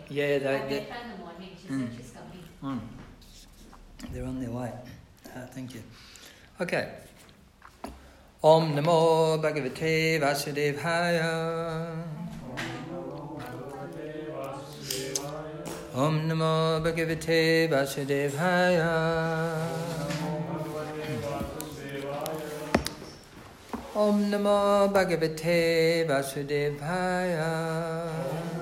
Yeah, I met her in the morning. She said she's coming. They're on their way. Thank you. Okay. Om Namo Bhagavate Vasudevaya. Om Namo Bhagavate Vasudevaya. Om Namo Bhagavate Vasudevaya.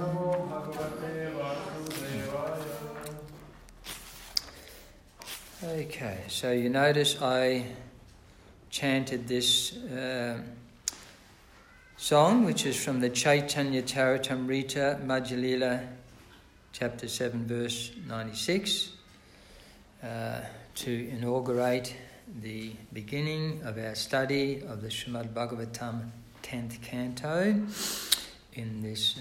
Okay, so you notice I chanted this song, which is from the Chaitanya Charitamrita Madhya Lila, chapter 7, verse 96, to inaugurate the beginning of our study of the Srimad Bhagavatam 10th canto in this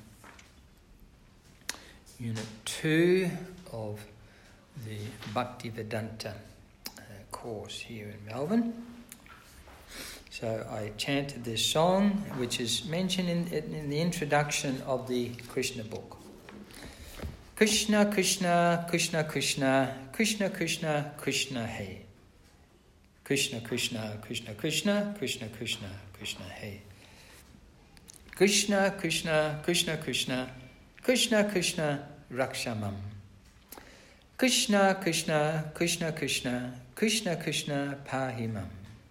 unit 2 of the Bhaktivedanta course here in Melbourne. So I chanted this song, which is mentioned in the introduction of the Krishna book. Krishna, Krishna, Krishna, Krishna, Krishna, Krishna, Krishna, Hey. Krishna, Krishna, Krishna, Krishna, Krishna, Krishna, Krishna, Hey. Krishna, Krishna, Krishna, Krishna, Krishna, Krishna, Rakshamam. Krishna, Krishna, Krishna, Krishna, Krishna, Krishna, Pahimam.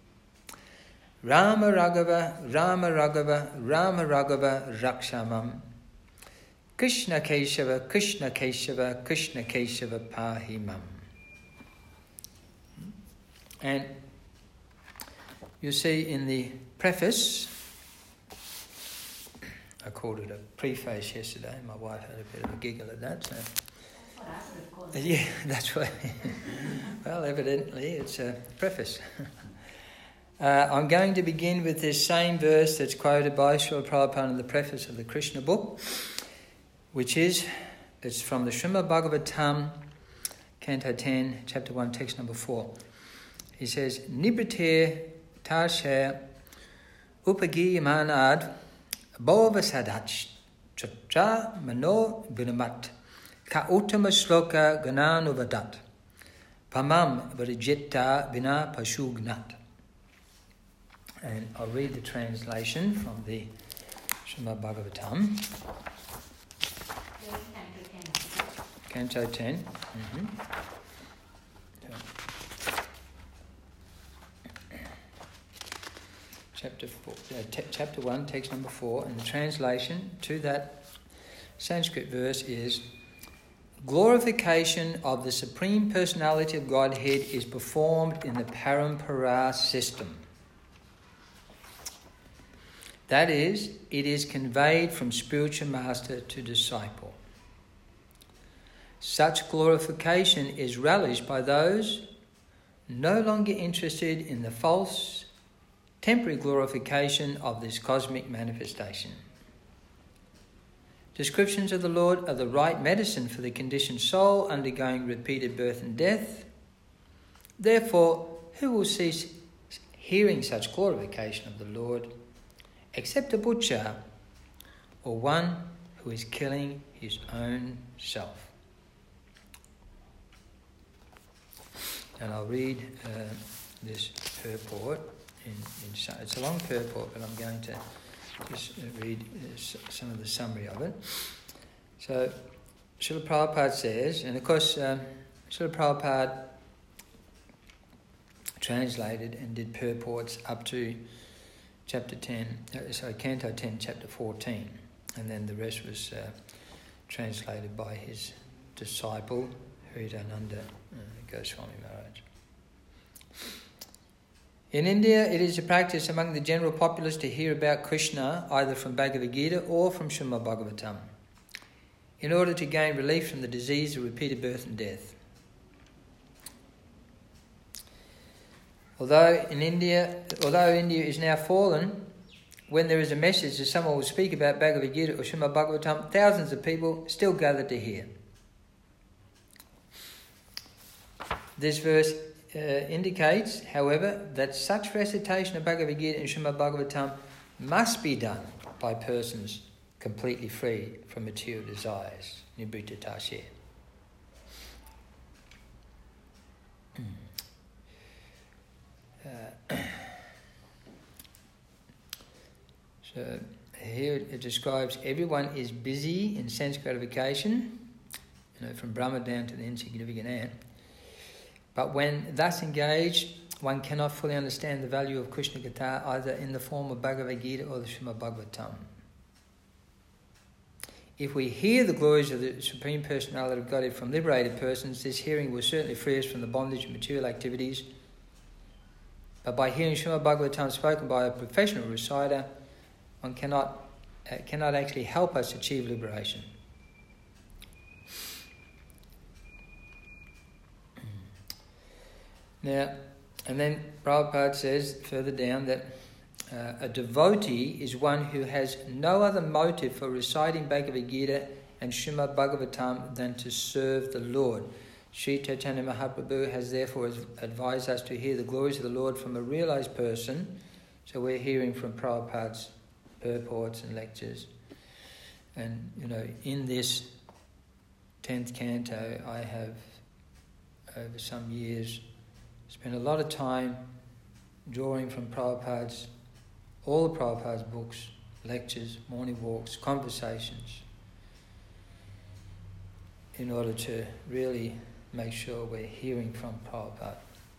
Rama Raghava, Rama Raghava, Rama Raghava, Rakshamam. Krishna Keshava, Krishna Keshava, Krishna Keshava, Pahimam. And you see in the preface, I called it a preface yesterday. My wife had a bit of a giggle at that. So. Yeah, that's right. Well, evidently it's a preface. I'm going to begin with this same verse that's quoted by Srila Prabhupada in the preface of the Krishna book, it's from the Srimad Bhagavatam, Canto 10, Chapter 1, Text number 4. He says, Nibrite Tarsha Upagiyamanad Bhavasadach Chatra Mano Gunamat Ka Uttama Shloka Gananuvadat Pamam Varijita Vina Pashugnat. And I'll read the translation from the Srimad Bhagavatam. Canto 10. Mm-hmm. Chapter 1, text number 4, and the translation to that Sanskrit verse is, glorification of the Supreme Personality of Godhead is performed in the Parampara system. That is, it is conveyed from spiritual master to disciple. Such glorification is relished by those no longer interested in the false, temporary glorification of this cosmic manifestation. Descriptions of the Lord are the right medicine for the conditioned soul undergoing repeated birth and death. Therefore, who will cease hearing such glorification of the Lord except a butcher or one who is killing his own self? And I'll read this purport. It's a long purport, but I'm going to just read some of the summary of it. So, Srila Prabhupada says, and of course, Srila Prabhupada translated and did purports up to Canto 10, Chapter 14, and then the rest was translated by his disciple, Hridayananda Goswami Maharaj. In India, it is a practice among the general populace to hear about Krishna either from Bhagavad Gita or from Srimad Bhagavatam, in order to gain relief from the disease of repeated birth and death. Although India is now fallen, when there is a message that someone will speak about Bhagavad Gita or Srimad Bhagavatam, thousands of people still gather to hear. This verse indicates, however, that such recitation of Bhagavad Gita and Srimad Bhagavatam must be done by persons completely free from material desires. Nibbita tashe. So here it describes everyone is busy in sense gratification, from Brahma down to the insignificant ant. But when thus engaged, one cannot fully understand the value of Krishna Katha either in the form of Bhagavad Gita or the Srimad Bhagavatam. If we hear the glories of the Supreme Personality of Godhead from liberated persons, this hearing will certainly free us from the bondage of material activities. But by hearing Srimad Bhagavatam spoken by a professional reciter, one cannot actually help us achieve liberation. Now, and then Prabhupada says further down that a devotee is one who has no other motive for reciting Bhagavad Gita and Srimad Bhagavatam than to serve the Lord. Sri Chaitanya Mahaprabhu has therefore advised us to hear the glories of the Lord from a realized person. So we're hearing from Prabhupada's purports and lectures. And, in this 10th canto, I have, over some years, spent a lot of time drawing from all the Prabhupada's books, lectures, morning walks, conversations, in order to really make sure we're hearing from Prabhupada.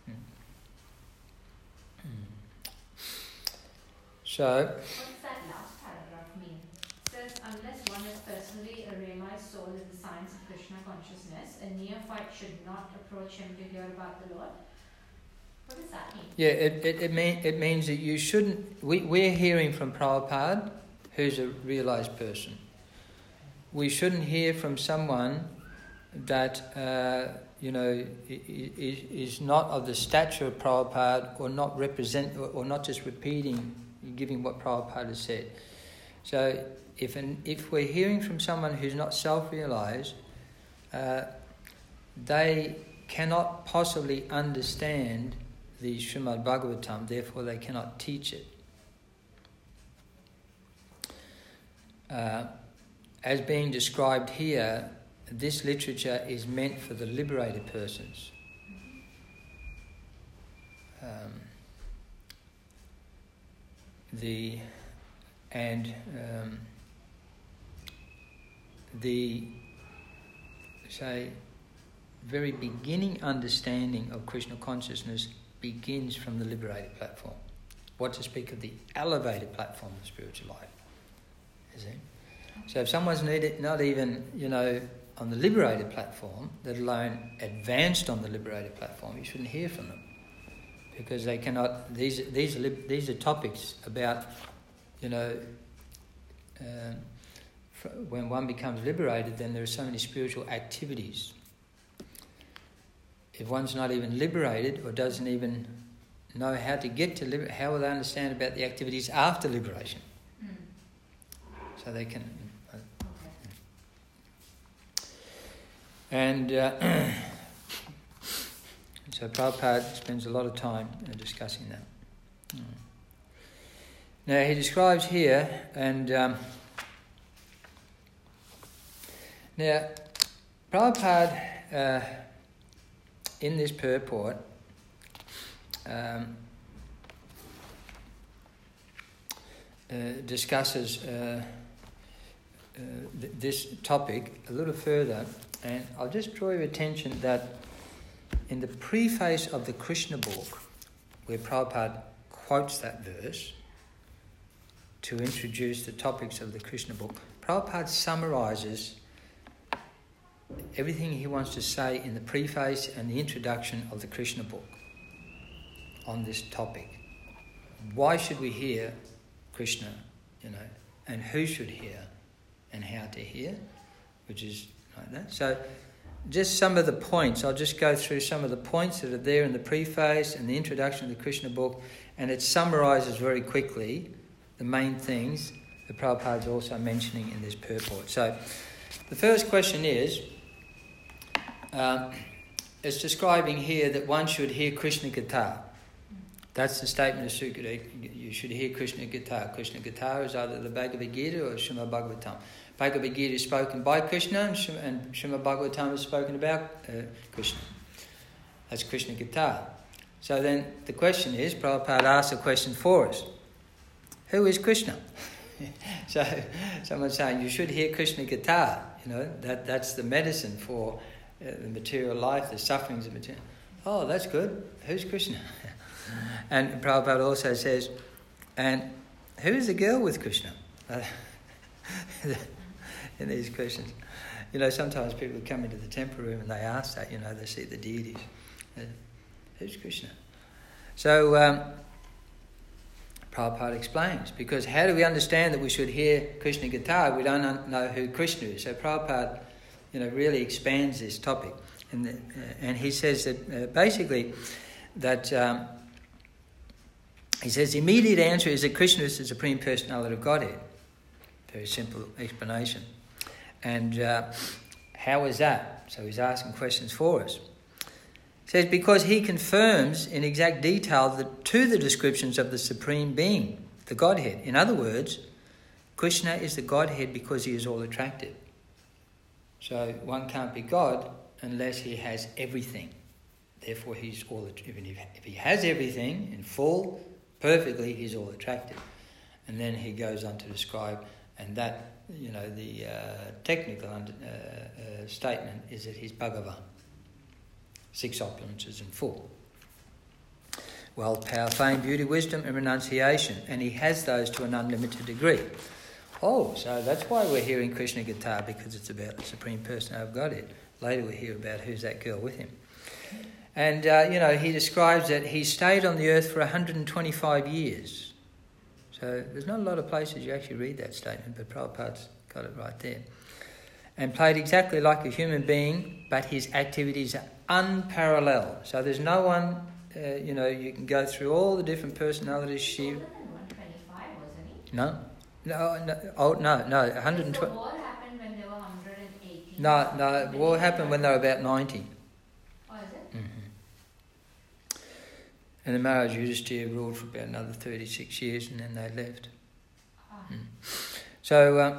So, what does that last paragraph mean? It says, unless one is personally a realized soul in the science of Krishna consciousness, a neophyte should not approach him to hear about the Lord. What does that mean? Yeah, it means that you shouldn't... We're hearing from Prabhupada, who's a realised person. We shouldn't hear from someone that, is not of the stature of Prabhupada, or not or not just repeating, giving what Prabhupada has said. So if we're hearing from someone who's not self-realised, they cannot possibly understand the Srimad Bhagavatam, therefore they cannot teach it. As being described here, this literature is meant for the liberated persons. The very beginning understanding of Krishna consciousness begins from the liberated platform. What to speak of the elevated platform of spiritual life. Is it? So if someone's not even, on the liberated platform, let alone advanced on the liberated platform, you shouldn't hear from them, because they cannot. These are topics about, when one becomes liberated, then there are so many spiritual activities. If one's not even liberated or doesn't even know how to get to liberation, how will they understand about the activities after liberation? So they can... And so Prabhupada spends a lot of time discussing that. Now he describes here, and now Prabhupada in this purport discusses this topic a little further, and I'll just draw your attention that in the preface of the Krishna book, where Prabhupada quotes that verse to introduce the topics of the Krishna book, Prabhupada summarises everything he wants to say in the preface and the introduction of the Krishna book on this topic. Why should we hear Krishna, and who should hear and how to hear, which is like that. So just some of the points, I'll just go through some of the points that are there in the preface and the introduction of the Krishna book, and it summarises very quickly the main things that Prabhupada is also mentioning in this purport. So the first question is, it's describing here that one should hear Krishna Katha. That's the statement of Sukadeva. You should hear Krishna Gita. Krishna Gita is either the Bhagavad Gita or Srimad Bhagavatam. Bhagavad Gita is spoken by Krishna and Srimad Bhagavatam is spoken about Krishna. That's Krishna Gita. So then the question is, Prabhupada asks a question for us. Who is Krishna? So someone's saying you should hear Krishna Gita. That's the medicine for the material life, the sufferings of material. Oh, that's good. Who's Krishna? And Prabhupada also says, and who is the girl with Krishna? In these questions. Sometimes people come into the temple room and they ask that, they see the deities. Who's Krishna? So Prabhupada explains, because how do we understand that we should hear Krishna Gita? We don't know who Krishna is. So Prabhupada, really expands this topic. And he says that basically that... he says the immediate answer is that Krishna is the Supreme Personality of Godhead. Very simple explanation. And how is that? So he's asking questions for us. He says, because he confirms in exact detail the descriptions of the Supreme Being, the Godhead. In other words, Krishna is the Godhead because he is all attractive. So one can't be God unless he has everything. Therefore, he's all. If he has everything in full, perfectly, he's all attractive. And then he goes on to describe, and that, the technical statement is that he's Bhagavan. 6 opulences in full. Wealth, power, fame, beauty, wisdom, and renunciation. And he has those to an unlimited degree. Oh, so that's why we're hearing Krishna Gita, because it's about the Supreme Personality of Godhead. Later we hear about who's that girl with him. And, he describes that he stayed on the earth for 125 years. So there's not a lot of places you actually read that statement, but Prabhupada's got it right there. And played exactly like a human being, but his activities are unparalleled. So there's no one, you can go through all the different personalities. Older than 125, wasn't he? No. 120. The war happened when they were 118. No, the war happened when they were about 90. Oh, is it? Mm-hmm. And the Maharaj Yudhishthira ruled for about another 36 years, and then they left. So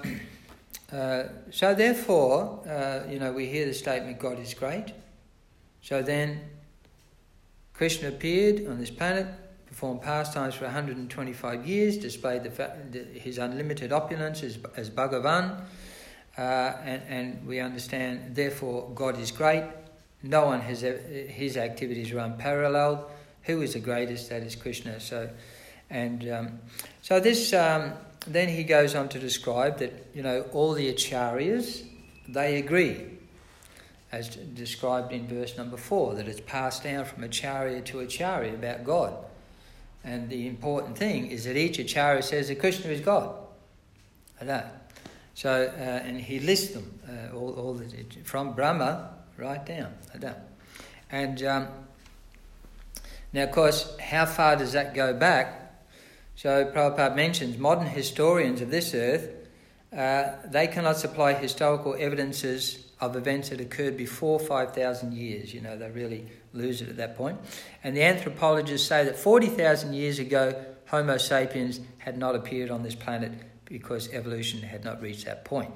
therefore, we hear the statement, God is great. So then, Krishna appeared on this planet, performed pastimes for 125 years, displayed his unlimited opulence as Bhagavan, and we understand, therefore, God is great. No one has, his activities are unparalleled. Who is the greatest? That is Krishna. So this... Then he goes on to describe that, all the acharyas, they agree, as described in verse number 4, that it's passed down from acharya to acharya about God. And the important thing is that each acharya says that Krishna is God. Like that. So, and he lists them, from Brahma right down, like that. And now, of course, how far does that go back? So Prabhupada mentions modern historians of this earth, they cannot supply historical evidences of events that occurred before 5,000 years. They really lose it at that point. And the anthropologists say that 40,000 years ago, Homo sapiens had not appeared on this planet because evolution had not reached that point.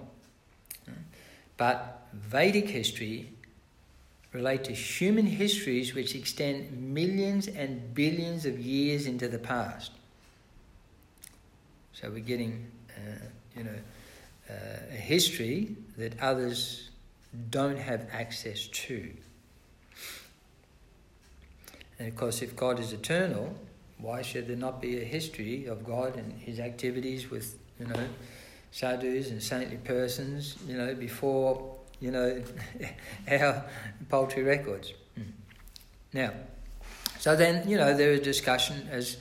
But Vedic history relate to human histories which extend millions and billions of years into the past. So we're getting, a history that others don't have access to. And of course, if God is eternal, why should there not be a history of God and his activities with, sadhus and saintly persons, before, our paltry records? Now, so then, there is discussion as...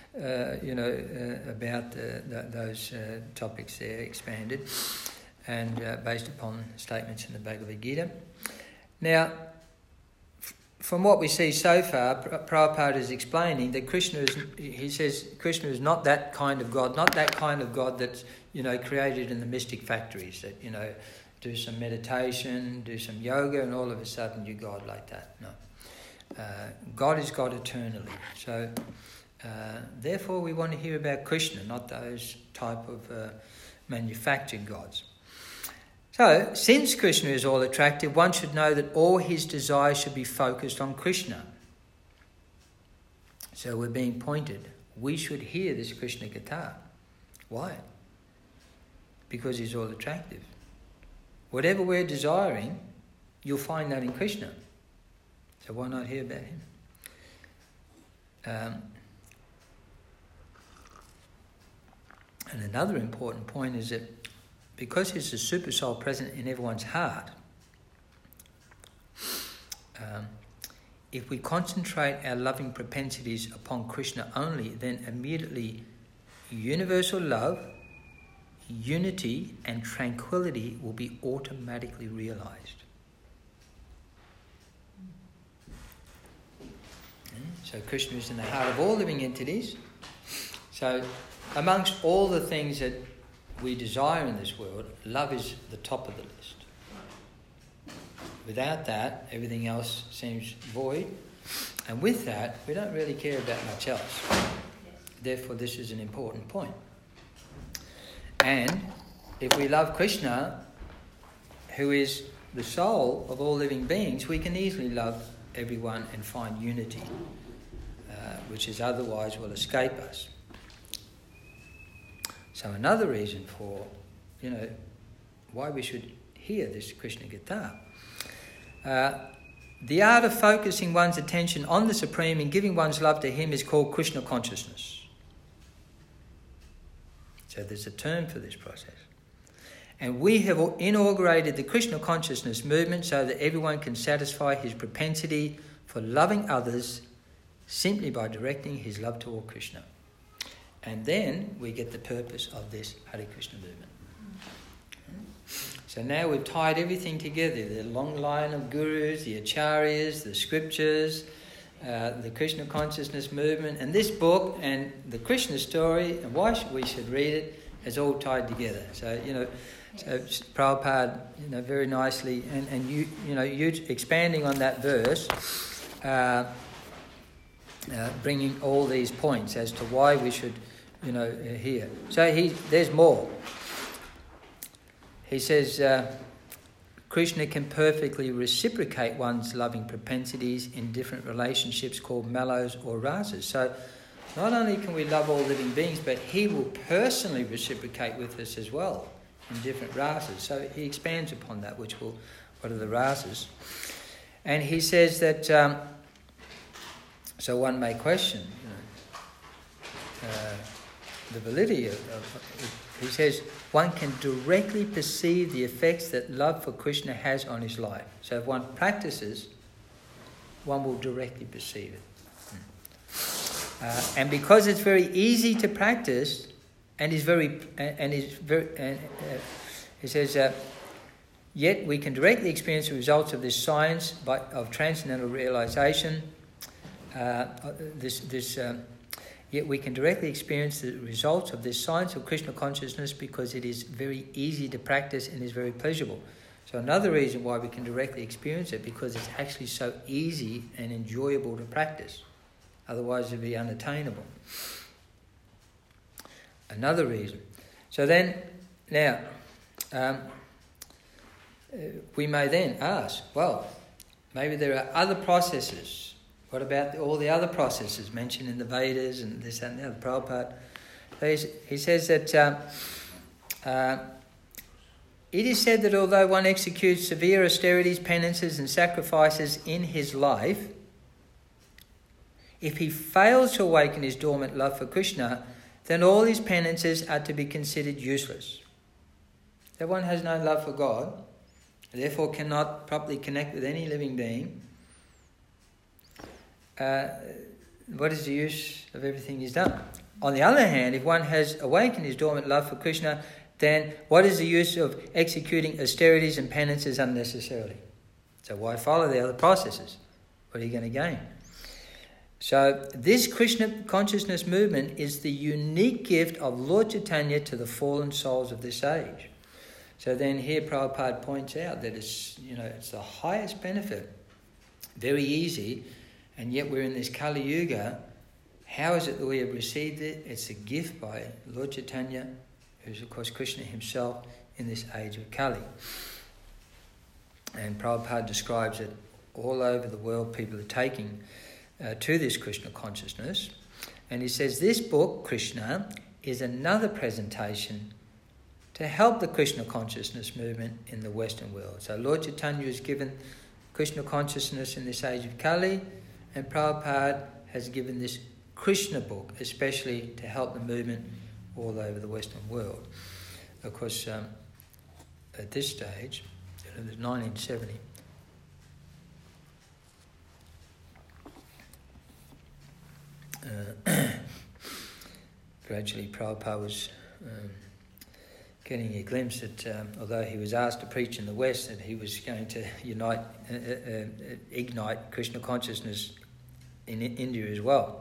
about those topics there expanded and based upon statements in the Bhagavad Gita. Now, from what we see so far, Prabhupada is explaining that Krishna is not that kind of God, not that kind of God that's, created in the mystic factories that, do some meditation, do some yoga, and all of a sudden you're God like that. No. God is God eternally. So Therefore, we want to hear about Krishna, not those type of manufactured gods. So, since Krishna is all attractive, one should know that all his desires should be focused on Krishna. So we're being pointed. We should hear this Krishna Katha. Why? Because he's all attractive. Whatever we're desiring, you'll find that in Krishna. So why not hear about him? And another important point is that because he's the super soul present in everyone's heart, if we concentrate our loving propensities upon Krishna only, then immediately universal love, unity and tranquility will be automatically realized. So Krishna is in the heart of all living entities. So amongst all the things that we desire in this world, love is the top of the list. Without that, everything else seems void. And with that, we don't really care about much else. Therefore, this is an important point. And if we love Krishna, who is the soul of all living beings, we can easily love everyone and find unity, which is otherwise will escape us. So another reason for, why we should hear this Krishna Katha. The art of focusing one's attention on the Supreme and giving one's love to him is called Krishna consciousness. So there's a term for this process. And we have inaugurated the Krishna consciousness movement so that everyone can satisfy his propensity for loving others simply by directing his love toward Krishna. And then we get the purpose of this Hare Krishna movement. So now we've tied everything together, the long line of gurus, the acharyas, the scriptures, the Krishna consciousness movement, and this book and the Krishna story and why we should read it is all tied together. So, so Prabhupada, very nicely, and you expanding on that verse, bringing all these points as to why we should, hear. So there's more. He says, Krishna can perfectly reciprocate one's loving propensities in different relationships called mellows or rasas. So not only can we love all living beings, but he will personally reciprocate with us as well in different rasas. So he expands upon that, what are the rasas? And he says that, so one may question, the validity of he says, one can directly perceive the effects that love for Krishna has on his life. So if one practices, one will directly perceive it. And because it's very easy to practice, he says, yet we can directly experience the results of this science of transcendental realization. Yet we can directly experience the results of this science of Krishna consciousness because it is very easy to practice and is very pleasurable. So another reason why we can directly experience it, because it's actually so easy and enjoyable to practice. Otherwise it would be unattainable. Another reason. So then, now, we may then ask, well, maybe there are other processes. What about all the other processes mentioned in the Vedas and this and the other? Prabhupada, he says that it is said that although one executes severe austerities, penances and sacrifices in his life, if he fails to awaken his dormant love for Krishna, then all his penances are to be considered useless. So one has no love for God, therefore cannot properly connect with any living being. What is the use of everything he's done? On the other hand, if one has awakened his dormant love for Krishna, then what is the use of executing austerities and penances unnecessarily? So why follow the other processes? What are you going to gain? So this Krishna consciousness movement is the unique gift of Lord Chaitanya to the fallen souls of this age. So then here Prabhupada points out that it's the highest benefit, very easy. And yet we're in this Kali Yuga How is it that we have received it? It's a gift by Lord Chaitanya, who's of course Krishna himself in this age of Kali. And Prabhupada describes it all over the world. People are taking to this Krishna consciousness. And he says this book, Krishna, is another presentation to help the Krishna consciousness movement in the Western world. So Lord Chaitanya has given Krishna consciousness in this age of Kali, and Prabhupada has given this Krishna book, especially to help the movement all over the Western world. Of course, at this stage, it was 1970, gradually Prabhupada was getting a glimpse that although he was asked to preach in the West, that he was going to ignite Krishna consciousness in India as well.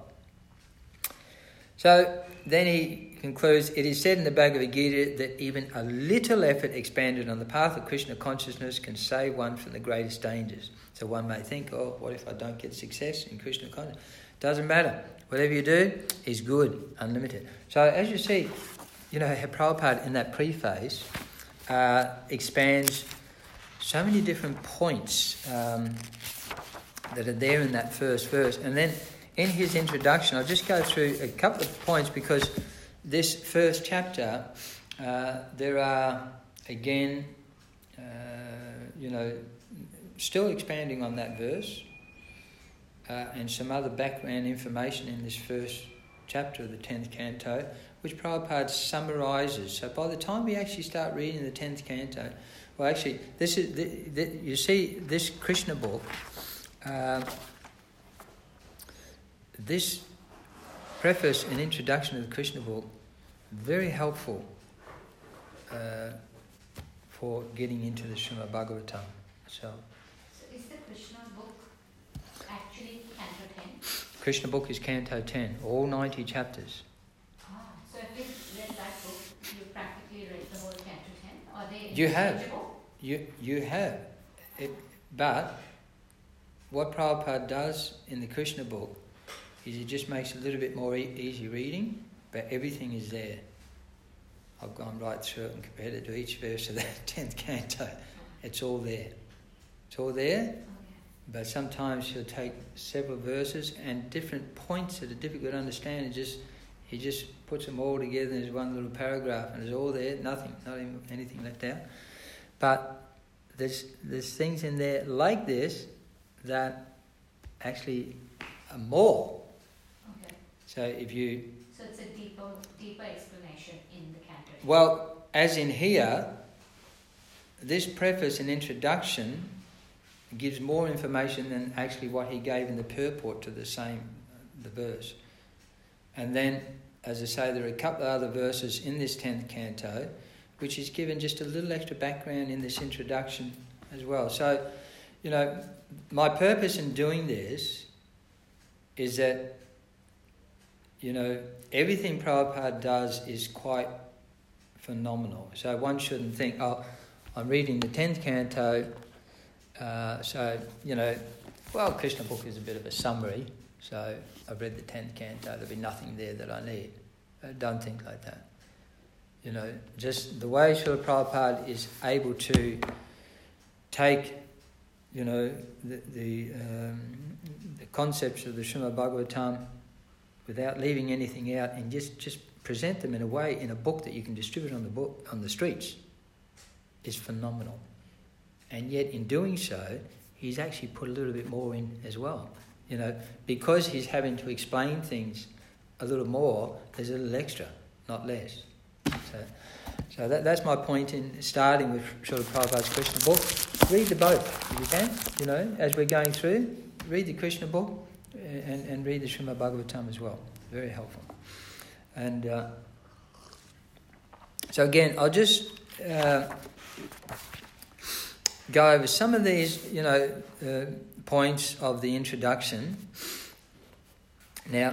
So then he concludes, it is said in the Bhagavad Gita that even a little effort expanded on the path of Krishna consciousness can save one from the greatest dangers. So one may think, oh, what if I don't get success in Krishna consciousness? Doesn't matter. Whatever you do is good, unlimited. So as you see, Prabhupada in that preface expands so many different points that are there in that first verse. And then in his introduction, I'll just go through a couple of points because this first chapter, there are, again, still expanding on that verse and some other background information in this first chapter of the 10th canto, which Prabhupada summarises. So by the time we actually start reading the 10th canto, well, actually, this is you see this Krishna book. This preface and introduction of the Krishna book, very helpful for getting into the Srimad Bhagavatam. So is the Krishna book actually Canto 10? Krishna book is Canto 10, all 90 chapters. So if you read that book, you practically read the whole Canto 10? Are they interchangeable? You have. But what Prabhupada does in the Krishna book is he just makes it a little bit more easy reading, but everything is there. I've gone right through it and compared it to each verse of that 10th canto. It's all there. It's all there, but sometimes he'll take several verses and different points that are difficult to understand, and he just puts them all together in one little paragraph, and it's all there, not even anything left out. But there's things in there like this that actually are more. Okay. So it's a deeper explanation in the canto. Well, as in here, this preface and introduction gives more information than actually what he gave in the purport to the verse. And then, as I say, there are a couple of other verses in this 10th canto which is given just a little extra background in this introduction as well. So, my purpose in doing this is that, everything Prabhupada does is quite phenomenal. So one shouldn't think, oh, I'm reading the 10th canto, Krishna book is a bit of a summary, so I've read the 10th canto, there'll be nothing there that I need. Don't think like that. Just the way Srila Prabhupada is able to take, the concepts of the Srimad Bhagavatam without leaving anything out, and just present them in a way, in a book that you can distribute on the streets, is phenomenal. And yet in doing so, he's actually put a little bit more in as well. Because he's having to explain things a little more, there's a little extra, not less. So that's my point in starting with Srila Prabhupada's Krishna book. Read the both if you can, as we're going through. Read the Krishna book and read the Srimad Bhagavatam as well. Very helpful. And so again, I'll just go over some of these, points of the introduction. Now,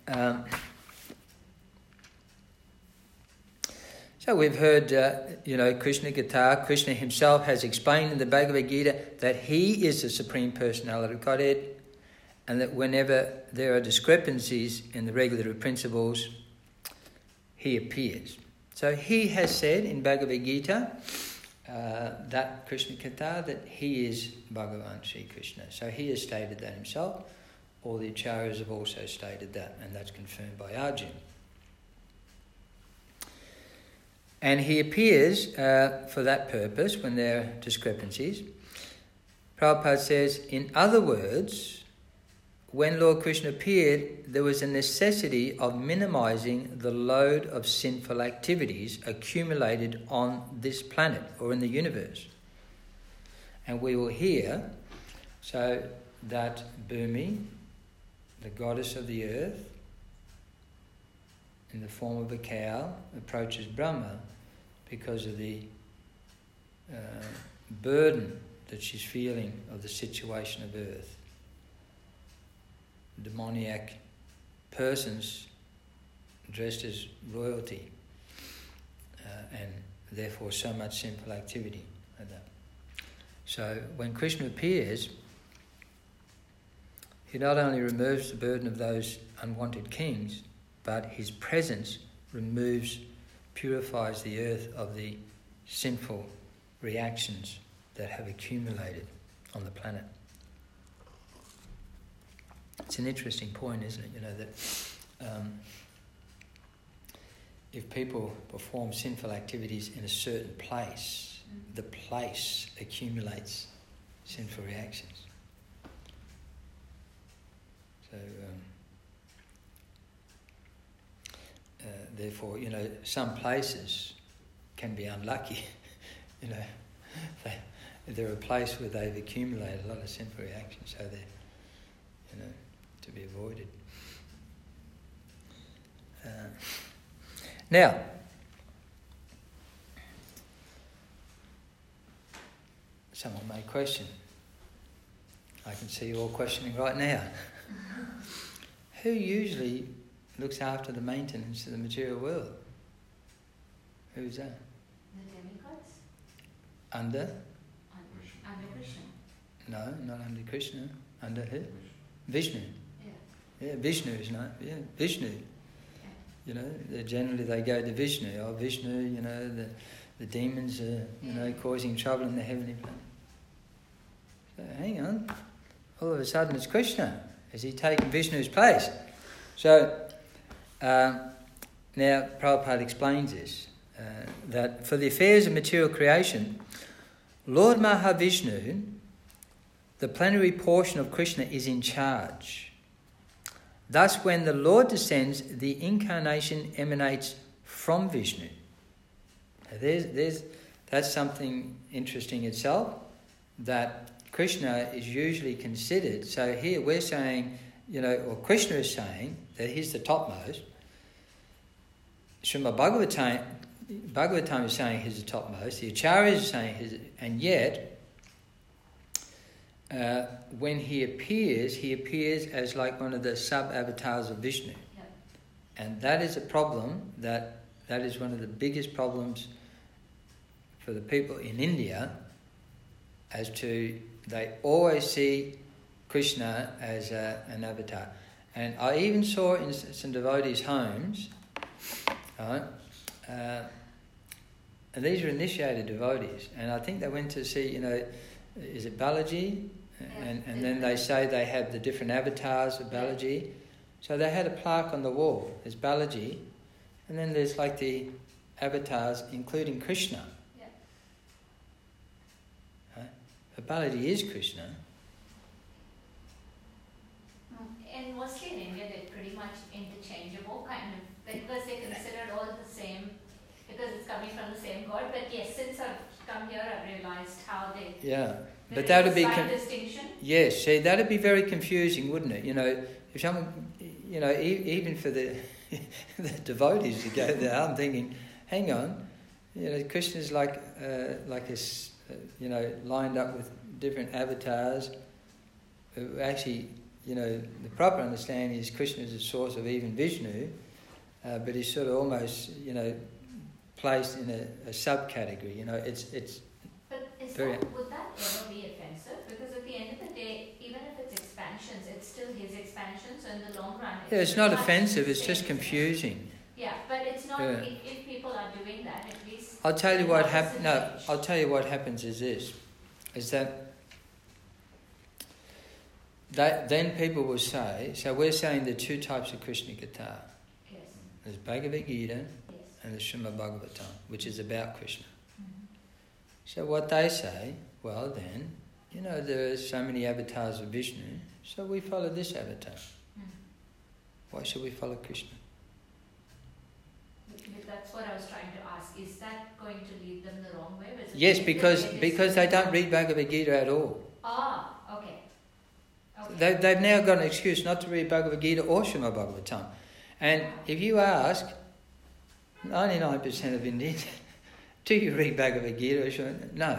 so we've heard, Krishna Gita. Krishna himself has explained in the Bhagavad Gita that he is the Supreme Personality of Godhead, and that whenever there are discrepancies in the regulatory principles, he appears. So he has said in Bhagavad Gita, that Krishna Katha, that he is Bhagavan Sri Krishna. So he has stated that himself. All the acharyas have also stated that, and that's confirmed by Arjuna. And he appears for that purpose when there are discrepancies. Prabhupada says, in other words, when Lord Krishna appeared, there was a necessity of minimizing the load of sinful activities accumulated on this planet or in the universe. And we will hear, so that Bhumi, the goddess of the earth, in the form of a cow, approaches Brahma because of the burden that she's feeling of the situation of earth. Demoniac persons dressed as royalty, and therefore so much sinful activity like that. So when Krishna appears, he not only removes the burden of those unwanted kings, but his presence purifies the earth of the sinful reactions that have accumulated on the planet. It's an interesting point, isn't it? That if people perform sinful activities in a certain place, the place accumulates sinful reactions. So, therefore, some places can be unlucky. They're a place where they've accumulated a lot of sinful reactions, so they're, to be avoided. Now, someone may question. I can see you all questioning right now. Who usually looks after the maintenance of the material world? Who's that? The demigods? Under Krishna. No, not under Krishna. Under who? Vishnu. Yeah, Vishnu is not. Yeah, Vishnu. Generally they go to Vishnu. Oh, Vishnu, the demons are, causing trouble in the heavenly planet. So hang on. All of a sudden it's Krishna. Has he taken Vishnu's place? So, now Prabhupada explains this, that for the affairs of material creation, Lord Mahavishnu, the plenary portion of Krishna, is in charge. Thus, when the Lord descends, the incarnation emanates from Vishnu. Now that's something interesting itself, that Krishna is usually considered. So here we're saying, or Krishna is saying that he's the topmost. Srimad Bhagavatam is saying he's the topmost. The Acharyas are saying he's, and yet, when he appears as like one of the sub-avatars of Vishnu. Yep. And that is a problem, that is one of the biggest problems for the people in India, as to they always see Krishna as an avatar. And I even saw in some devotees' homes, right, and these are initiated devotees, and I think they went to see, is it Balaji? And then they say they have the different avatars of Balaji. So they had a plaque on the wall. There's Balaji, and then there's like the avatars, including Krishna. Yeah. Right? But Balaji is Krishna. And mostly in India, they're pretty much interchangeable, kind of, because they consider all the same, because it's coming from the same God. But yes, since I've come here, I've realized how they... Yeah. But that would be distinction. Yes, see, that'd be very confusing, wouldn't it? If someone, even for the the devotees who go there, I'm thinking, hang on, Krishna's like lined up with different avatars. Actually, the proper understanding is Krishna is the source of even Vishnu, but he's sort of almost, placed in a subcategory. It's. But would that ever be offensive? Because at the end of the day, even if it's expansions, it's still expansion, so in the long run... Yeah, it's not offensive, it's just confusing. Yeah, but it's not, Yeah. if people are doing that, at least... I'll tell you what happens. No, I'll tell you what happens is this, is that then people will say, so we're saying the two types of Krishna Katha. Yes. There's Bhagavad Gita Yes. and the Srimad Bhagavatam, which is about Krishna. Mm-hmm. So what they say, well then, you know, there are so many avatars of Vishnu, so we follow this avatar. Why should we follow Krishna? That's what I was trying to ask. Is that going to lead them the wrong way? Yes, because they don't read Bhagavad Gita at all. Ah, okay. They've now got an excuse not to read Bhagavad Gita or Srimad Bhagavatam. And if you ask 99% of Indians, do you read Bhagavad Gita or Srimad? No.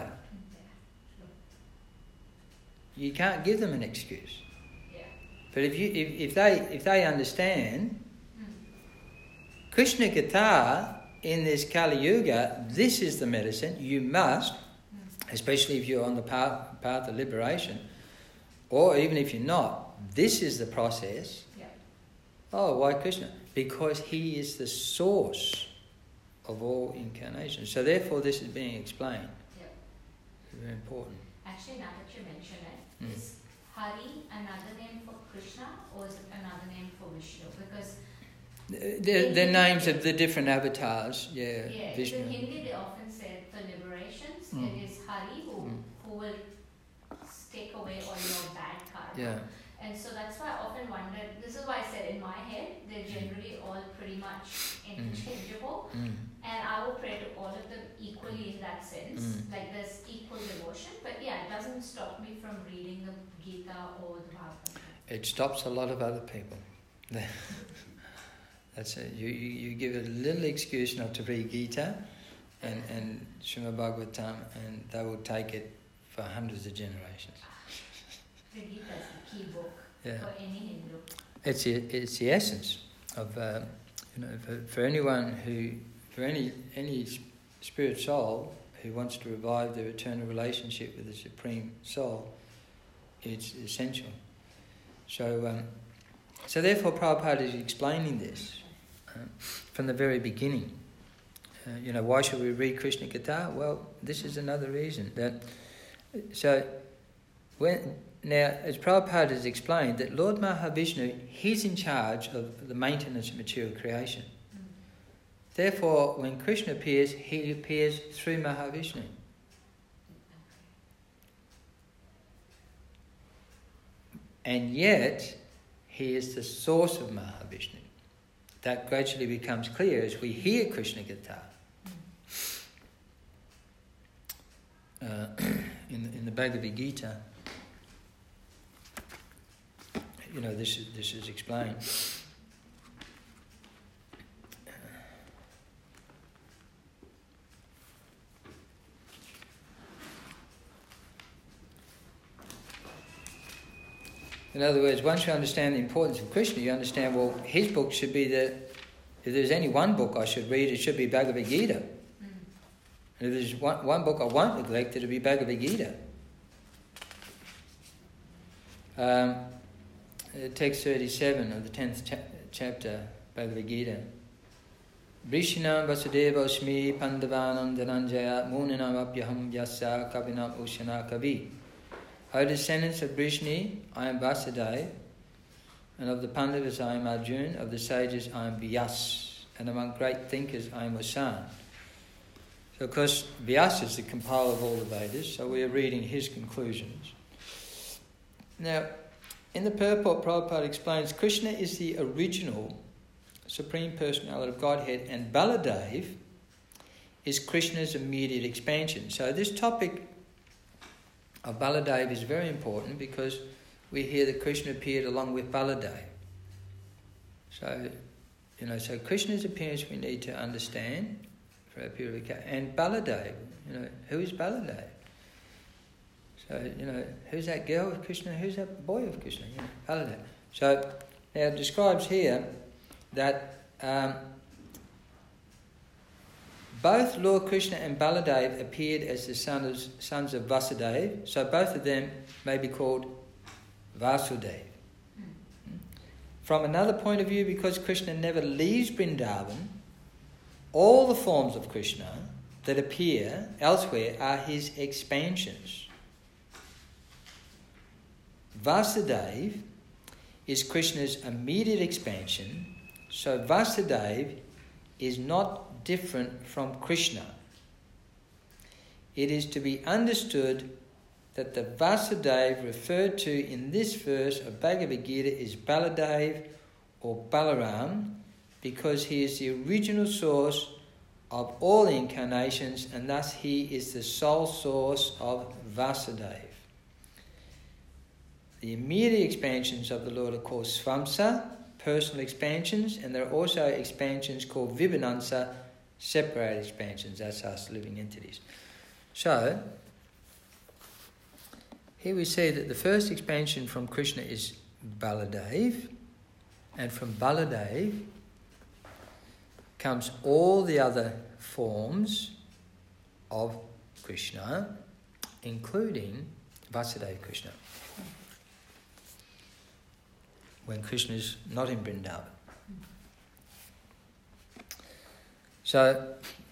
You can't give them an excuse. Yeah. But if they understand Krishna Katha in this Kali Yuga, this is the medicine. You must, especially if you're on the path of liberation, or even if you're not, this is the process. Yeah. Oh, why Krishna? Because he is the source of all incarnations. So therefore this is being explained. Yeah. It's very important. Actually, now that you mention it, is Hari another name for Krishna or is it another name for Vishnu? Because the names of the different avatars, yeah, Vishnu. in Hindi they often say for liberations, it is Hari who will take away all your bad karma. Yeah. And so that's why I often wondered, this is why I said in my head, they're generally all pretty much interchangeable. And I will pray to all of them equally in that sense. Like there's equal devotion. But yeah, it doesn't stop me from reading the Gita or the Bhagavad. It stops a lot of other people. That's it. You give a little excuse not to read Gita and Srimad Bhagavatam, and they will take it for hundreds of generations. The Gita is the key book for any Hindu. It's the essence of for anyone for any spirit soul who wants to revive their eternal relationship with the Supreme Soul, it's essential. So therefore Prabhupada is explaining this from the very beginning. Why should we read Krishna Katha? Well, this is another reason. Now, as Prabhupada has explained, that Lord Mahavishnu, he's in charge of the maintenance of material creation. Therefore, when Krishna appears, he appears through Mahavishnu. And yet, he is the source of Mahavishnu. That gradually becomes clear as we hear Krishna Katha. In the Bhagavad Gita, this is explained. In other words, once you understand the importance of Krishna, you understand, well, his book should be if there's any one book I should read, it should be Bhagavad Gita. And if there's one book I won't neglect, it'll be Bhagavad Gita. Text 37 of the 10th chapter, Bhagavad Gita. Vrishinam Vasudeva Osmi Pandavanam Dhananjaya Muninam Apyaham Vyasa Kavinam Ushana Kavi. O descendants of Vrishni, I am Vasudeva, and of the Pandavas I am Arjuna, of the sages I am Vyas, and among great thinkers I am Usan. So of course Vyasa is the compiler of all the Vedas, so we are reading his conclusions. Now, in the purport, Prabhupada explains Krishna is the original Supreme Personality of Godhead, and Baladev is Krishna's immediate expansion. So this topic of Baladev is very important because we hear that Krishna appeared along with Baladev. So, so Krishna's appearance we need to understand for our purification. And Baladev, who is Baladev? So, who's that girl of Krishna? Who's that boy of Krishna? Baladev. So, now it describes here that both Lord Krishna and Baladev appeared as the sons of Vasudeva, so both of them may be called Vasudeva. From another point of view, because Krishna never leaves Vrindavan, all the forms of Krishna that appear elsewhere are his expansions. Vasudeva is Krishna's immediate expansion, so Vasudeva is not different from Krishna. It is to be understood that the Vasudeva referred to in this verse of Bhagavad Gita is Baladev or Balaram, because he is the original source of all incarnations, and thus he is the sole source of Vasudeva. The immediate expansions of the Lord are called Svamsa, personal expansions, and there are also expansions called Vibhanansa, separate expansions. That's us living entities. So, here we see that the first expansion from Krishna is Baladev, and from Baladev comes all the other forms of Krishna, including Vasudeva Krishna, when Krishna is not in Vrindavan. So,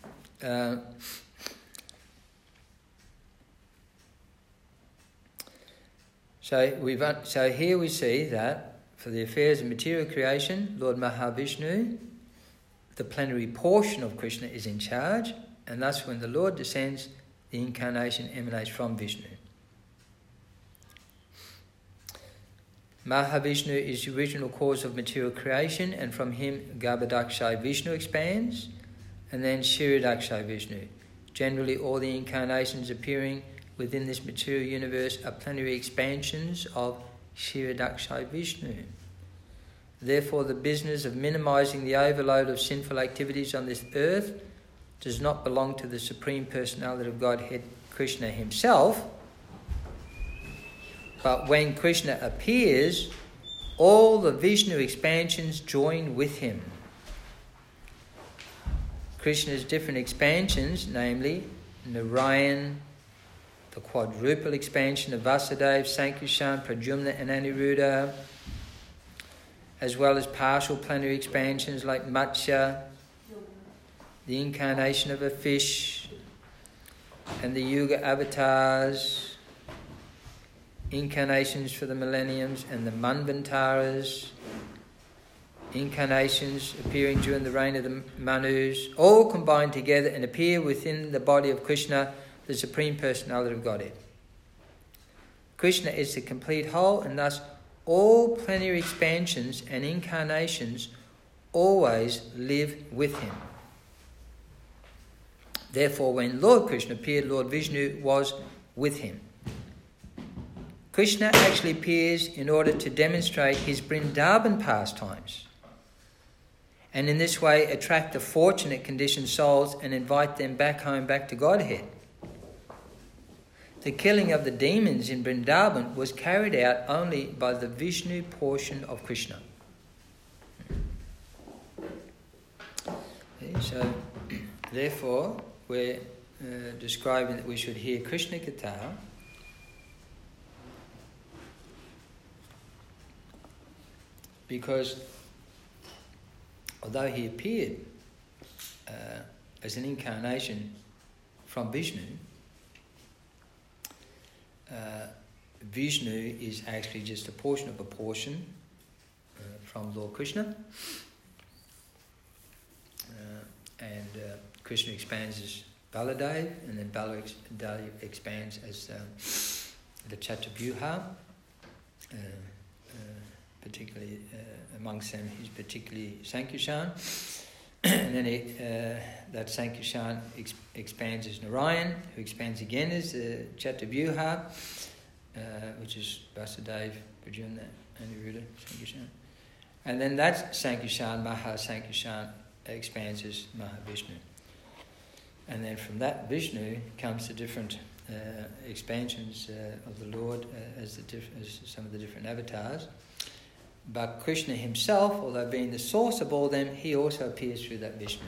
So here we see that for the affairs of material creation, Lord Mahavishnu, the plenary portion of Krishna, is in charge, and thus when the Lord descends, the incarnation emanates from Vishnu. Mahavishnu is the original cause of material creation, and from him Garbhodakshay Vishnu expands, and then Shiradakshay Vishnu. Generally, all the incarnations appearing within this material universe are plenary expansions of Shiradakshay Vishnu. Therefore, the business of minimizing the overload of sinful activities on this earth does not belong to the Supreme Personality of Godhead, Krishna himself, but when Krishna appears, all the Vishnu expansions join with him. Krishna's different expansions, namely Narayan, the quadruple expansion of Vasudeva, Sankarshan, Pradyumna and Aniruddha, as well as partial plenary expansions like Matsya, the incarnation of a fish, and the Yuga avatars, incarnations for the millenniums and the Manvantaras, incarnations appearing during the reign of the Manus, all combine together and appear within the body of Krishna, the Supreme Personality of Godhead. Krishna is the complete whole, and thus all plenary expansions and incarnations always live with him. Therefore, when Lord Krishna appeared, Lord Vishnu was with him. Krishna actually appears in order to demonstrate his Vrindavan pastimes, and in this way attract the fortunate conditioned souls and invite them back home, back to Godhead. The killing of the demons in Vrindavan was carried out only by the Vishnu portion of Krishna. Okay, so, therefore, we're describing that we should hear Krishna Katha because although he appeared as an incarnation from Vishnu, Vishnu is actually just a portion of a portion from Lord Krishna, and Krishna expands as Baladev, and then Baladev expands as the Chaturvyuha, particularly amongst them he's particularly Sankarshan, and then that Sankarshan expands as Narayan, who expands again as the Chaturvyuha, which is Vasudeva, Pradyumna, Aniruddha, Sankarshan. And then that Sankarshan, Mahasankarshan, expands as Mahavishnu. And then from that Vishnu comes the different expansions of the Lord as some of the different avatars. But Krishna himself, although being the source of all them, he also appears through that Vishnu.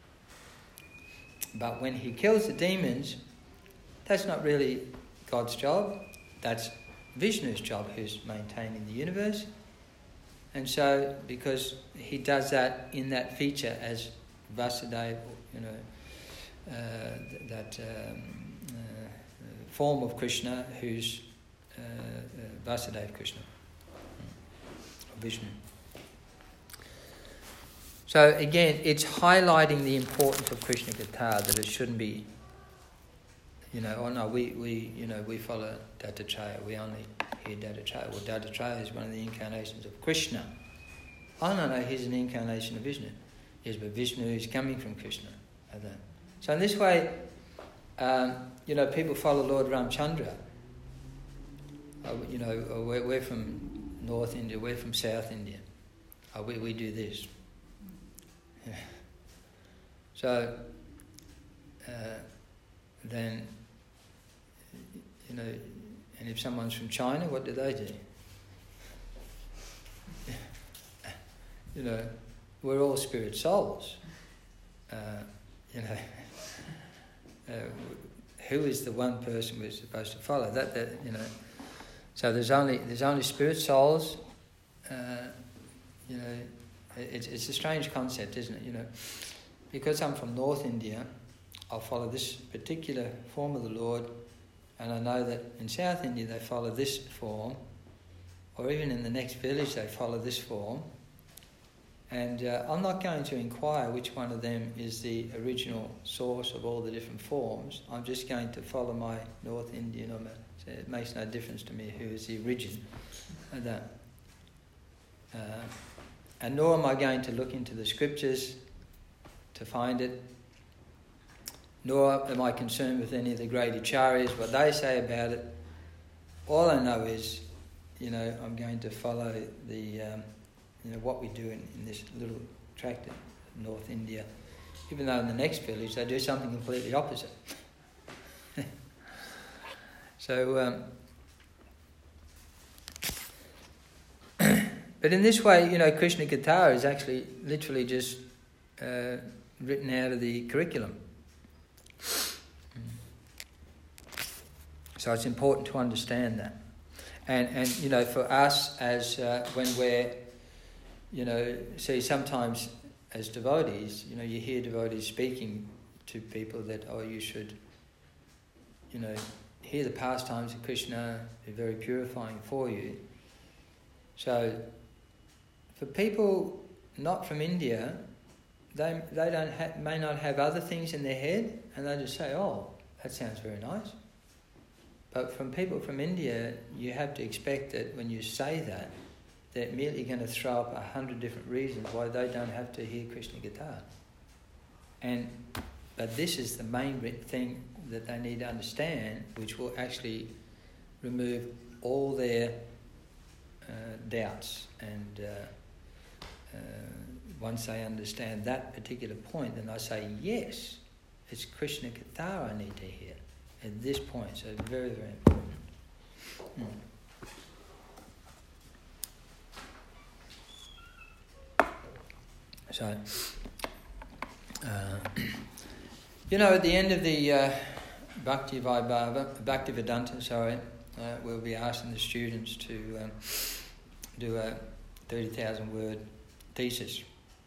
But when he kills the demons, that's not really God's job. That's Vishnu's job, who's maintaining the universe. And so, because he does that in that feature as Vasudeva, that form of Krishna, who's Vasudeva Krishna, Vishnu. So again, it's highlighting the importance of Krishna Katha, that it shouldn't be, we follow Dattatreya, we only hear Dattatreya. Well, Dattatreya is one of the incarnations of Krishna. Oh, no, he's an incarnation of Vishnu. Yes, but Vishnu is coming from Krishna. So in this way, people follow Lord Ramchandra. We're from North India, we're from South India. We do this. Yeah. So, then, and if someone's from China, what do? We're all spirit souls. Who is the one person we're supposed to follow? So there's only spirit souls. It's a strange concept, isn't it? Because I'm from North India, I'll follow this particular form of the Lord, and I know that in South India they follow this form, or even in the next village they follow this form. And I'm not going to inquire which one of them is the original source of all the different forms. I'm just going to follow my North Indian. It makes no difference to me who is the origin of that. And nor am I going to look into the scriptures to find it. Nor am I concerned with any of the great acharyas, what they say about it. All I know is, I'm going to follow the... what we do in this little tract of North India, even though in the next village they do something completely opposite. So, but in this way, Krishna Katha is actually literally just written out of the curriculum. So it's important to understand that. And for us as when we're see, sometimes as devotees, you hear devotees speaking to people that, you should, hear the pastimes of Krishna, they're very purifying for you. So, for people not from India, they may not have other things in their head, and they just say, that sounds very nice. But from people from India, you have to expect that when you say that, they're immediately going to throw up 100 different reasons why they don't have to hear Krishna Katha. But this is the main thing that they need to understand, which will actually remove all their doubts. And once they understand that particular point, then they say, yes, it's Krishna Katha I need to hear at this point. So it's very, very important. So, at the end of the Bhaktivedanta, we'll be asking the students to do a 30,000 word thesis.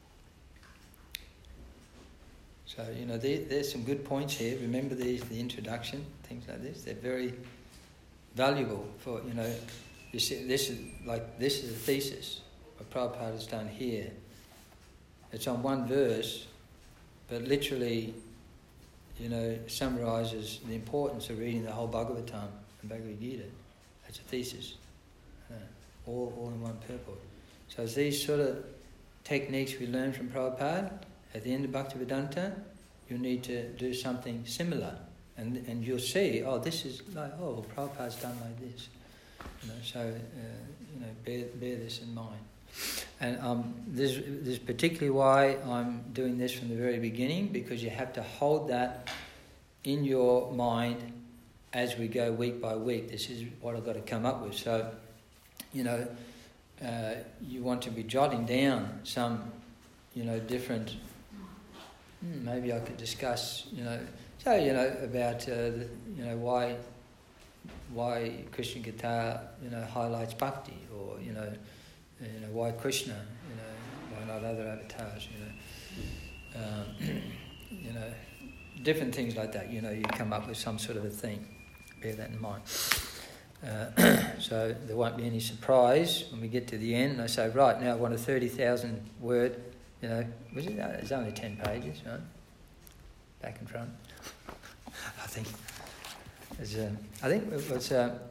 So, there's some good points here. Remember the introduction, things like this. They're very valuable for, this is a thesis. What Prabhupada has done here. It's on one verse, but literally, summarises the importance of reading the whole Bhagavatam and Bhagavad Gita. That's a thesis, all in one purport. So it's these sort of techniques we learn from Prabhupada. At the end of Bhaktivedanta, you need to do something similar, and you'll see, this is like, Prabhupada's done like this. Bear this in mind. And this is particularly why I'm doing this from the very beginning, because you have to hold that in your mind as we go week by week. This is what I've got to come up with. So, you want to be jotting down some, different. Maybe I could discuss, about why Krishna Katha, highlights bhakti, or why Krishna, why not other avatars, different things like that, you come up with some sort of a theme. Bear that in mind. So there won't be any surprise when we get to the end and I say, right, now I want a 30,000 word, it's only 10 pages, right? Back and front. I think it was,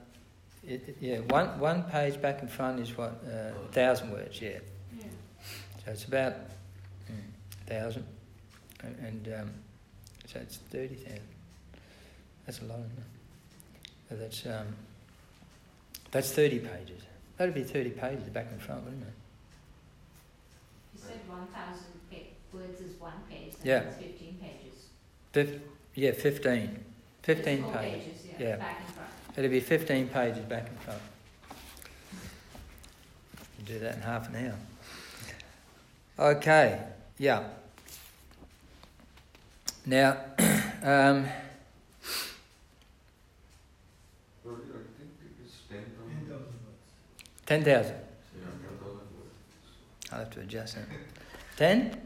one page back and front is what, 1,000 words, yeah. So it's about 1,000, and so it's 30,000. That's a lot, isn't it? So that's 30 pages. That'd be 30 pages back and front, wouldn't it? You said 1,000 words is one page, so yeah. that's 15 pages. 15. 15 pages. Pages, yeah, back and front. It'll be 15 pages back and front. You do that in half an hour. Okay, yeah. Now, I think it's 10,000. 10,000. Yeah, 10,000 words. I'll have to adjust that. 10?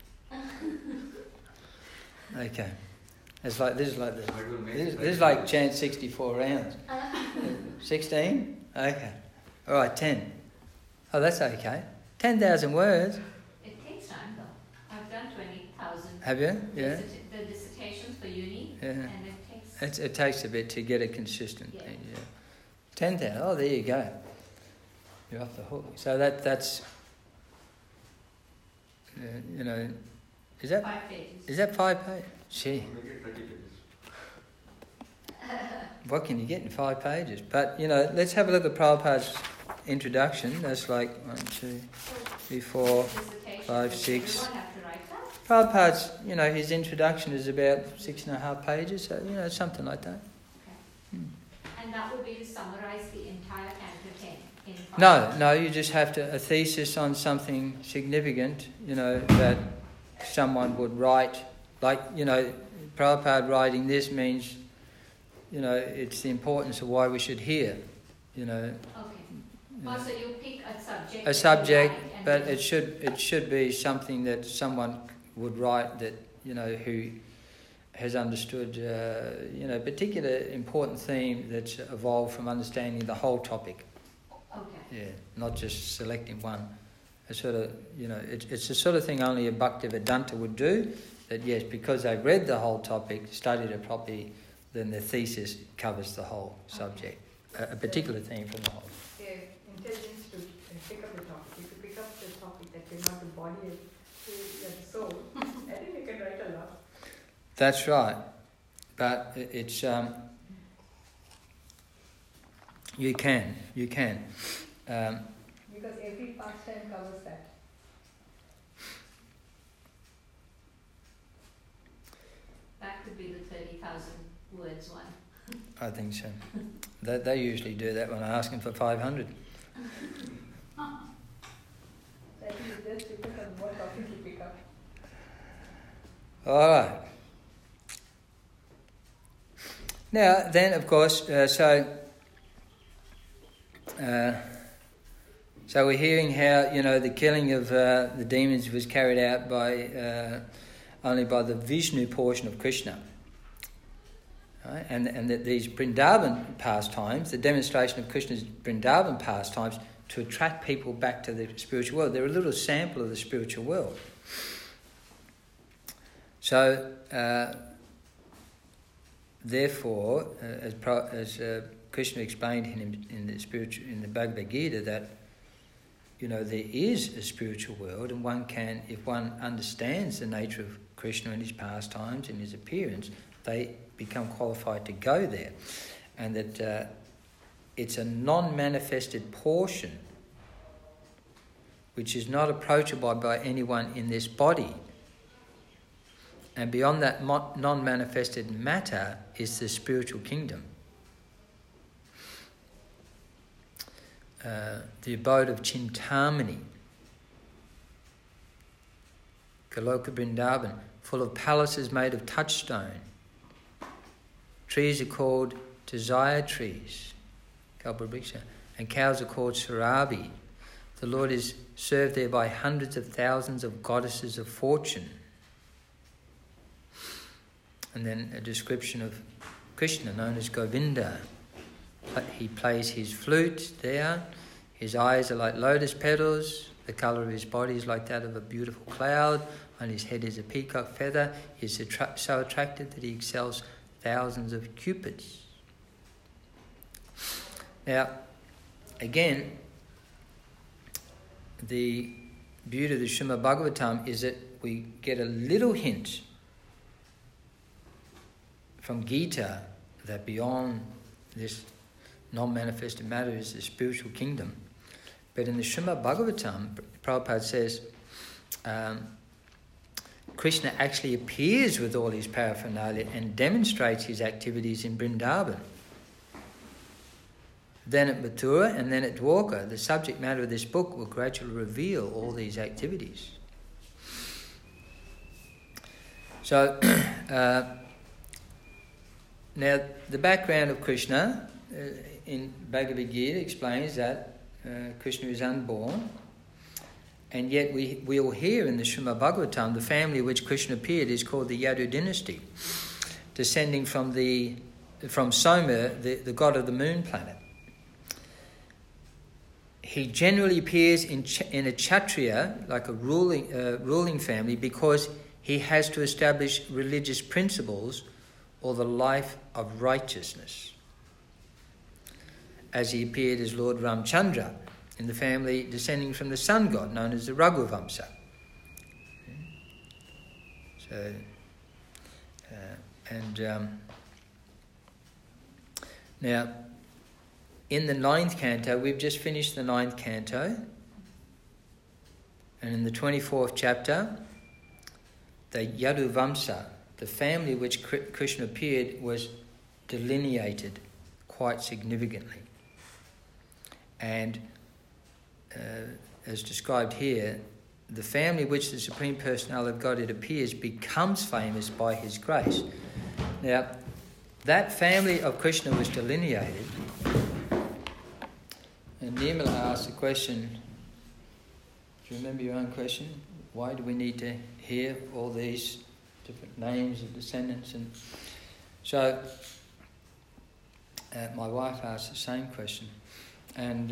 Okay. This is like chant 64 rounds. 16? Okay. All right, 10. Oh, that's okay. 10,000 words. It takes time though. I've done 20,000. Have you? Yeah. The dissertations for uni, Yeah. and it takes. It takes a bit to get it consistent. Yeah. 10,000. Oh, there you go. You're off the hook. So that's. Is that 5 pages. Is that 5 pages? Gee. Make it 30 pages. What can you get in 5 pages? But, let's have a look at Prabhupada's introduction. That's like 1, 2, 3, 4, 5, 6. You won't have to write that. Prabhupada's, his introduction is about 6.5 pages, so, something like that. Okay. And that would be to summarize the entire Canto 10 in 5 No, you just have a thesis on something significant, that someone would write. Like, Prabhupada writing this means, it's the importance of why we should hear, Okay. So you pick a subject. A subject, but it should be something that someone would write that, who has understood, particular important theme that's evolved from understanding the whole topic. Okay. Yeah, not just selecting one. It's sort of, it's the sort of thing only a Bhaktivedanta would do. That yes, because they've read the whole topic, studied it properly, then the thesis covers the whole subject, a particular theme from the whole. Yeah, intelligence to pick up the topic. If you pick up the topic that you're not the body, you're the soul, I think you can write a lot. That's right, but it's you can. Because every pastime covers that. That could be the 30,000 words one. I think so. They usually do that when I ask them for 500. So I think it just depends on what topic you pick up. All right. Now, then, of course, so we're hearing how, the killing of the demons was carried out by only by the Vishnu portion of Krishna. Right? And that these Vrindavan pastimes, the demonstration of Krishna's Vrindavan pastimes, to attract people back to the spiritual world. They're a little sample of the spiritual world. So, therefore, as Krishna explained in the Bhagavad Gita, that there is a spiritual world, and one can, if one understands the nature of Krishna and his pastimes and his appearance, they become qualified to go there, and that it's a non-manifested portion which is not approachable by anyone in this body. And beyond that non-manifested matter is the spiritual kingdom. The abode of Chintamani, Goloka Vrindavan, full of palaces made of touchstone. Trees are called desire trees, Kalpavriksha, and cows are called Sarabi. The Lord is served there by hundreds of thousands of goddesses of fortune. And then a description of Krishna known as Govinda. He plays his flute there. His eyes are like lotus petals. The colour of his body is like that of a beautiful cloud. On his head is a peacock feather. He is so attractive that he excels thousands of cupids. Now, again, the beauty of the Srimad Bhagavatam is that we get a little hint from Gita that beyond this non-manifested matter is the spiritual kingdom. But in the Srimad Bhagavatam, Prabhupada says, Krishna actually appears with all his paraphernalia and demonstrates his activities in Vrindavan. Then at Mathura and then at Dwarka, the subject matter of this book will gradually reveal all these activities. So, now the background of Krishna in Bhagavad Gita explains that Krishna is unborn, and yet we all hear in the Srimad Bhagavatam the family which Krishna appeared is called the Yadu dynasty, descending from Soma, the god of the moon planet. He generally appears in a Kshatriya, like a ruling family, because he has to establish religious principles or the life of righteousness, as he appeared as Lord Ramchandra in the family descending from the sun god known as the Raghuvamsa. So, now, in the 9th canto, we've just finished the 9th canto, and in the 24th chapter, the Yadu Vamsa, the family which Krishna appeared, was delineated quite significantly. And as described here, the family which the Supreme Personality of Godhead appears becomes famous by his grace. Now, that family of Krishna was delineated. And Nirmala asked the question, do you remember your own question? Why do we need to hear all these different names of descendants? And so my wife asked the same question. And,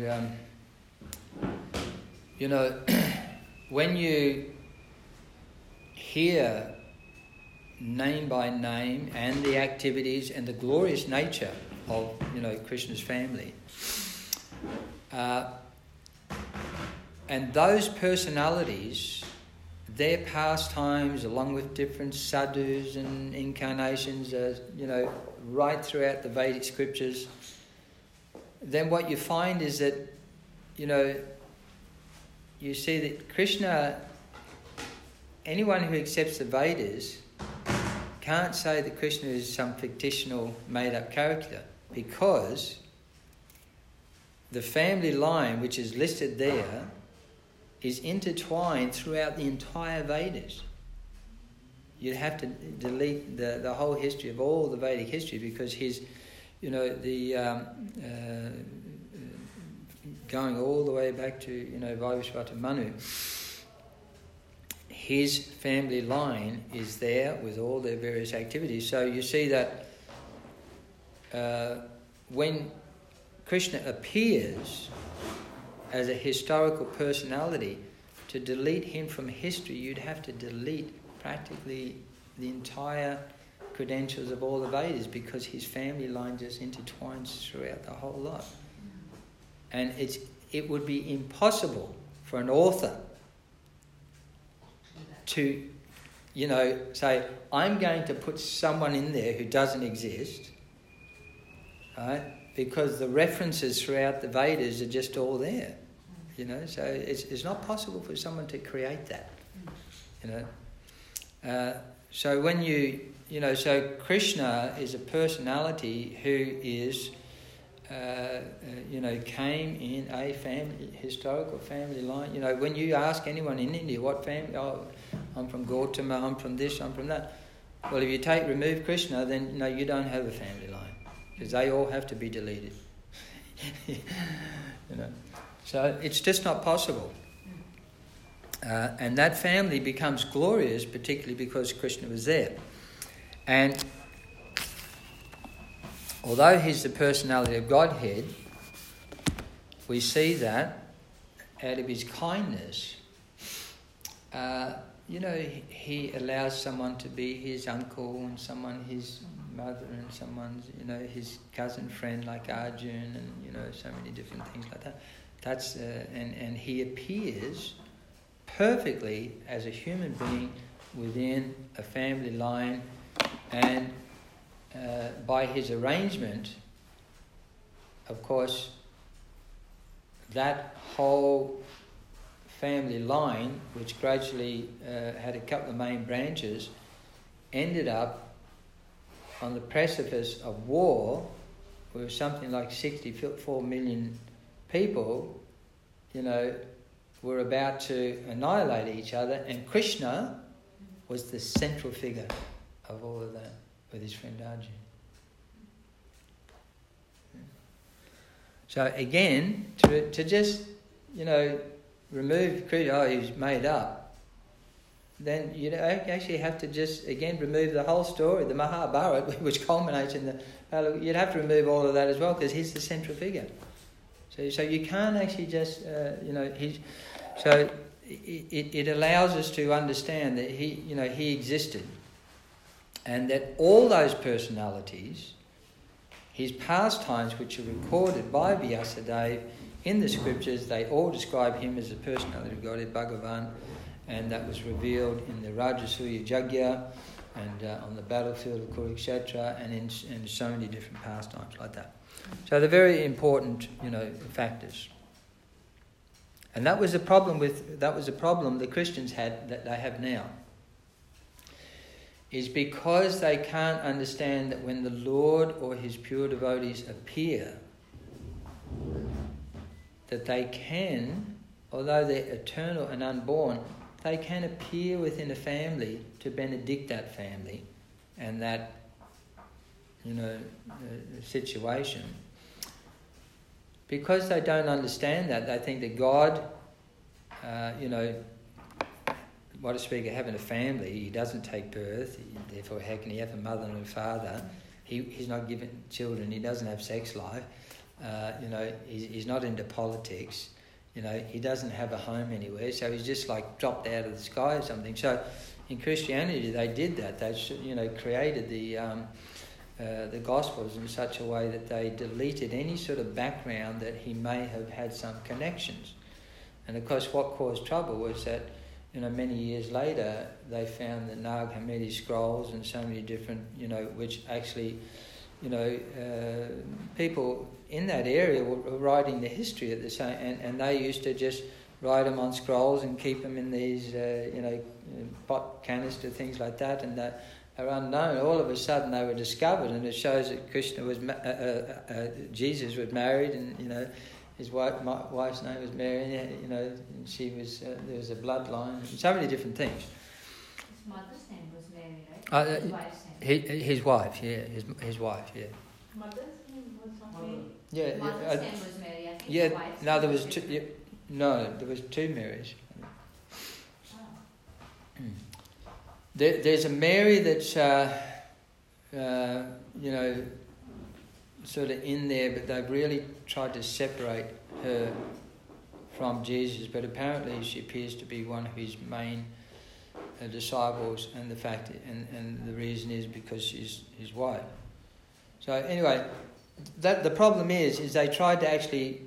when you hear name by name and the activities and the glorious nature of, Krishna's family, and those personalities, their pastimes, along with different sadhus and incarnations, right throughout the Vedic scriptures, then what you find is that, you see that Krishna, anyone who accepts the Vedas can't say that Krishna is some fictional made-up character, because the family line which is listed there is intertwined throughout the entire Vedas. You'd have to delete the whole history of all the Vedic history, because his, going all the way back to, Vaivasvata Manu, his family line is there with all their various activities. So you see that when Krishna appears as a historical personality, to delete him from history, you'd have to delete practically the entire credentials of all the Vedas, because his family line just intertwines throughout the whole lot. And it would be impossible for an author to, say, I'm going to put someone in there who doesn't exist, right? Because the references throughout the Vedas are just all there, So it's not possible for someone to create that, So when so Krishna is a personality who is, came in a historical family line. When you ask anyone in India, what family? Oh, I'm from Gautama, I'm from this, I'm from that. Well, if you remove Krishna, then, you don't have a family line, because they all have to be deleted. So it's just not possible. And that family becomes glorious, particularly because Krishna was there. And although he's the personality of Godhead, we see that out of his kindness, he allows someone to be his uncle and someone his mother and someone's, his cousin friend like Arjun and, so many different things like that. That's and he appears perfectly as a human being within a family line, and by his arrangement, of course, that whole family line, which gradually had a couple of main branches, ended up on the precipice of war, where something like 64 million people, were about to annihilate each other, and Krishna was the central figure of all of that with his friend Arjun. So again, to just, remove Krishna, he's made up, then you actually have to just, again, remove the whole story, the Mahabharata, which culminates in the... You'd have to remove all of that as well, because he's the central figure. So you can't actually just, So it allows us to understand that he existed, and that all those personalities, his pastimes, which are recorded by Vyasadeva in the scriptures, they all describe him as a personality of Godhead, Bhagavan, and that was revealed in the Rajasuya Yajna and on the battlefield of Kurukshetra, and in so many different pastimes like that. So they're very important, factors. And that was a problem the Christians had, that they have now, is because they can't understand that when the Lord or his pure devotees appear, that they can, although they're eternal and unborn, they can appear within a family to benedict that family and that, situation. Because they don't understand that, they think that God, what a speaker, having a family, he doesn't take birth, therefore how can he have a mother and a father? He's not given children, he doesn't have sex life, he's not into politics, he doesn't have a home anywhere, so he's just like dropped out of the sky or something. So in Christianity they did that. They created the Gospels in such a way that they deleted any sort of background that he may have had some connections. And of course what caused trouble was that many years later they found the Nag Hammadi scrolls and so many different, which actually, people in that area were writing the history at the same, and they used to just write them on scrolls and keep them in these, pot canister, things like that, and that are unknown. All of a sudden they were discovered, and it shows that Krishna was, Jesus was married, and his wife's name was Mary, and she was, there was a bloodline, so many different things. His mother's name was Mary, right? His wife's name. His wife, yeah, his wife, yeah. Mother's name was not Mary? Yeah. Mother's name was Mary, I think. Yeah, the wife's no, there name was two. Yeah, no, there was two Marys. Oh. There's a Mary that's, sort of in there, but they've really tried to separate her from Jesus. But apparently, she appears to be one of his main disciples, and and the reason is because she's his wife. So anyway, that the problem is they tried to actually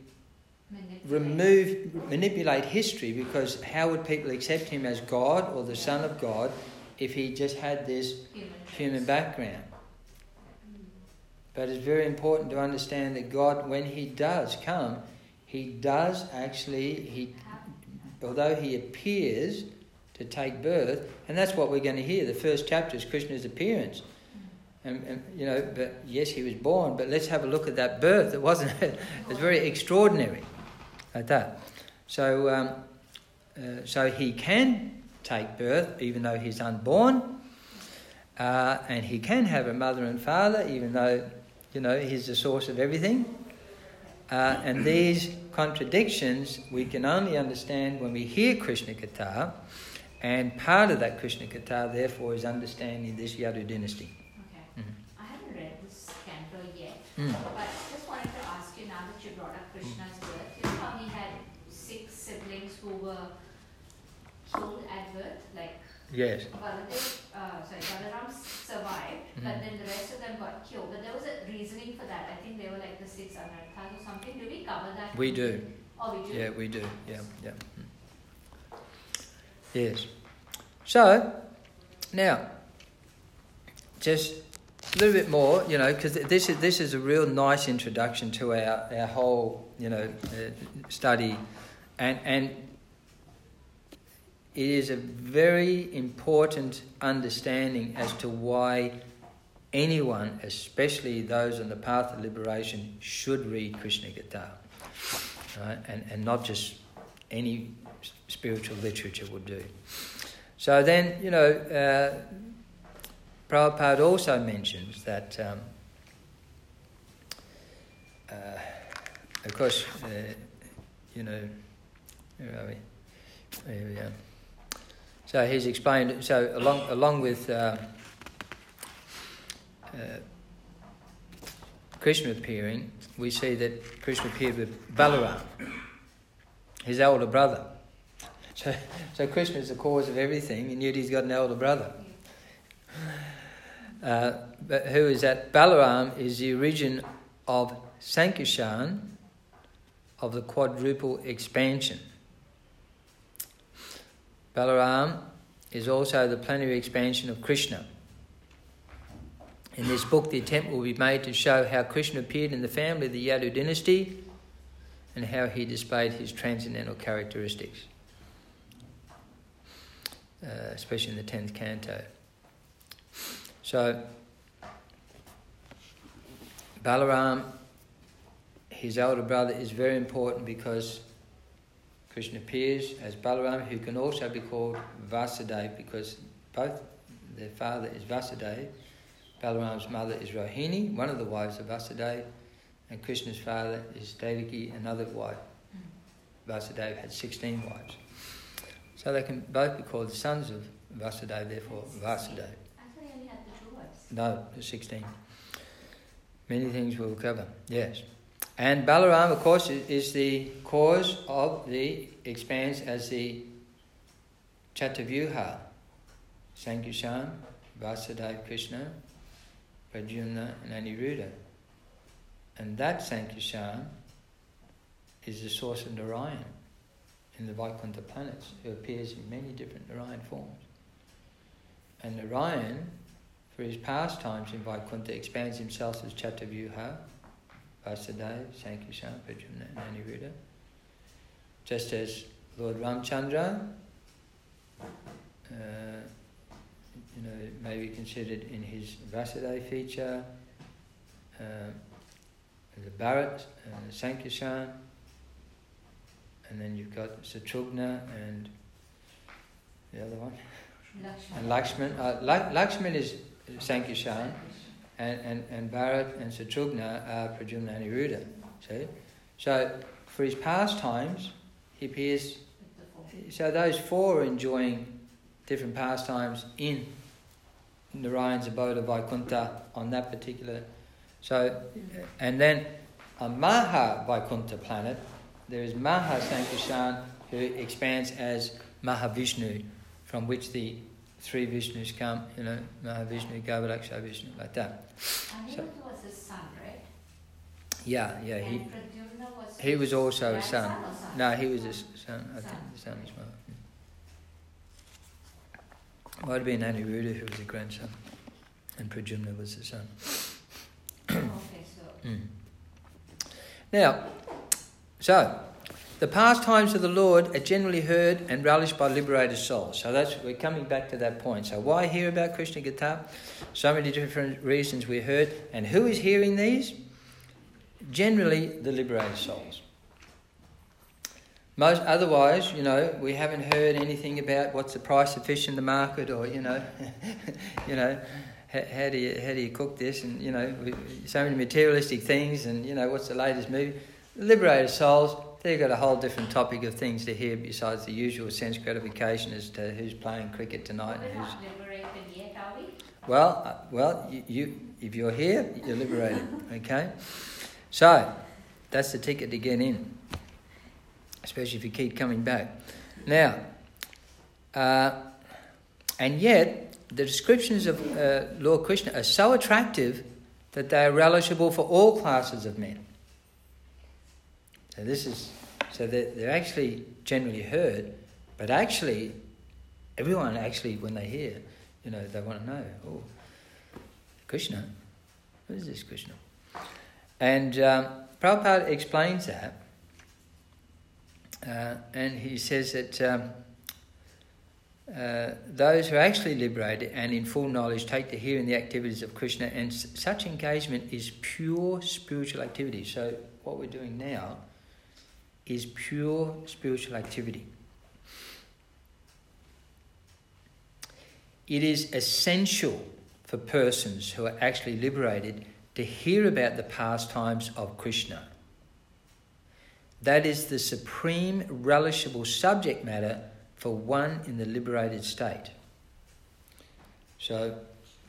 manipulate history, because how would people accept him as God or the Son of God if he just had this human background? But it's very important to understand that God, when he does come, he does actually, although he appears to take birth, and that's what we're going to hear. The first chapter is Krishna's appearance. And but yes, he was born, but let's have a look at that birth. It wasn't, it was very extraordinary, like that. So, so he can take birth, even though he's unborn, and he can have a mother and father, even though, he's the source of everything. And these contradictions we can only understand when we hear Krishna Katha, and part of that Krishna Katha, therefore, is understanding this Yadu dynasty. Okay. I haven't read this canto yet, Mm. but just wanted to ask you, now that you brought up Krishna's birth, you know how he had 6 siblings who were killed at birth? Like, Yes. Balaram survived, but then the rest of them got killed. But there was a reasoning for that. I think they were like the 6 anarthas or something. Do we cover that? We do. Oh, we do? Yeah, we do. Yeah. Yes. So, now, just a little bit more, because this is a real nice introduction to our whole, study, and it is a very important understanding as to why anyone, especially those on the path of liberation, should read Krishna Katha, right? And not just any spiritual literature would do. So then, Prabhupada also mentions that, of course, where are we? There we go. So he's explained. So along with Krishna appearing, we see that Krishna appeared with Balaram, his elder brother. So Krishna is the cause of everything, and yet he's got an elder brother. But who is that? Balaram is the origin of Sankirtan, of the quadruple expansion. Balaram is also the plenary expansion of Krishna. In this book, the attempt will be made to show how Krishna appeared in the family of the Yadu dynasty and how he displayed his transcendental characteristics, especially in the 10th canto. So, Balaram, his elder brother, is very important because Krishna appears as Balaram, who can also be called Vasudeva, because both their father is Vasudeva. Balaram's mother is Rohini, one of the wives of Vasudeva, and Krishna's father is Devaki, another wife. Vasudeva had 16 wives. So they can both be called the sons of Vasudeva, therefore Vasudeva. I thought he only had the 2 wives. No, there's 16. Many things we'll cover, yes. And Balaram, of course, is the cause of the expanse as the Chatavyuha. Sankirtan, Vasudeva, Krishna, Pradyumna and Aniruddha. And that Sankirtan is the source of Narayan in the Vaikuntha planets, who appears in many different Narayan forms. And Narayan, for his pastimes in Vaikuntha, expands himself as Chatavyuha, Vasudeva, Sankirtan, Pradyumna and Aniruddha. Just as Lord Ramchandra, may be considered in his Vasudeva feature, the Bharat and the Sankirtan, and then you've got Satrugna and the other one, and Lakshman. Lakshman is Sankirtan, and Bharat and Satrugna are Pradyumna and Aniruddha. See? So for his pastimes, he appears. So those 4 are enjoying different pastimes in Narayan's abode of Vaikuntha on that particular. So, and then on Maha Vaikuntha planet, there is Maha Sankirtan, who expands as Mahavishnu, from which the 3 Vishnus come, Mahavishnu, Gavadaksha Vishnu, like that. Aniruddha was his son, right? Yeah. And Pradyumna was He was also a son. Son? No, he was a son. I think the son as well. Might have been Aniruddha who was a grandson, and Pradyumna was the son. Okay, so. Now, so the pastimes of the Lord are generally heard and relished by liberated souls. So we're coming back to that point. So why hear about Krishna Katha? So many different reasons we heard, and who is hearing these? Generally, the liberated souls. Otherwise, we haven't heard anything about what's the price of fish in the market, or how do you cook this, and so many materialistic things, and what's the latest movie. liberated souls, they've got a whole different topic of things to hear besides the usual sense gratification as to who's playing cricket tonight. We're And who's... not liberated yet, are we? Well, you if you're here, you're liberated, okay? So, that's the ticket to get in, especially if you keep coming back. Now, and yet, the descriptions of Lord Krishna are so attractive that they are relishable for all classes of men. So they're actually generally heard, but actually, everyone actually, when they hear, they want to know, oh, Krishna, what is this Krishna? And Prabhupada explains that, and he says that those who are actually liberated and in full knowledge take to hearing the activities of Krishna, and such engagement is pure spiritual activity. So what we're doing now is pure spiritual activity. It is essential for persons who are actually liberated to hear about the pastimes of Krishna. That is the supreme relishable subject matter for one in the liberated state. So,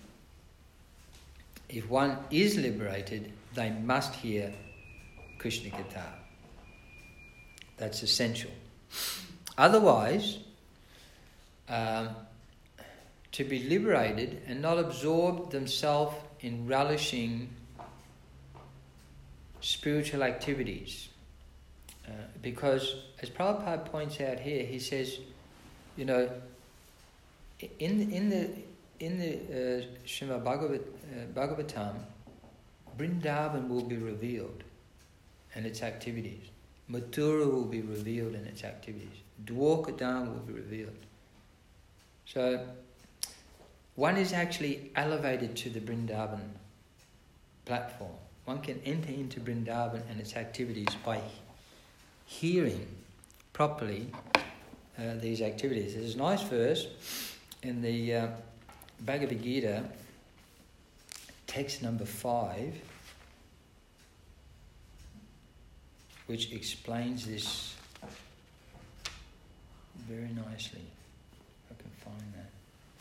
if one is liberated, they must hear Krishna Katha. That's essential. Otherwise, to be liberated and not absorb themselves in relishing spiritual activities. Because, as Prabhupada points out here, he says, in the Srimad Bhagavatam, Vrindavan will be revealed and its activities. Mathura will be revealed in its activities. Dwarkadam will be revealed. So, one is actually elevated to the Vrindavan platform. One can enter into Vrindavan and its activities by hearing properly these activities. There's a nice verse in the Bhagavad Gita, text number 5, which explains this very nicely. If I can find that.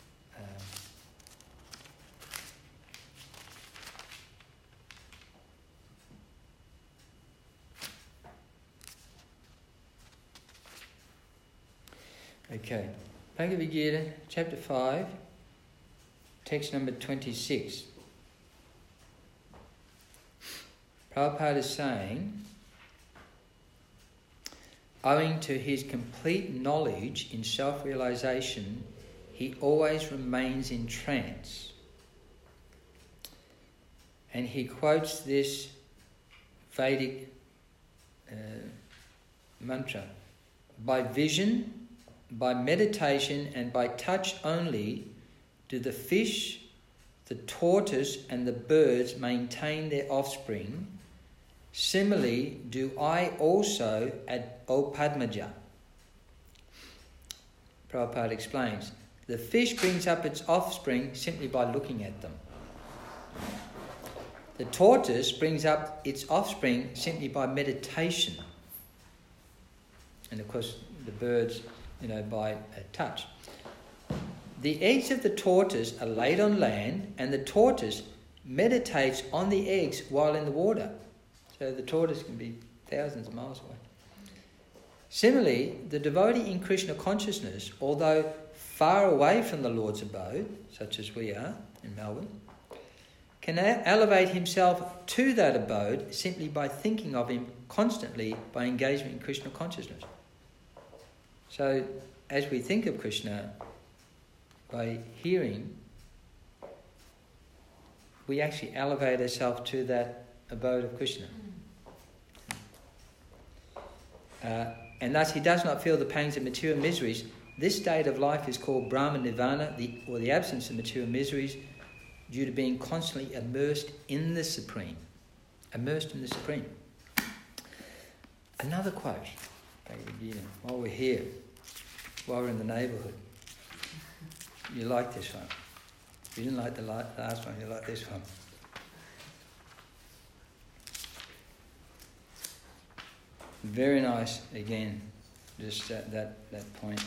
Okay, Bhagavad Gita, chapter 5, text number 26. Prabhupada is saying, owing to his complete knowledge in self-realization, he always remains in trance. And he quotes this Vedic mantra, by vision, by meditation and by touch only do the fish, the tortoise and the birds maintain their offspring. Similarly do I also at O Padmaja. Prabhupada explains, the fish brings up its offspring simply by looking at them. The tortoise brings up its offspring simply by meditation. And of course the birds, by touch. The eggs of the tortoise are laid on land, and the tortoise meditates on the eggs while in the water. So the tortoise can be thousands of miles away. Similarly, the devotee in Krishna consciousness, although far away from the Lord's abode, such as we are in Melbourne, can elevate himself to that abode simply by thinking of him constantly by engagement in Krishna consciousness. So, as we think of Krishna, by hearing, we actually elevate ourselves to that abode of Krishna. And thus he does not feel the pangs of material miseries. This state of life is called Brahma Nirvana, or the absence of material miseries, due to being constantly immersed in the Supreme. Immersed in the Supreme. Another quote, while we're here, while we're in the neighbourhood. You like this one. If you didn't like the last one, you like this one. very nice again, just that point.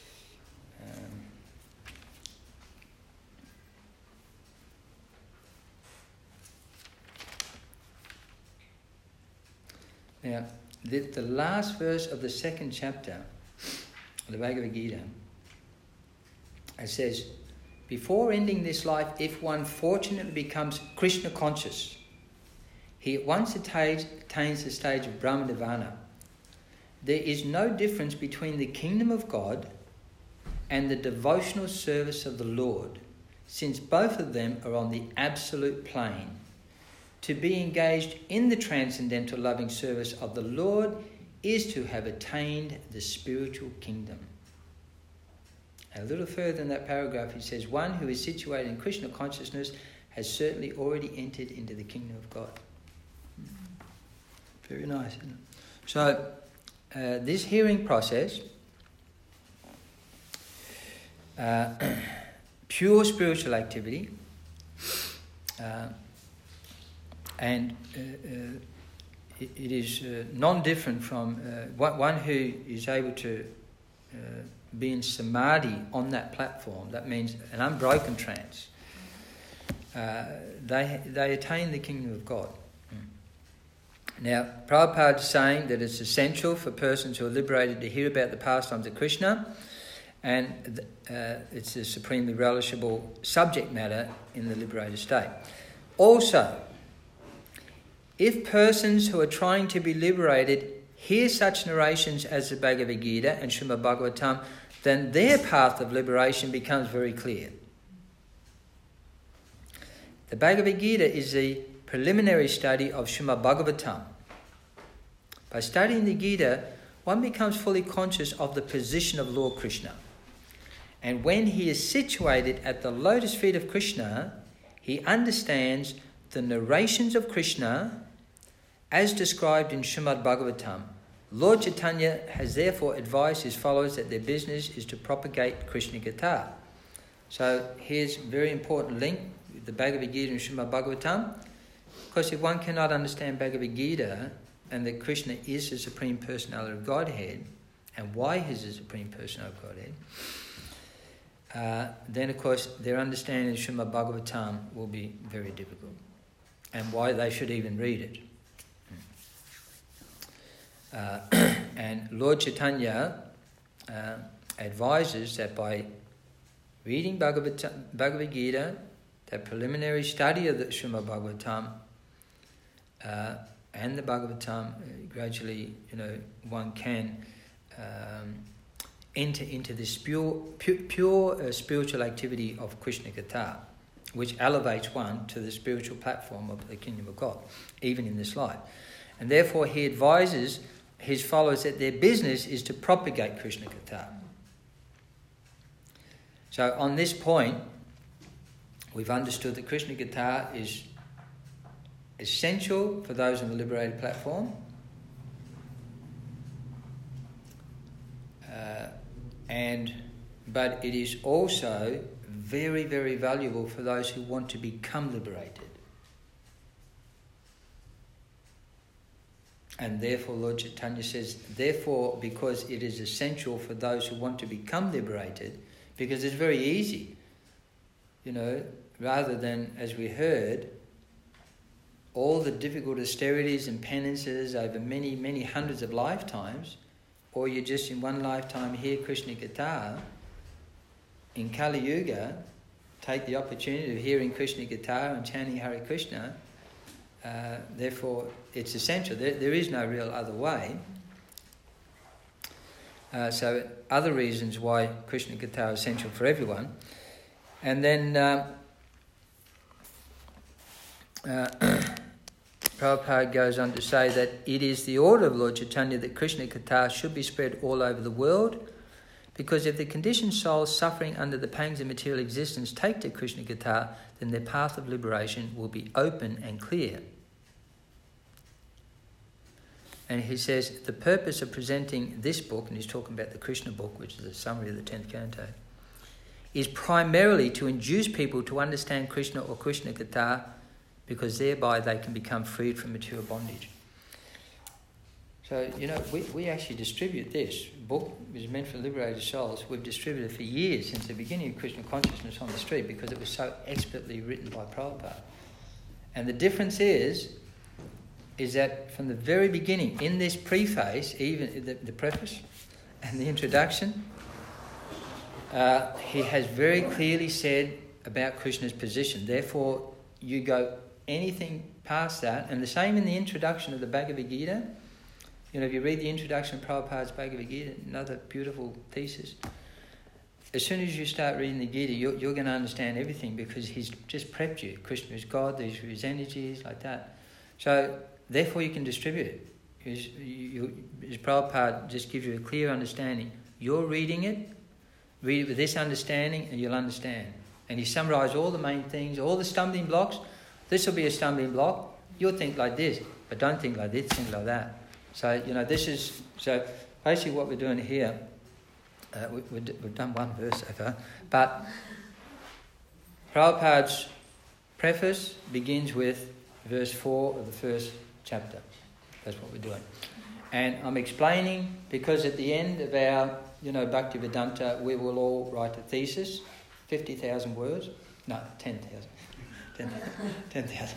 Now, the last verse of the second chapter of the Bhagavad Gita, it says, before ending this life, if one fortunately becomes Krishna conscious, he at once attains the stage of Brahmanirvana. There is no difference between the kingdom of God and the devotional service of the Lord, since both of them are on the absolute plane. To be engaged in the transcendental loving service of the Lord is to have attained the spiritual kingdom. A little further in that paragraph, he says, one who is situated in Krishna consciousness has certainly already entered into the kingdom of God. Very nice, isn't it? So, this hearing process, pure spiritual activity, and it is non-different from one who is able to be in samadhi on that platform. That means an unbroken trance. They attain the kingdom of God. Now, Prabhupada is saying that it's essential for persons who are liberated to hear about the pastimes of Krishna, and it's a supremely relishable subject matter in the liberated state. Also, if persons who are trying to be liberated hear such narrations as the Bhagavad Gita and Srimad Bhagavatam, then their path of liberation becomes very clear. The Bhagavad Gita is the preliminary study of Srimad Bhagavatam. By studying the Gita, one becomes fully conscious of the position of Lord Krishna. And when he is situated at the lotus feet of Krishna, he understands the narrations of Krishna as described in Srimad Bhagavatam. Lord Chaitanya has therefore advised his followers that their business is to propagate Krishna Katha. So here's a very important link with the Bhagavad Gita and Srimad Bhagavatam. Because if one cannot understand Bhagavad Gita and that Krishna is the Supreme Personality of Godhead, and why he is the Supreme Personality of Godhead, then of course their understanding of Srimad Bhagavatam will be very difficult, and why they should even read it. And Lord Chaitanya advises that by reading Bhagavad Gita, that preliminary study of the Srimad Bhagavatam and the Bhagavatam, gradually, one can enter into this pure spiritual activity of Krishna Katha, which elevates one to the spiritual platform of the kingdom of God, even in this life. And therefore he advises his followers that their business is to propagate Krishna Katha. So on this point, we've understood that Krishna Katha is essential for those on the liberated platform, but it is also very, very valuable for those who want to become liberated. And therefore, Lord Chaitanya says, therefore, because it is essential for those who want to become liberated, because it's very easy, rather than, as we heard, all the difficult austerities and penances over many, many hundreds of lifetimes, or you just in one lifetime hear Krishna Katha, in Kali Yuga, take the opportunity of hearing Krishna Katha and chanting Hare Krishna. Therefore, it's essential. There is no real other way. So, other reasons why Krishna Katha is essential for everyone. And then Prabhupada goes on to say that it is the order of Lord Chaitanya that Krishna Katha should be spread all over the world, because if the conditioned souls suffering under the pangs of material existence take to Krishna Katha, then their path of liberation will be open and clear. And he says the purpose of presenting this book, and he's talking about the Krishna book, which is a summary of the 10th canto, is primarily to induce people to understand Krishna or Krishna Katha, because thereby they can become freed from material bondage. So, we actually distribute this book, which is meant for liberated souls. We've distributed for years, since the beginning of Krishna consciousness on the street, because it was so expertly written by Prabhupada. And the difference is that from the very beginning, in this preface, even the preface and the introduction, he has very clearly said about Krishna's position. Therefore, you go anything past that, and the same in the introduction of the Bhagavad Gita. If you read the introduction of Prabhupada's Bhagavad Gita, another beautiful thesis. As soon as you start reading the Gita, you're going to understand everything, because he's just prepped you. Krishna is God, these are his energies, like that. So, therefore you can distribute it. As Prabhupada just gives you a clear understanding. You're reading it, read it with this understanding, and you'll understand. And he summarised all the main things, all the stumbling blocks. This will be a stumbling block. You'll think like this, but don't think like this, think like that. So, so basically what we're doing here, we've done one verse so far, but Prabhupada's preface begins with verse 4 of the first chapter. That's what we're doing. And I'm explaining, because at the end of our, Bhaktivedanta, we will all write a thesis, 50,000 words. No, 10,000. 10,000.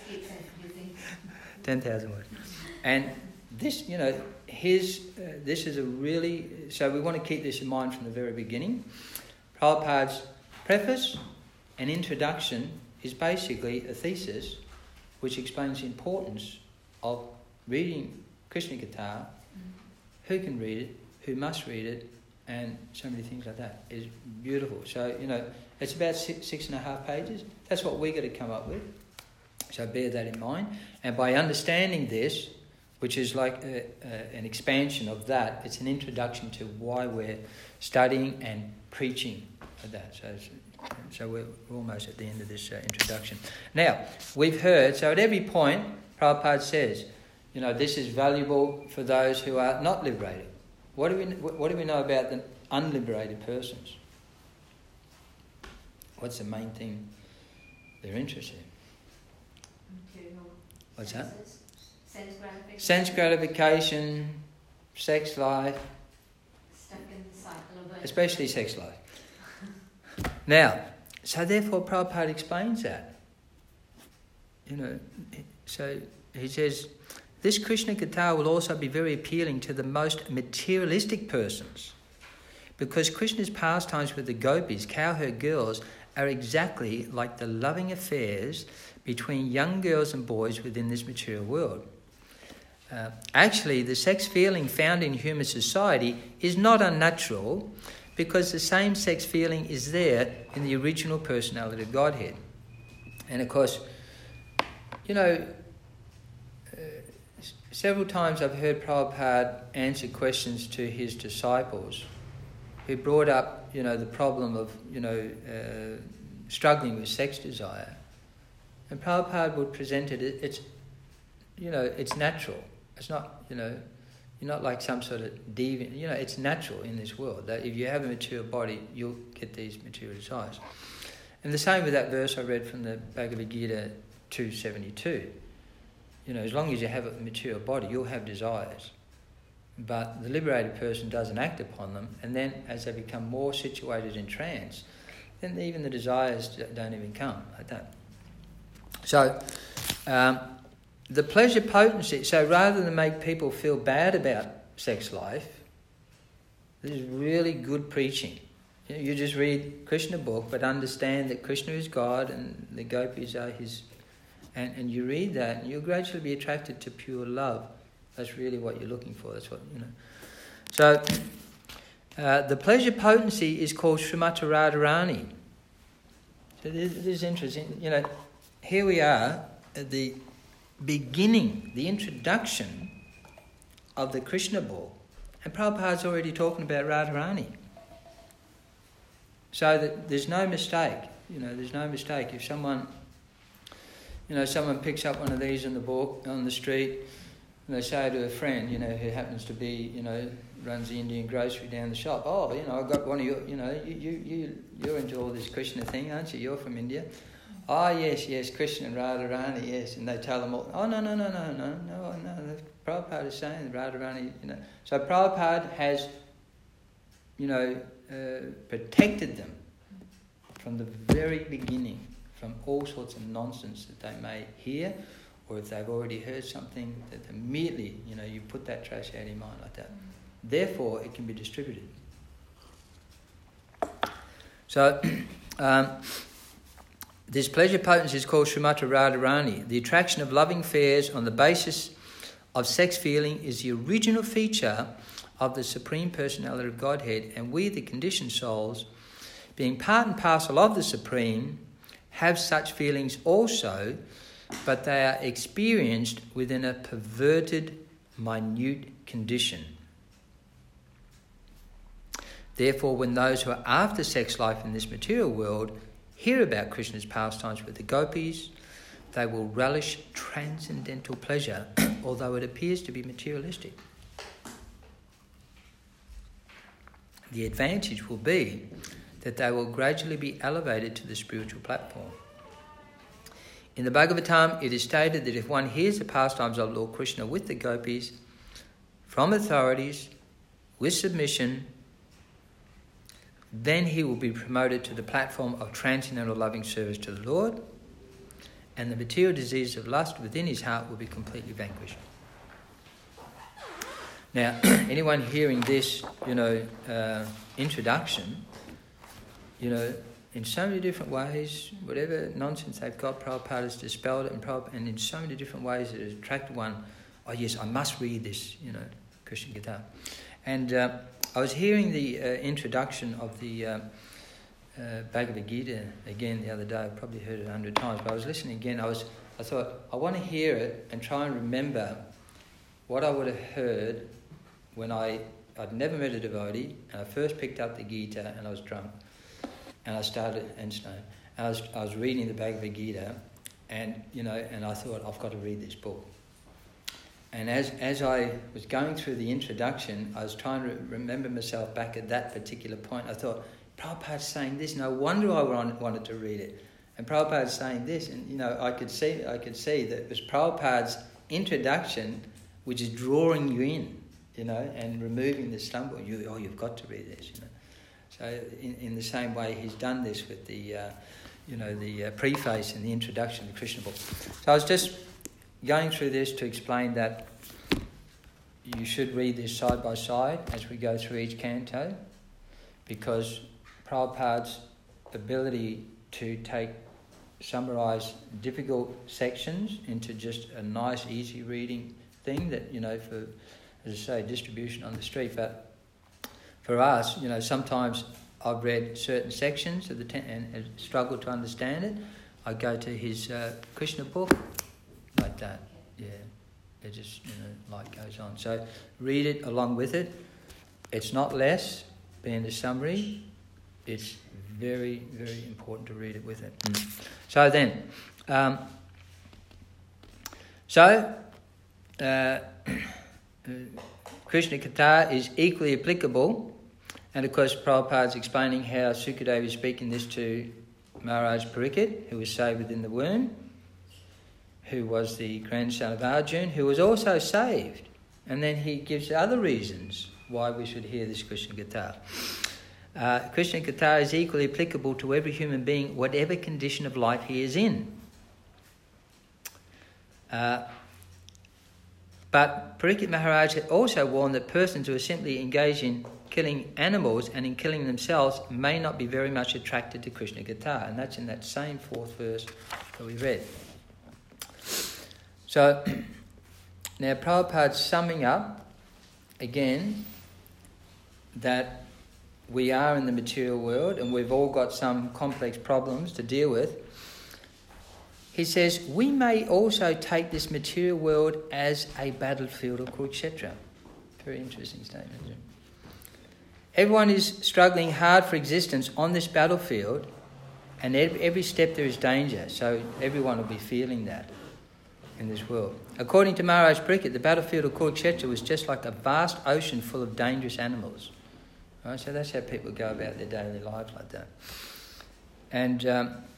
10,000 words. And this, this is a really... So we want to keep this in mind from the very beginning. Prabhupada's preface and introduction is basically a thesis which explains the importance of reading Krishna Katha, who can read it, who must read it, and so many things like that. It's beautiful. So, it's about 6.5 pages. That's what we're going to come up with. So bear that in mind. And by understanding this, which is like an expansion of that, it's an introduction to why we're studying and preaching for that. So we're almost at the end of this introduction. Now, we've heard, so at every point, Prabhupada says, this is valuable for those who are not liberated. What do we know about the unliberated persons? What's the main thing they're interested in? What's that? Sense gratification, sex life, stuck in the cycle of especially sex life. Now, so therefore Prabhupada explains that. So he says, this Krishna Katha will also be very appealing to the most materialistic persons, because Krishna's pastimes with the gopis, cowherd girls, are exactly like the loving affairs between young girls and boys within this material world. Actually, the sex feeling found in human society is not unnatural, because the same sex feeling is there in the original personality of Godhead. And of course, several times I've heard Prabhupada answer questions to his disciples who brought up, the problem of, struggling with sex desire. And Prabhupada would present it, it's natural. It's not, you're not like some sort of deviant. It's natural in this world that if you have a mature body, you'll get these material desires. And the same with that verse I read from the Bhagavad Gita 272. As long as you have a mature body, you'll have desires. But the liberated person doesn't act upon them, and then as they become more situated in trance, then even the desires don't even come like that. So, the pleasure potency, so rather than make people feel bad about sex life, this is really good preaching. You just read Krishna book, but understand that Krishna is God and the gopis are his... And you read that, and you'll gradually be attracted to pure love. That's really what you're looking for. That's what, So, the pleasure potency is called Srimati Radharani. So this is interesting. Here we are at the beginning, the introduction of the Krishna book, and Prabhupada's already talking about Radharani. So that there's no mistake. There's no mistake. If someone picks up one of these in the book on the street, and they say to a friend, who happens to be, runs the Indian grocery down the shop, I've got one of your, you're into all this Krishna thing, aren't you? You're from India. Oh, yes, Krishna and Radharani, yes. And they tell them all, oh, no, Prabhupada is saying, Radharani, So Prabhupada has, protected them from the very beginning from all sorts of nonsense that they may hear, or if they've already heard something, that immediately, you put that trash out of your mind like that. Therefore, it can be distributed. So, this pleasure potency is called Srimati Radharani. The attraction of loving fares on the basis of sex feeling is the original feature of the Supreme Personality of Godhead, and we, the conditioned souls, being part and parcel of the Supreme, have such feelings also, but they are experienced within a perverted, minute condition. Therefore, when those who are after sex life in this material world hear about Krishna's pastimes with the gopis, they will relish transcendental pleasure, although it appears to be materialistic. The advantage will be that they will gradually be elevated to the spiritual platform. In the Bhagavatam, it is stated that if one hears the pastimes of Lord Krishna with the gopis, from authorities, with submission, then he will be promoted to the platform of transcendental loving service to the Lord, and the material disease of lust within his heart will be completely vanquished. Now, anyone hearing this, introduction, in so many different ways, whatever nonsense they've got, Prabhupada has dispelled it, and in so many different ways it has attracted one, oh yes, I must read this, Krishna Gita. And I was hearing the introduction of the Bhagavad Gita again the other day. I've probably heard it 100 times, but I was listening again. I thought, I want to hear it and try and remember what I would have heard when I'd never met a devotee, and I first picked up the Gita, and I was drunk, and I started, I was reading the Bhagavad Gita, and I thought, I've got to read this book. And as I was going through the introduction, I was trying to remember myself back at that particular point. I thought, Prabhupada's saying this, no wonder I wanted to read it. And Prabhupada's saying this, and I could see that it was Prabhupada's introduction which is drawing you in, and removing the stumble. You've got to read this, So in the same way, he's done this with the preface and the introduction to the Krishna book. So I was just going through this to explain that you should read this side by side as we go through each canto, because Prabhupada's ability to summarise difficult sections into just a nice, easy reading thing that, for, as I say, distribution on the street. But for us, sometimes I've read certain sections of and struggled to understand it. I go to his Krishna book, like that, yeah. It just, goes on. So read it along with it. It's not less, being the summary. It's very, very important to read it with it. So then, Krishna Katha is equally applicable, and of course Prabhupada's explaining how Sukadeva is speaking this to Maharaj Parikshit, who was saved within the womb, who was the grandson of Arjuna, who was also saved. And then he gives other reasons why we should hear this Krishna Katha. Krishna Katha is equally applicable to every human being, whatever condition of life he is in. But Parikshit Maharaj had also warned that persons who are simply engaged in killing animals and in killing themselves may not be very much attracted to Krishna Katha. And that's in that same 4th verse that we read. So, now Prabhupada's summing up, again, that we are in the material world and we've all got some complex problems to deal with. He says, we may also take this material world as a battlefield of Kurukshetra. Very interesting statement, isn't it? Everyone is struggling hard for existence on this battlefield, and every step there is danger, so everyone will be feeling that in this world. According to Maharaj Parikshit, the battlefield of Kurukshetra was just like a vast ocean full of dangerous animals. Right? So that's how people go about their daily lives, like that. And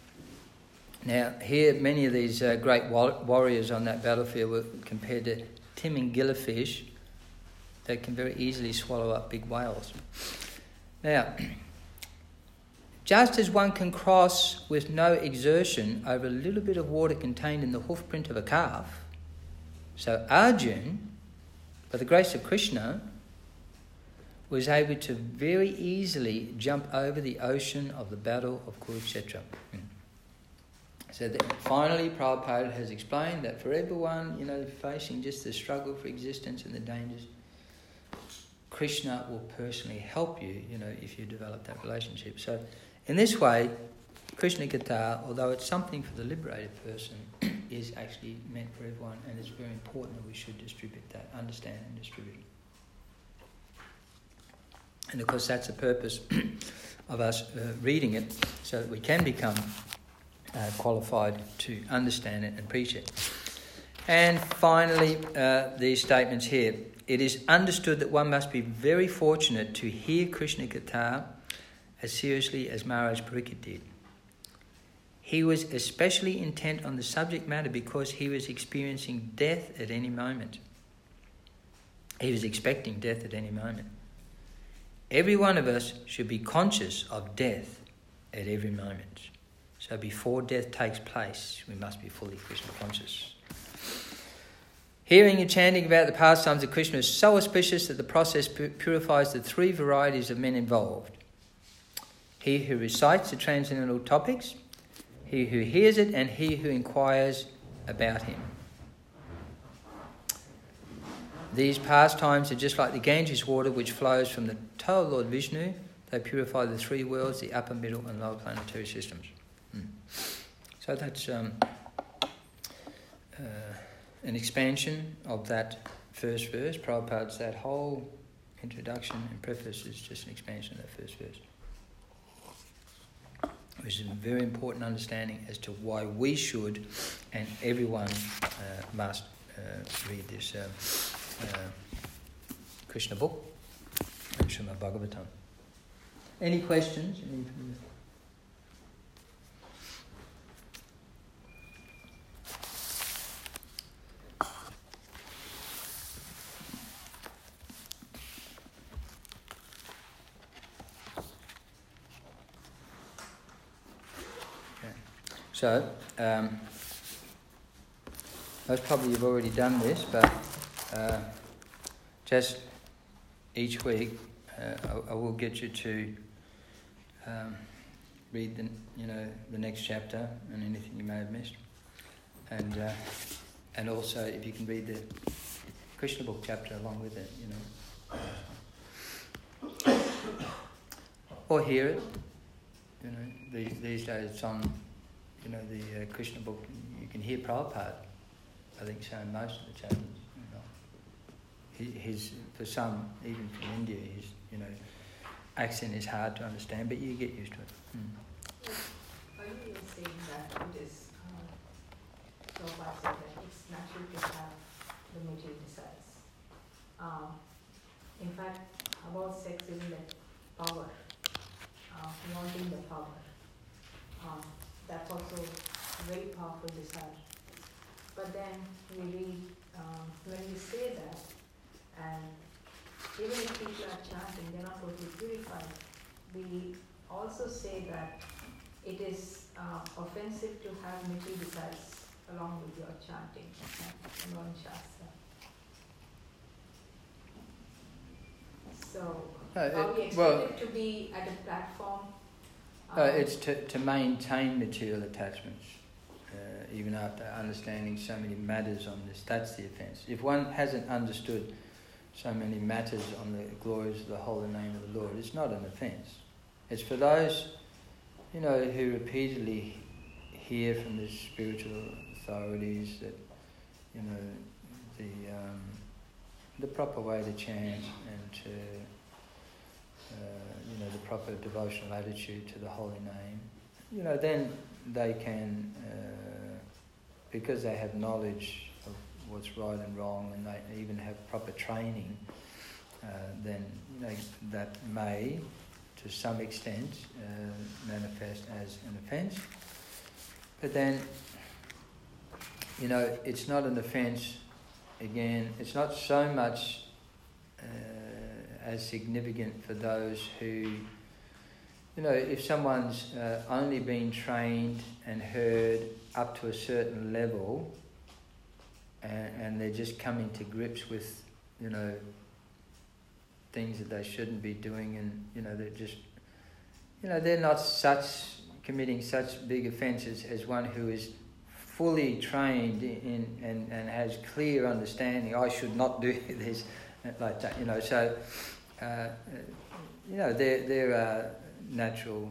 now here, many of these great warriors on that battlefield were compared to timingillifish that can very easily swallow up big whales. Now, just as one can cross with no exertion over a little bit of water contained in the hoof print of a calf, so Arjun, by the grace of Krishna, was able to very easily jump over the ocean of the battle of Kurukshetra. So that finally Prabhupada has explained that for everyone, facing just the struggle for existence and the dangers, Krishna will personally help you, if you develop that relationship. So in this way, Krishna Katha, although it's something for the liberated person, is actually meant for everyone, and it's very important that we should distribute that, understand and distribute it. And of course that's the purpose of us reading it, so that we can become qualified to understand it and preach it. And finally, these statements here. It is understood that one must be very fortunate to hear Krishna Katha as seriously as Maharaj Parikshit did. He was especially intent on the subject matter because he was experiencing death at any moment. He was expecting death at any moment. Every one of us should be conscious of death at every moment. So before death takes place, we must be fully Krishna conscious. Hearing and chanting about the pastimes of Krishna is so auspicious that the process purifies the three varieties of men involved. He who recites the transcendental topics, he who hears it, and he who inquires about him. These pastimes are just like the Ganges water which flows from the toe of Lord Vishnu. They purify the three worlds, the upper, middle and lower planetary systems. So that's an expansion of that first verse. Prabhupada's that whole introduction and preface is just an expansion of that first verse, which is a very important understanding as to why we should and everyone must read this Krishna book and Srimad Bhagavatam. Any questions? So, most probably you've already done this, but just each week I will get you to read the next chapter and anything you may have missed, and also if you can read the Krishna book chapter along with it, or hear it. These days it's on. The Krishna book, you can hear Prabhupada, I think, saying most of the chapters. His, for some, even from India, his accent is hard to understand, but you get used to it. Are you saying that it is, Prabhupada said that it's natural to have the material desires? In fact, about sex isn't that power, wanting the power. That's also a very powerful desire. But then we read, when we say that, and even if people are chanting, they're not totally purified, we also say that it is offensive to have material desires along with your chanting and Shastra. So, are we expected to be at a platform? It's to maintain material attachments, even after understanding so many matters on this. That's the offence. If one hasn't understood so many matters on the glories of the holy name of the Lord, it's not an offence. It's for those, who repeatedly hear from the spiritual authorities that, the proper way to chant and to the proper devotional attitude to the holy name, then they can, because they have knowledge of what's right and wrong, and they even have proper training, then that may, to some extent, manifest as an offence. But then, it's not an offence again, it's not so much as significant for those who, if someone's only been trained and heard up to a certain level, and they're just coming to grips with, things that they shouldn't be doing, and, they're just, they're not committing such big offences as one who is fully trained in and has clear understanding. I should not do this, like that. So there are natural,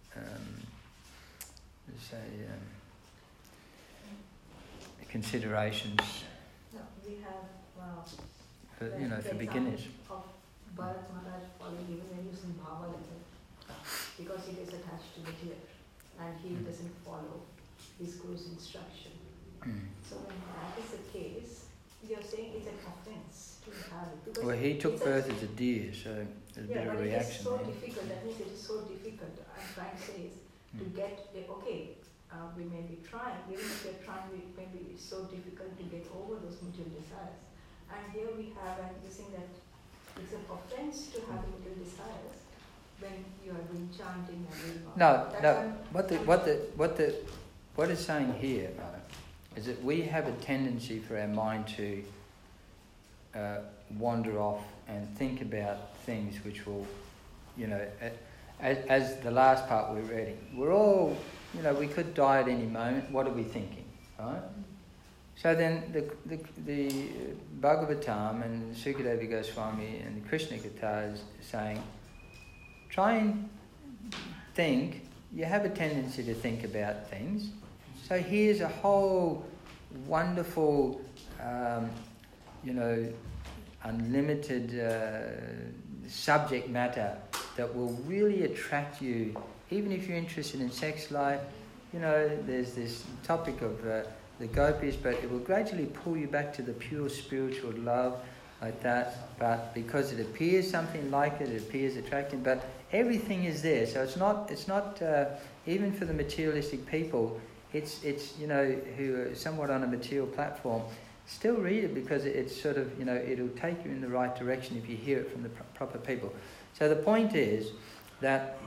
considerations. No, we have for beginners. Of Bharat Maharaj following even when using Bhava level, because he is attached to the deer and he doesn't follow his Guru's instruction. So when that is the case, you're saying it's an offense to have it. Because well, he took birth as a deer, so there's a bit of a reaction. It's so difficult. That means it is so difficult. I'm trying to say is to get it. Okay, we may be trying. Even if we're trying, maybe it's so difficult to get over those material desires. And here we have, and you're saying that it's an offense to have material desires when you are doing chanting and doing all. No. What it's saying here, is that we have a tendency for our mind to wander off and think about things which will, as the last part we're reading, we're all, we could die at any moment. What are we thinking, right? So then the Bhagavatam and Sukadeva Goswami and the Krishna Katha is saying, try and think. You have a tendency to think about things. So here's a whole wonderful, unlimited subject matter that will really attract you, even if you're interested in sex life. There's this topic of the gopis, but it will gradually pull you back to the pure spiritual love, like that. But because it appears something like it appears attractive, but everything is there. So it's not even for the materialistic people. It's who are somewhat on a material platform. Still read it, because it's sort of, it'll take you in the right direction if you hear it from the proper people. So the point is that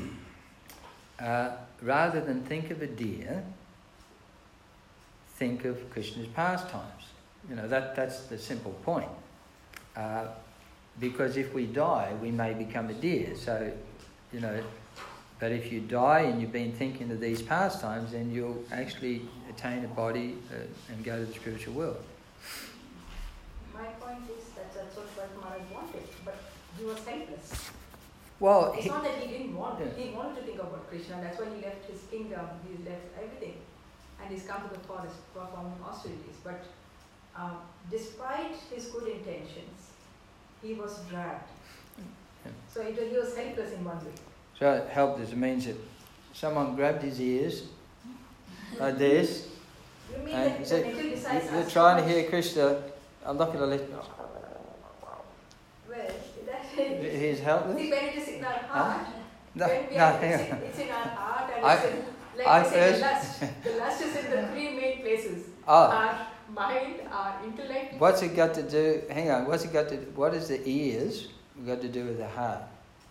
rather than think of a deer, think of Krishna's pastimes. That's the simple point. Because if we die, we may become a deer. So, but if you die and you've been thinking of these pastimes, then you'll actually attain a body and go to the spiritual world. My point is that's what Maharaj wanted, but he was helpless. Well, it's not that he didn't want it. He wanted to think about Krishna. That's why he left his kingdom. He left everything, and he's come to the forest performing austerities. But despite his good intentions, he was dragged. So he was helpless in one way. So helpless means that someone grabbed his ears like this. You mean and that said, the mental desires you're trying to hear Krishna. I'm not going to let you. Well, that he's helpless. See, when it is in our heart, No, it's in our heart, and the lust. The lust is in the three main places. Our mind, our intellect. What's it got to do? Hang on. What is the ears got to do with the heart?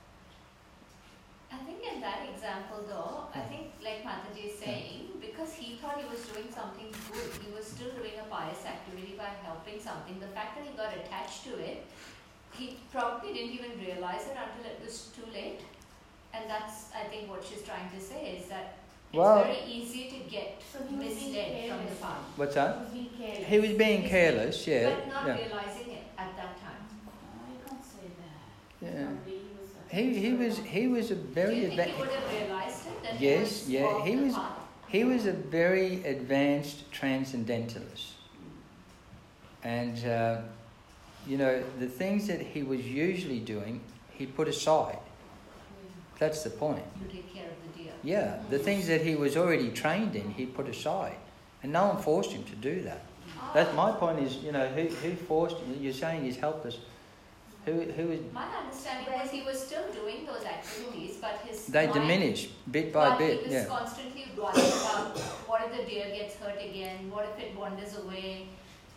I think in that example, though, I think like Mataji is saying, because he thought he was doing something good, he was still doing a pious activity by helping something. The fact that he got attached to it, he probably didn't even realize it until it was too late. And that's, I think, what she's trying to say is that it's very easy to get misled from the path. What's that? He was being careless, yeah. But not realizing it at that time. I can't say that. Yeah. He was a very. Do you think he would have realized it? That yes, he was a very advanced transcendentalist, and the things that he was usually doing, he put aside. That's the point. To take care of the deer. Yeah, the things that he was already trained in, he put aside, and no one forced him to do that. That's my point. Is who forced him? You're saying he's helpless. Who was? My understanding was he was still doing those activities, but they diminished bit by bit. He was constantly worried about what if the deer gets hurt again? What if it wanders away?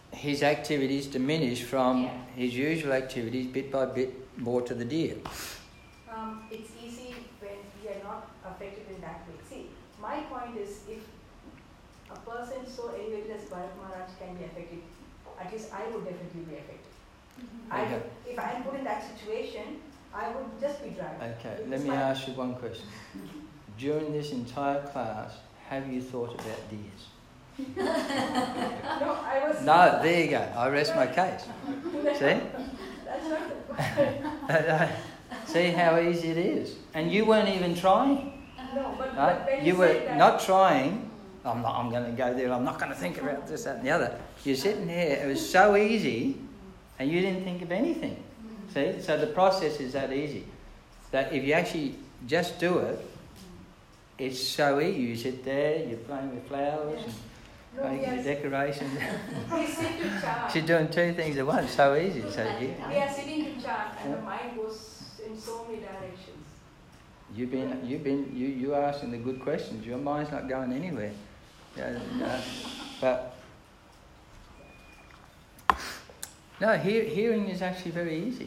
his activities diminish from his usual activities bit by bit more to the deer. It's easy when we are not affected in that way. See, my point is, if a person so elevated as Bharat Maharaj can be affected, at least I would definitely be affected. Okay. If I am put in that situation, I would just be dragged. Okay, let me ask you one question. During this entire class, have you thought about deers? No, I was... No, there you go. I rest my case. See? That's not the point. See how easy it is. And you weren't even trying. No, but Right? when You say were that, not trying. I'm going to go there. I'm not going to think about this, that and the other. You're sitting here. It was so easy and you didn't think of anything. See? So the process is that easy. That if you actually just do it, it's so easy. You sit there, you're playing with flowers and making decorations. we sit to chant. She's doing two things at once. So easy. So We are sitting to chant and the mind goes in so many directions. You're asking the good questions. Your mind's not going anywhere. But no, hearing is actually very easy.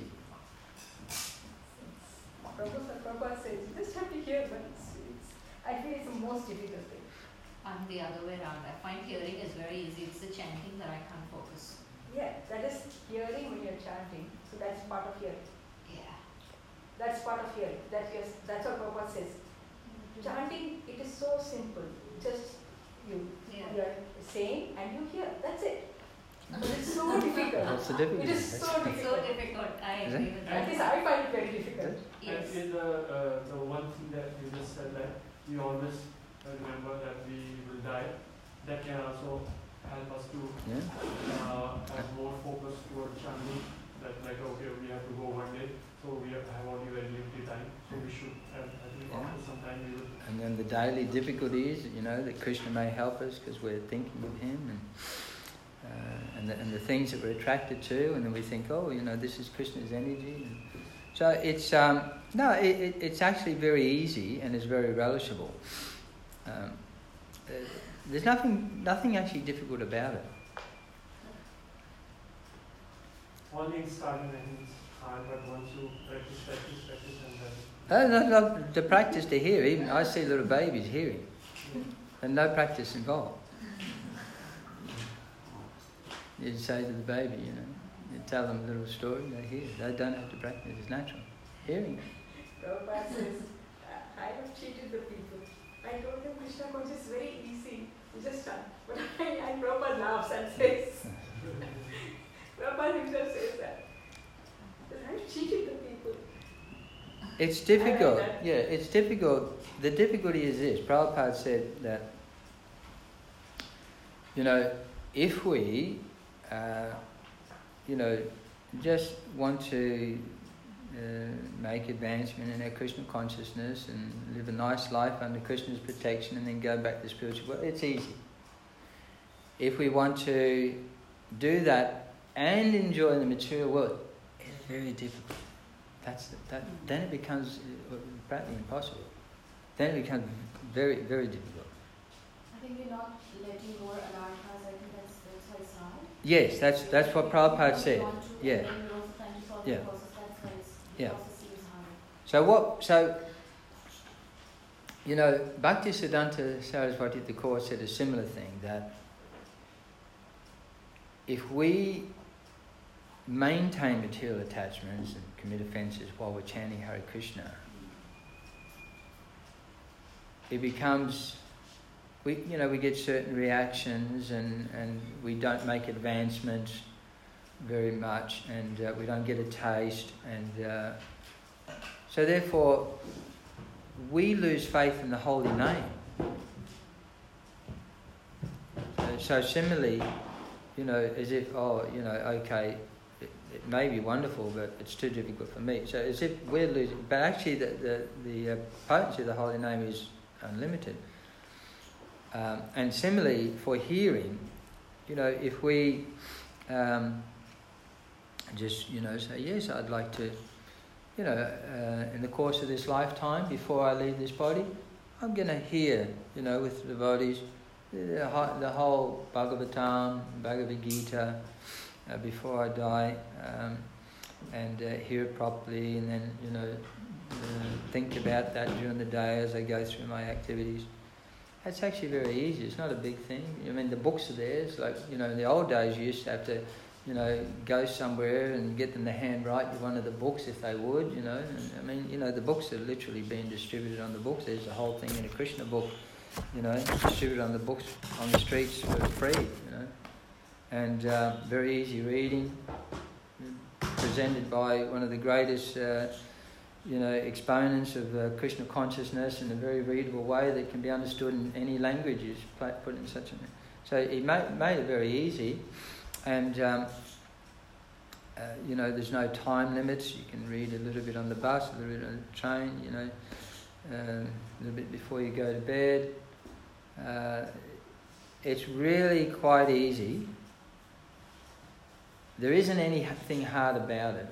Prabhupada says, you just have to hear, but I feel it's the most difficult thing. I'm the other way around. I find hearing is very easy. It's the chanting that I can't focus. Yeah, that is hearing when you're chanting. So that's part of hearing. Yeah. That's part of hearing. That's what Prabhupada says. Chanting, it is so simple. Just you're saying and you hear. That's it. But it's so difficult. That's the difficulty. It is so difficult. So difficult. I agree with At that. least I find it very difficult. Yes. And the one thing that you just said, that we always remember that we will die, that can also help us to have more focus towards chanting, that like, okay, we have to go one day, so we have only very limited time, so we should, I think after some time we will. And then the daily difficulty is, that Krishna may help us because we're thinking of him and the things that we're attracted to, and then we think, this is Krishna's energy. And so it's it's actually very easy and it's very relishable. There's nothing actually difficult about it. One thing starting, I think it's hard, but once you practice and then... No, the practice to hear, even I see little babies hearing, and no practice involved. You say to the baby, you tell them a little story, they hear. They don't have to practice, it's natural. Hearing. Prabhupada says, I have cheated the people. I told them Krishna consciousness is very easy. You just start. But and Prabhupada laughs and says, Prabhupada himself says that. I have cheated the people. It's difficult. Yeah, it's difficult. The difficulty is this. Prabhupada said that, if we, just want to make advancement in our Krishna consciousness and live a nice life under Krishna's protection and then go back to spiritual world, it's easy. If we want to do that and enjoy the material world, it's very difficult. Then it becomes practically impossible. Then it becomes very, very difficult. I think we're not letting go our anarthas. I think that's why it's hard. Yes, that's what Prabhupada said. Yeah. Yeah. Yeah. So Bhaktisiddhanta Saraswati the Course said a similar thing, that if we maintain material attachments and commit offences while we're chanting Hare Krishna, it becomes, we get certain reactions and we don't make advancements very much, and we don't get a taste, and so therefore we lose faith in the holy name. So similarly, as if, okay, it may be wonderful, but it's too difficult for me. So as if we're losing, but actually the potency of the holy name is unlimited. And similarly for hearing, if we just say, yes, I'd like to, in the course of this lifetime, before I leave this body, I'm going to hear, with the devotees, the whole Bhagavatam, Bhagavad Gita, before I die, and hear it properly, and then think about that during the day as I go through my activities. That's actually very easy. It's not a big thing. I mean, the books are there. It's like, in the old days you used to have to, go somewhere and get them to handwrite you one of the books if they would, And, I mean, the books are literally being distributed on the books. There's a whole thing in a Krishna book, distributed on the books, on the streets for free, And very easy reading, presented by one of the greatest exponents of Krishna consciousness in a very readable way that can be understood in any language. Is put in such a. So he made it very easy, and there's no time limits. You can read a little bit on the bus, a little bit on the train. A little bit before you go to bed. It's really quite easy. There isn't anything hard about it.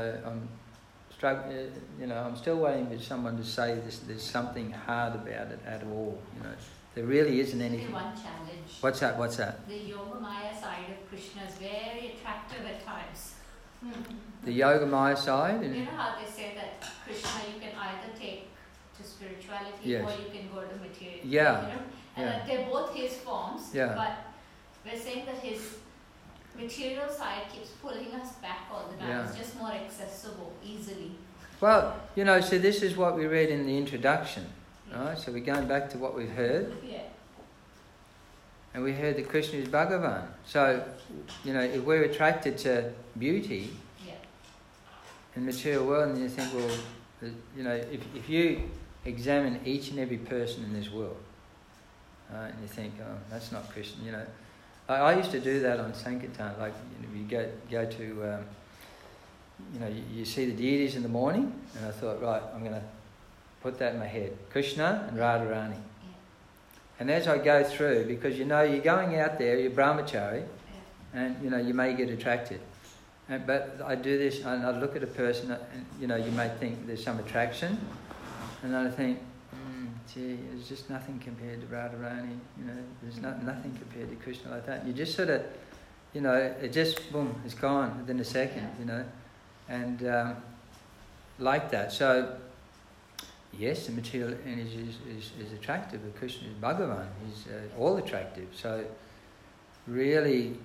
I'm still waiting for someone to say there's something hard about it at all. There really isn't anything. One challenge. What's that? The Yogamaya side of Krishna is very attractive at times. The Yogamaya side? You know how they say that Krishna you can either take to spirituality, yes, or you can go to material. Yeah. And that they're both his forms. Yeah. But we're saying that his material side keeps pulling us back all the time. Yeah. It's just more accessible, easily. Well, so this is what we read in the introduction, right? So we're going back to what we've heard. Yeah. And we heard that Krishna is Bhagavan. So, if we're attracted to beauty in the material world, and you think, well, if you examine each and every person in this world, and you think, oh, that's not Krishna, I used to do that on Sankirtan. Like, you go to, you see the deities in the morning, and I thought, right, I'm going to put that in my head. Krishna and Radharani. Yeah. And as I go through, because you're going out there, you're brahmachari, and you may get attracted. But I do this, and I look at a person, and you may think there's some attraction, and I think, gee, there's just nothing compared to Radharani, there's nothing compared to Krishna like that. You just sort of, it just, boom, it's gone within a second, and like that. So, yes, the material energy is attractive, but Krishna is Bhagavan, he's all attractive. So, really,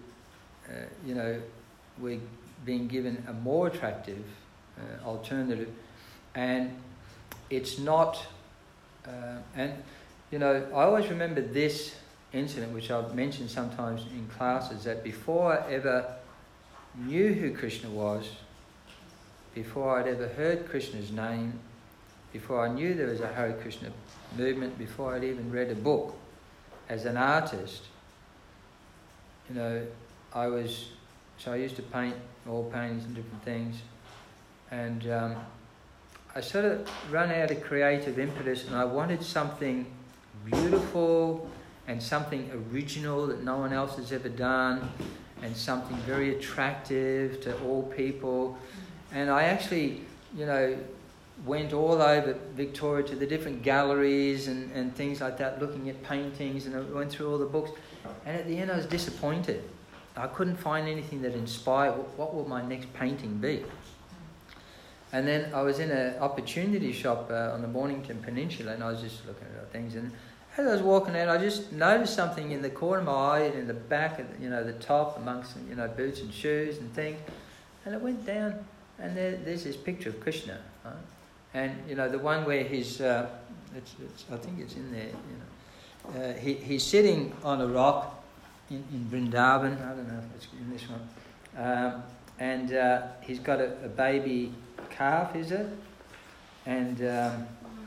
we're being given a more attractive alternative, and it's not. I always remember this incident, which I've mentioned sometimes in classes, that before I ever knew who Krishna was, before I'd ever heard Krishna's name, before I knew there was a Hare Krishna movement, before I'd even read a book, as an artist, I used to paint oil paintings and different things, and I sort of run out of creative impetus, and I wanted something beautiful and something original that no one else has ever done, and something very attractive to all people. And I actually, went all over Victoria to the different galleries and things like that, looking at paintings, and I went through all the books. And at the end I was disappointed. I couldn't find anything that inspired what will my next painting be. And then I was in an opportunity shop on the Mornington Peninsula, and I was just looking at things. And as I was walking out, I just noticed something in the corner of my eye, in the back, the top, amongst boots and shoes and things. And I went down, and there's this picture of Krishna, right? And the one where he's, I think it's in there. He's sitting on a rock in Vrindavan. I don't know if it's in this one. And he's got a baby calf, is it? And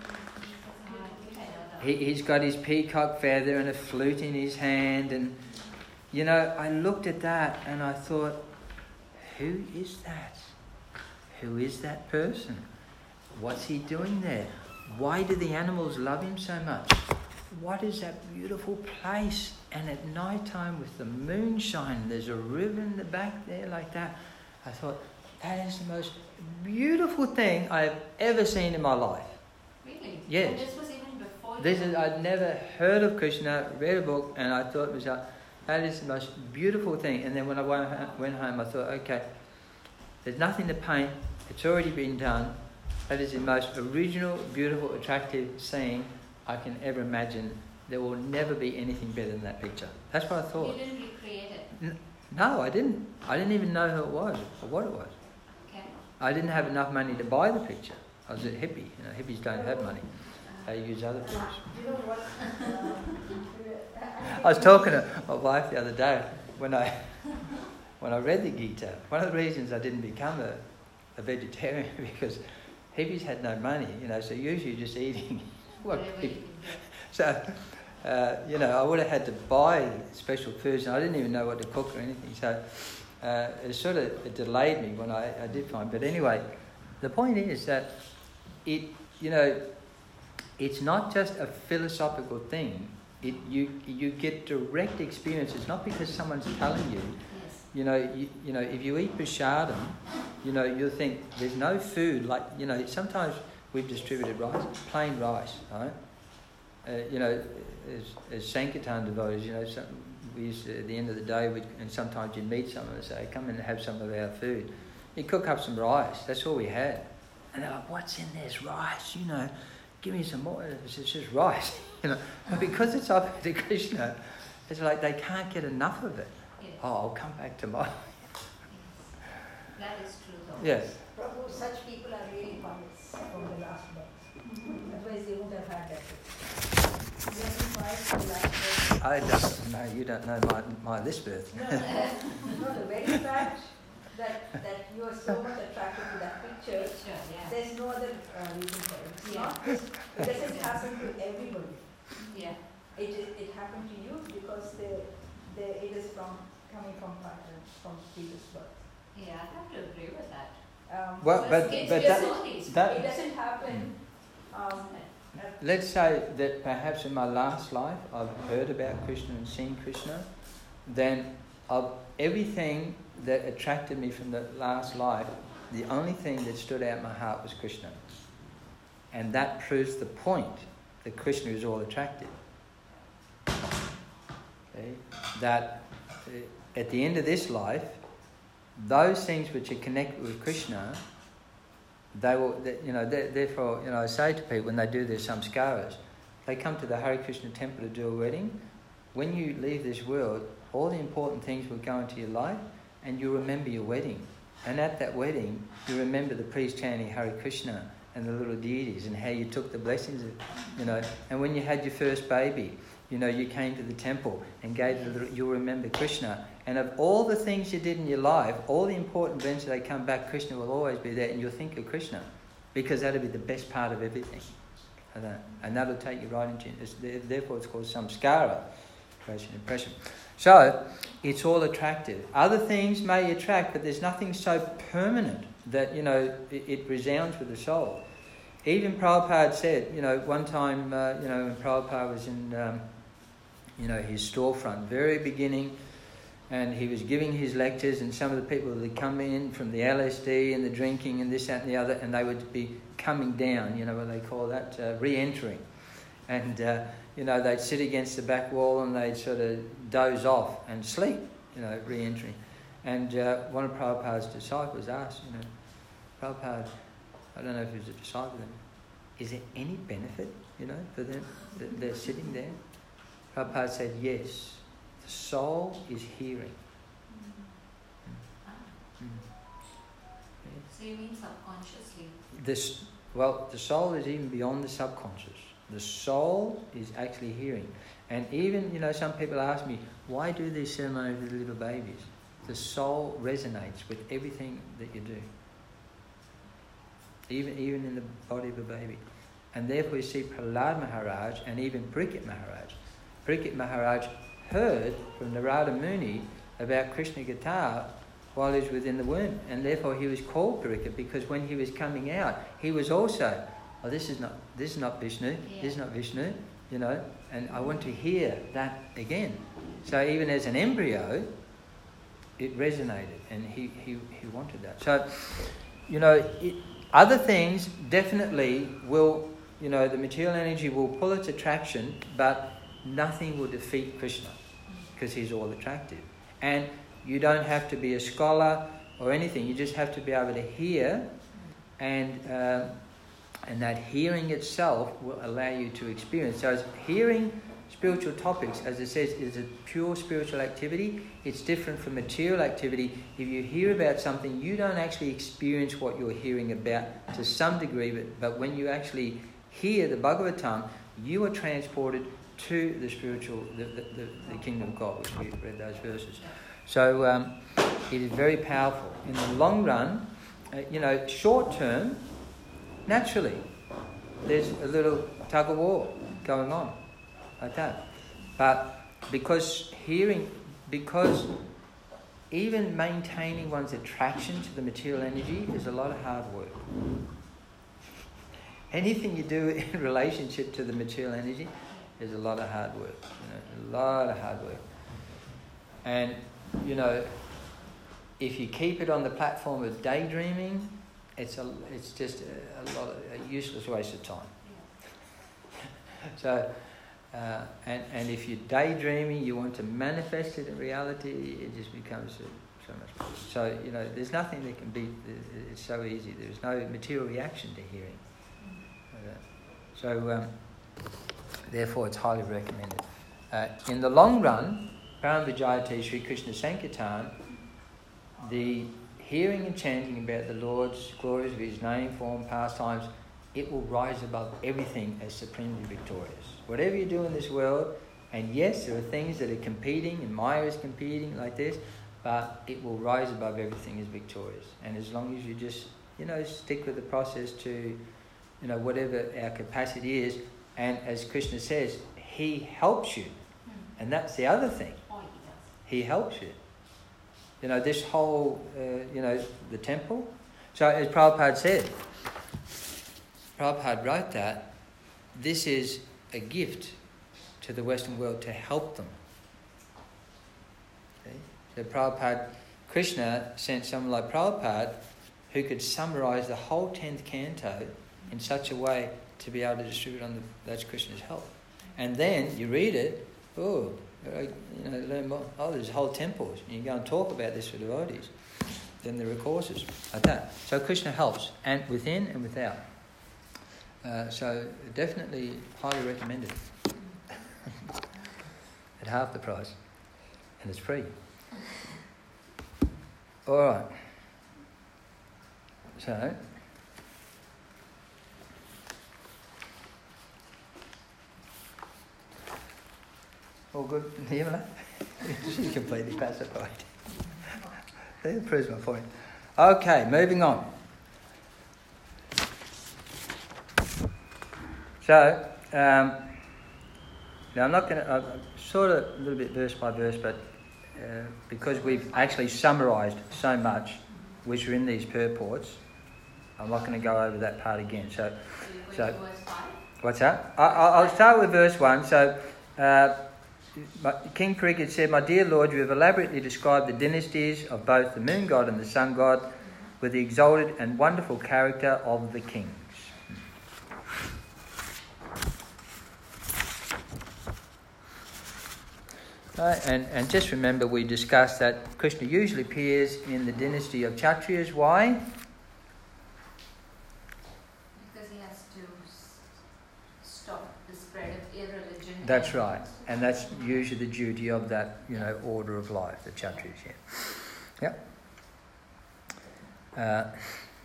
he's got his peacock feather and a flute in his hand. And, I looked at that and I thought, who is that? Who is that person? What's he doing there? Why do the animals love him so much? What is that beautiful place? And at night time with the moonshine, there's a river in the back there like that. I thought, that is the most beautiful thing I've ever seen in my life. Really? Yes. And this was even before I'd never heard of Krishna, read a book, and I thought to myself, that is the most beautiful thing. And then when I went home, I thought, okay, there's nothing to paint. It's already been done. That is the most original, beautiful, attractive scene I can ever imagine. There will never be anything better than that picture. That's what I thought. You didn't recreate it? No, I didn't. I didn't even know who it was or what it was. Okay. I didn't have enough money to buy the picture. I was a hippie. Hippies don't have money. They use other things. You know what? I was talking to my wife the other day when I read the Gita. One of the reasons I didn't become a vegetarian because hippies had no money, so usually just eating. So, I would have had to buy special foods, and I didn't even know what to cook or anything. So it sort of delayed me when I did find. But anyway, the point is that it's not just a philosophical thing. You get direct experience. It's not because someone's telling you. Yes. If you eat prasadam, you'll think there's no food like sometimes we've distributed rice, plain rice, right? As Sankirtan devotees, we used to, at the end of the day, and sometimes you'd meet someone and say, come and have some of our food. You cook up some rice. That's all we had. And they're like, what's in this rice? Give me some more. It's just rice. Because it's offered to Krishna, it's like they can't get enough of it. Yes. Oh, I'll come back tomorrow. Yes. That is true though. Yes. Prabhu, such people are really pious from the last birth. Otherwise they wouldn't have had that. I don't know. You don't know my this birth. No, the very fact that you are so much attracted to that picture, Sure, yeah. there's no other reason for it. It's Yeah. not, it doesn't happen to everybody. Yeah. It happened to you because it is coming from previous birth. Yeah, I have to agree with that. Well, but it's that It doesn't happen. let's say that perhaps in my last life I've heard about Krishna and seen Krishna, then of everything that attracted me from the last life, the only thing that stood out in my heart was Krishna. And that proves the point that Krishna is all attractive. Okay? That at the end of this life, those things which are connected with Krishna, they will, therefore, I say to people when they do their samskaras, they come to the Hare Krishna temple to do a wedding. When you leave this world, all the important things will go into your life and you remember your wedding. And at that wedding, you remember the priest chanting Hare Krishna and the little deities and how you took the blessings, And when you had your first baby, you came to the temple and gave the little, you'll remember Krishna. And of all the things you did in your life, all the important events, they come back, Krishna will always be there and you'll think of Krishna. Because that'll be the best part of everything. And that'll take you right into it. Therefore it's called samskara, creation impression. So, it's all attractive. Other things may attract, but there's nothing so permanent that, it resounds with the soul. Even Prabhupada said, one time, when Prabhupada was in, his storefront, very beginning, and he was giving his lectures, and some of the people would come in from the LSD and the drinking and this, that and the other, and they would be coming down, what they call that, re-entering. And, they'd sit against the back wall and they'd sort of doze off and sleep, re-entering. And one of Prabhupada's disciples asked, Prabhupada, I don't know if he was a disciple then, is there any benefit, for them that they're sitting there? Prabhupada said, yes, the soul is hearing. So you mean subconsciously? The soul is even beyond the subconscious. The soul is actually hearing. And even, some people ask me, why do these ceremonies with little babies? The soul resonates with everything that you do. Even in the body of a baby. And therefore you see Prahlad Maharaj and even Parikshit Maharaj. Parikshit Maharaj heard from Narada Muni about Krishna Gita while he was within the womb. And therefore he was called Parikshit because when he was coming out, he was also, this is not Vishnu, yeah. This is not Vishnu, and I want to hear that again. So even as an embryo, it resonated and he wanted that. So, other things definitely will the material energy will pull its attraction, but nothing will defeat Krishna because he's all attractive. And you don't have to be a scholar or anything. You just have to be able to hear, and that hearing itself will allow you to experience. So it's hearing spiritual topics, as it says, is a pure spiritual activity. It's different from material activity. If you hear about something, you don't actually experience what you're hearing about to some degree, but when you actually hear the Bhagavatam, you are transported to the spiritual, the kingdom of God, which we read those verses. So it is very powerful. In the long run, short term, naturally, there's a little tug of war going on like that. But because even maintaining one's attraction to the material energy is a lot of hard work. Anything you do in relationship to the material energy is a lot of hard work. A lot of hard work. And, if you keep it on the platform of daydreaming, it's just a useless waste of time. So, and if you're daydreaming, you want to manifest it in reality, it just becomes so much better. So, there's nothing that can beat. It's so easy. There's no material reaction to hearing. So, therefore, it's highly recommended. In the long run, Paramvijayate Sri Krishna Sankirtan, the hearing and chanting about the Lord's glories of his name, form, pastimes, it will rise above everything as supremely victorious. Whatever you do in this world, and yes, there are things that are competing, and Maya is competing like this, but it will rise above everything as victorious. And as long as you just, stick with the process to, whatever our capacity is, and as Krishna says, he helps you. And that's the other thing. He helps you. This whole, the temple. So as Prabhupada said, Prabhupada wrote that this is a gift to the Western world to help them. Okay? So Prabhupada, Krishna sent someone like Prabhupada who could summarize the whole 10th canto in such a way to be able to distribute that's Krishna's help. And then you read it, learn more. There's whole temples. You can go and talk about this for devotees. Then there are courses like that. So Krishna helps, and within and without. So definitely highly recommended. At half the price, and it's free. All right. So. All good, Nirmala? She's completely pacified. That proves my point. Okay, moving on. So, now I'm not going to, sort of a little bit verse by verse, but because we've actually summarised so much, which are in these purports, I'm not going to go over that part again. So what's that? I'll start with verse 1. So, King Parikshit said, "My dear Lord, you have elaborately described the dynasties of both the moon god and the sun god with the exalted and wonderful character of the kings." And just remember, we discussed that Krishna usually appears in the dynasty of Kshatriyas. Why? Because he has to stop the spread of irreligion. That's right. And that's usually the duty of that, order of life, the Kshatriyas, yeah. Yep.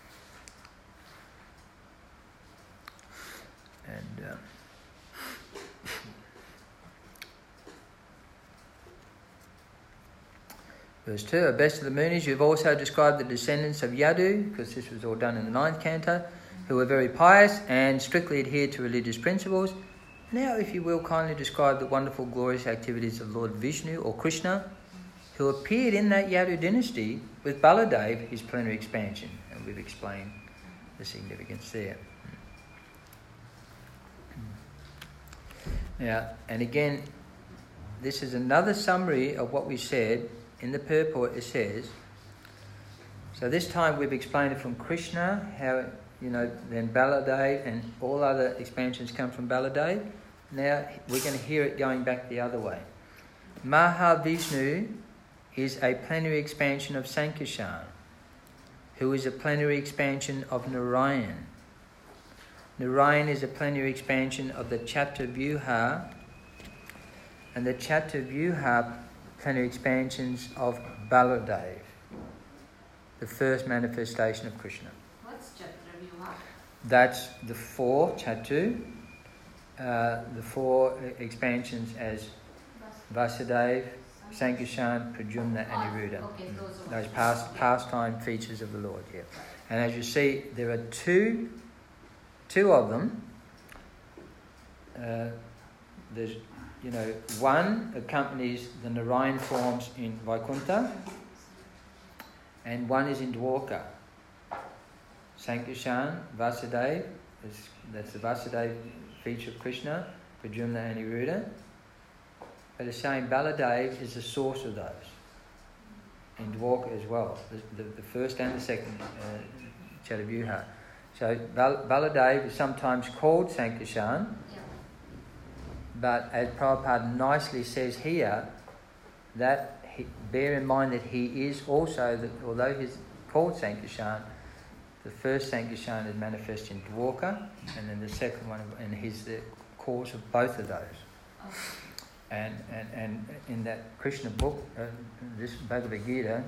Verse 2, "O best of the Munis, you have also described the descendants of Yadu," because this was all done in the 9th canto, "who were very pious and strictly adhered to religious principles. Now, if you will, kindly describe the wonderful, glorious activities of Lord Vishnu or Krishna, who appeared in that Yadu dynasty with Baladev, his plenary expansion." And we've explained the significance there. Now, and again, this is another summary of what we said in the purport. It says, so this time we've explained it from Krishna, how then Baladev and all other expansions come from Baladev. Now we're going to hear it going back the other way. Mahavishnu is a plenary expansion of Sankirtan, who is a plenary expansion of Narayan. Narayan is a plenary expansion of the Chaturvyuha, and the Chaturvyuha plenary expansions of Baladev, the first manifestation of Krishna. What's Chaturvyuha? That's the four Chatu, the four expansions as Vasudeva, Sankirtan, Pradyumna and Niruddha. Okay, Those pastime features of the Lord, yeah. And as you see, there are two of them. There's, one accompanies the Narayan forms in Vaikuntha, and one is in Dwarka. Sankirtan, Vasudeva, that's the Vasudeva feature of Krishna, Pradyumna and Niruddha. But the same Baladev is the source of those in Dwarka as well, the first and the second Chaturvyuha. So Baladev is sometimes called Sankirtan, but as Prabhupada nicely says here, that bear in mind that he is also, although he's called Sankirtan, the first Sankirtan is manifest in Dwarka, and then the second one, and he's the cause of both of those. Okay. And in that Krishna book, this Bhagavad Gita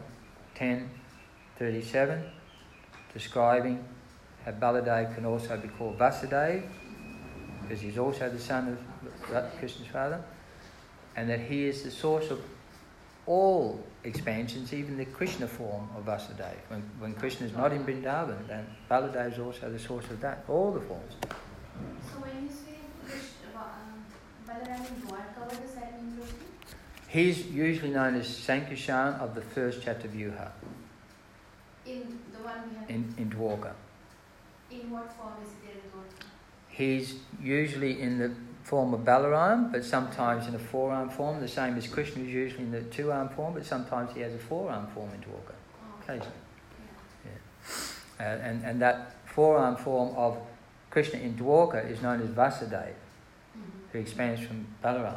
10:37, describing how Baladev can also be called Vasudeva, because he's also the son of Krishna's father, and that he is the source of all expansions, even the Krishna form of Vasudeva. When Krishna is not in Vrindavan, then Baladev is also the source of that, all the forms. So when you say Balaram in Dwarka, what does that mean, Roshi? He's usually known as Sankirtan of the first Chaturvyuha. In the one we have In Dwarka. In what form is there in Dwarka? He's usually in the form of Balaram, but sometimes in a four-arm form, the same as Krishna is usually in the two-arm form, but sometimes he has a four-arm form in Dwarka. Occasionally. Yeah. And that four-arm form of Krishna in Dwarka is known as Vasudeva, who expands from Balaram.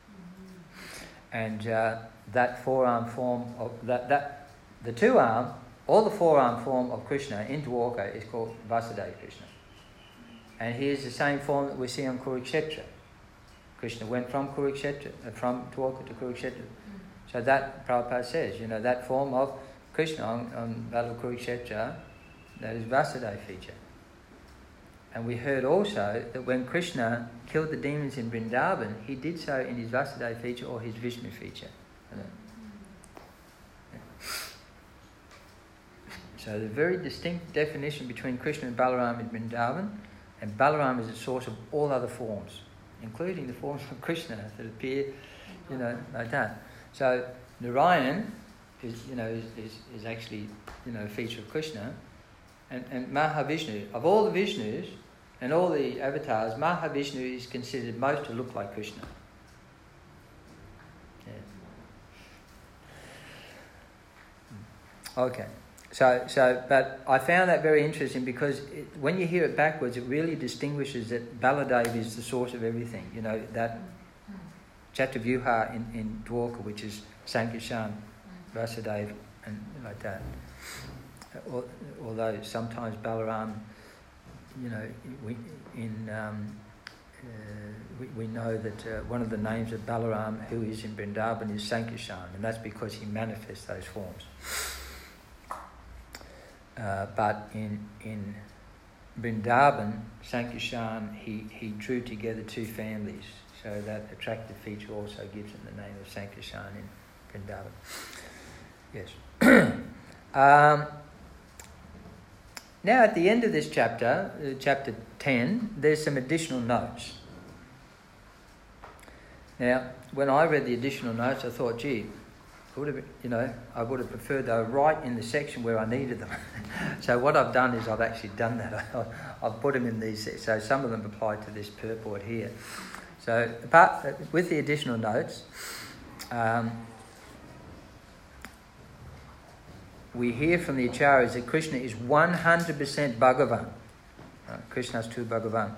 And that four-arm form of the two-arm, all the four-arm form of Krishna in Dwarka is called Vasudeva Krishna. And he is the same form that we see on Kurukshetra. Krishna went from Kurukshetra, from Dwarka to Kurukshetra. So that, Prabhupada says, that form of Krishna on Battle of Kurukshetra, that is Vasudeva feature. And we heard also that when Krishna killed the demons in Vrindavan, he did so in his Vasudeva feature or his Vishnu feature. So the very distinct definition between Krishna and Balaram in Vrindavan, and Balaram is the source of all other forms, including the forms of Krishna that appear, like that. So Narayan is actually, a feature of Krishna. And Mahavishnu, of all the Vishnus and all the avatars, Mahavishnu is considered most to look like Krishna. Yeah. Okay. So, but I found that very interesting because when you hear it backwards, it really distinguishes that Baladev is the source of everything. That Chaturvyuha in Dwarka, which is Sankirtan, Vasudeva, and like that. Although sometimes Balaram, we know that one of the names of Balaram, who is in Vrindavan, is Sankirtan, and that's because he manifests those forms. But in Vrindavan, Sankirtan, he drew together two families, so that attractive feature also gives him the name of Sankirtan in Vrindavan. Yes. Now, at the end of this chapter, chapter 10, there's some additional notes. Now, when I read the additional notes, I thought, gee, I would have preferred they were right in the section where I needed them. So what I've done is I've actually done that. I've put them in these, so some of them apply to this purport here. So, with the additional notes, we hear from the Acharyas that Krishna is 100% Bhagavan. Krishnastu Bhagavan.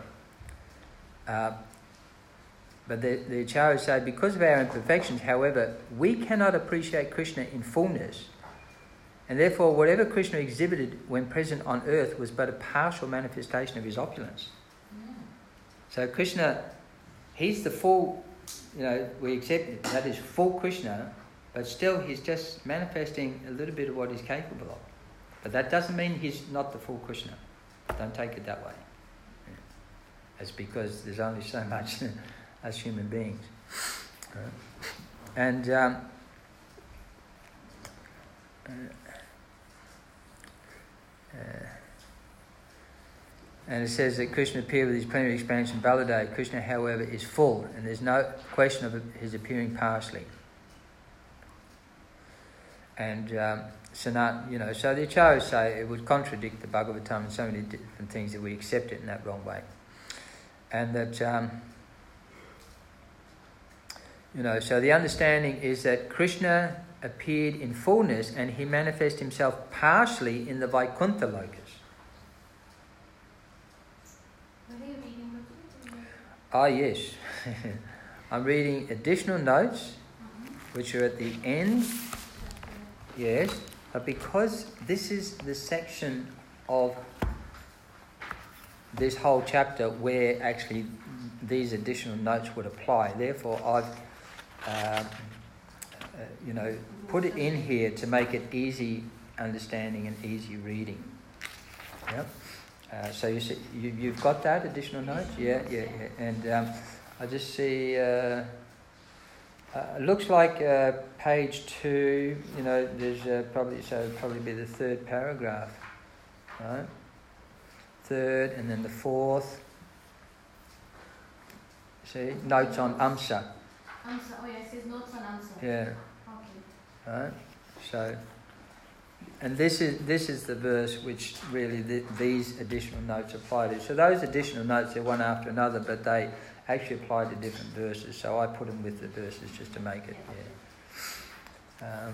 But the acharyas say, because of our imperfections, however, we cannot appreciate Krishna in fullness, and therefore whatever Krishna exhibited when present on earth was but a partial manifestation of his opulence. So Krishna, he's the full, we accept it, that is full Krishna, but still he's just manifesting a little bit of what he's capable of. But that doesn't mean he's not the full Krishna. Don't take it that way. It's because there's only so much as human beings. And it says that Krishna appeared with his plenary expansion Baladev. Krishna, however, is full, and there's no question of his appearing partially. And so the acharyas say it would contradict the Bhagavatam and so many different things that we accept it in that wrong way. And that, so the understanding is that Krishna appeared in fullness and he manifested himself partially in the Vaikuntha lokas. What are you reading? Ah, yes. I'm reading additional notes, which are at the end. Yes, but because this is the section of this whole chapter where actually these additional notes would apply, therefore I've put it in here to make it easy understanding and easy reading. Yep. So you see, you've got that additional notes? Yeah. And I just see. Looks like page 2. There's probably be the third paragraph, right? Third, and then the fourth. See, notes on Amsa. Amsa. Oh yes, there's notes on Amsa. Yeah. Okay. Right. So, and this is the verse which really these additional notes apply to. So those additional notes, they're one after another, but they actually apply to different verses. So I put them with the verses just to make it. Yeah.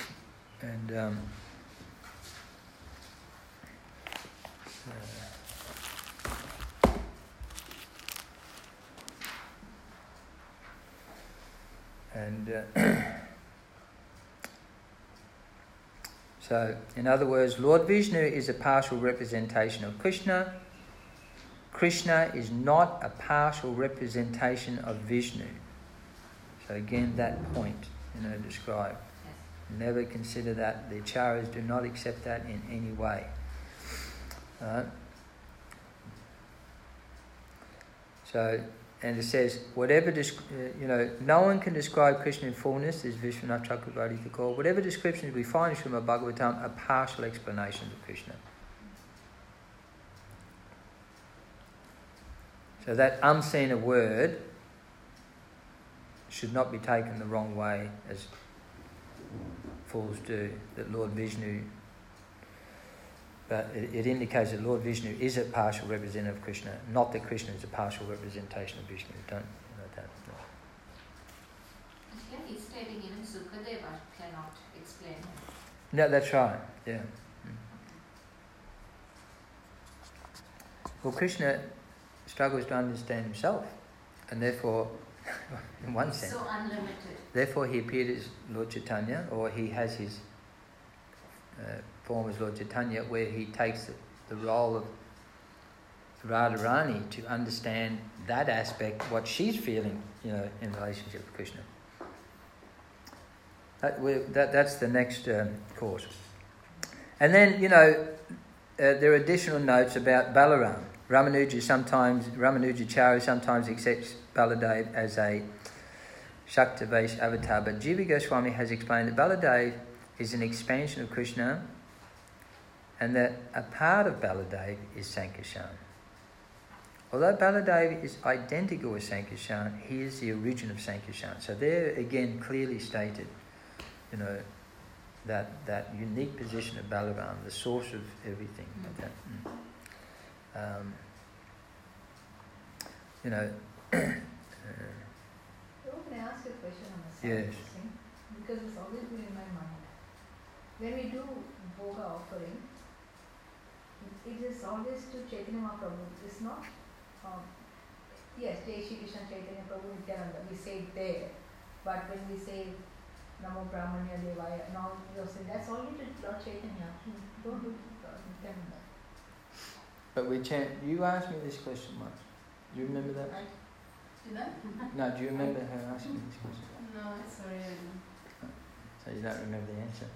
So, in other words, Lord Vishnu is a partial representation of Krishna. Krishna is not a partial representation of Vishnu. So again, that point, described. Never consider that. The acharyas do not accept that in any way. So, and it says, whatever, no one can describe Krishna in fullness, as Vishwanath Chakravarti Thakur. Whatever descriptions we find in Srimad Bhagavatam are partial explanations of Krishna. So that unseen word should not be taken the wrong way, as fools do, that Lord Vishnu. But it indicates that Lord Vishnu is a partial representative of Krishna, not that Krishna is a partial representation of Vishnu. Don't know that. Yeah, he's stating even Sukadeva cannot explain it. No, that's right. Yeah. Well, Krishna struggles to understand himself, and therefore, in one sense, so unlimited. Therefore, he appeared as Lord Chaitanya, or he has his form as Lord Chaitanya, where he takes the role of Radharani to understand that aspect, what she's feeling, in relationship with Krishna. That's the next course. And then, there are additional notes about Balaram. Ramanujacharya sometimes accepts Baladev as a Shaktavesh avatar, but Jiva Goswami has explained that Baladev is an expansion of Krishna and that a part of Baladev is Sankarshan. Although Baladev is identical with Sankarshan, he is the origin of Sankarshan. So there again clearly stated, that unique position of Balaram, the source of everything. Like that. Can I ask you a question on the side? Yes. Because it's always been in my mind. When we do Bhoga offering, it is always to Chaitanya Mahaprabhu. It's not, yes, Jai Shri Krishna Chaitanya Prabhu Nityananda, we say it there. But when we say Namo Brahmanya Devaya, now you're saying that's only to Lord Chaitanya. Don't do Nityananda. But we chant, you asked me this question once. Do you remember that? Did I? No, do you remember her asking me this question? No, sorry, I don't. So you don't remember the answer.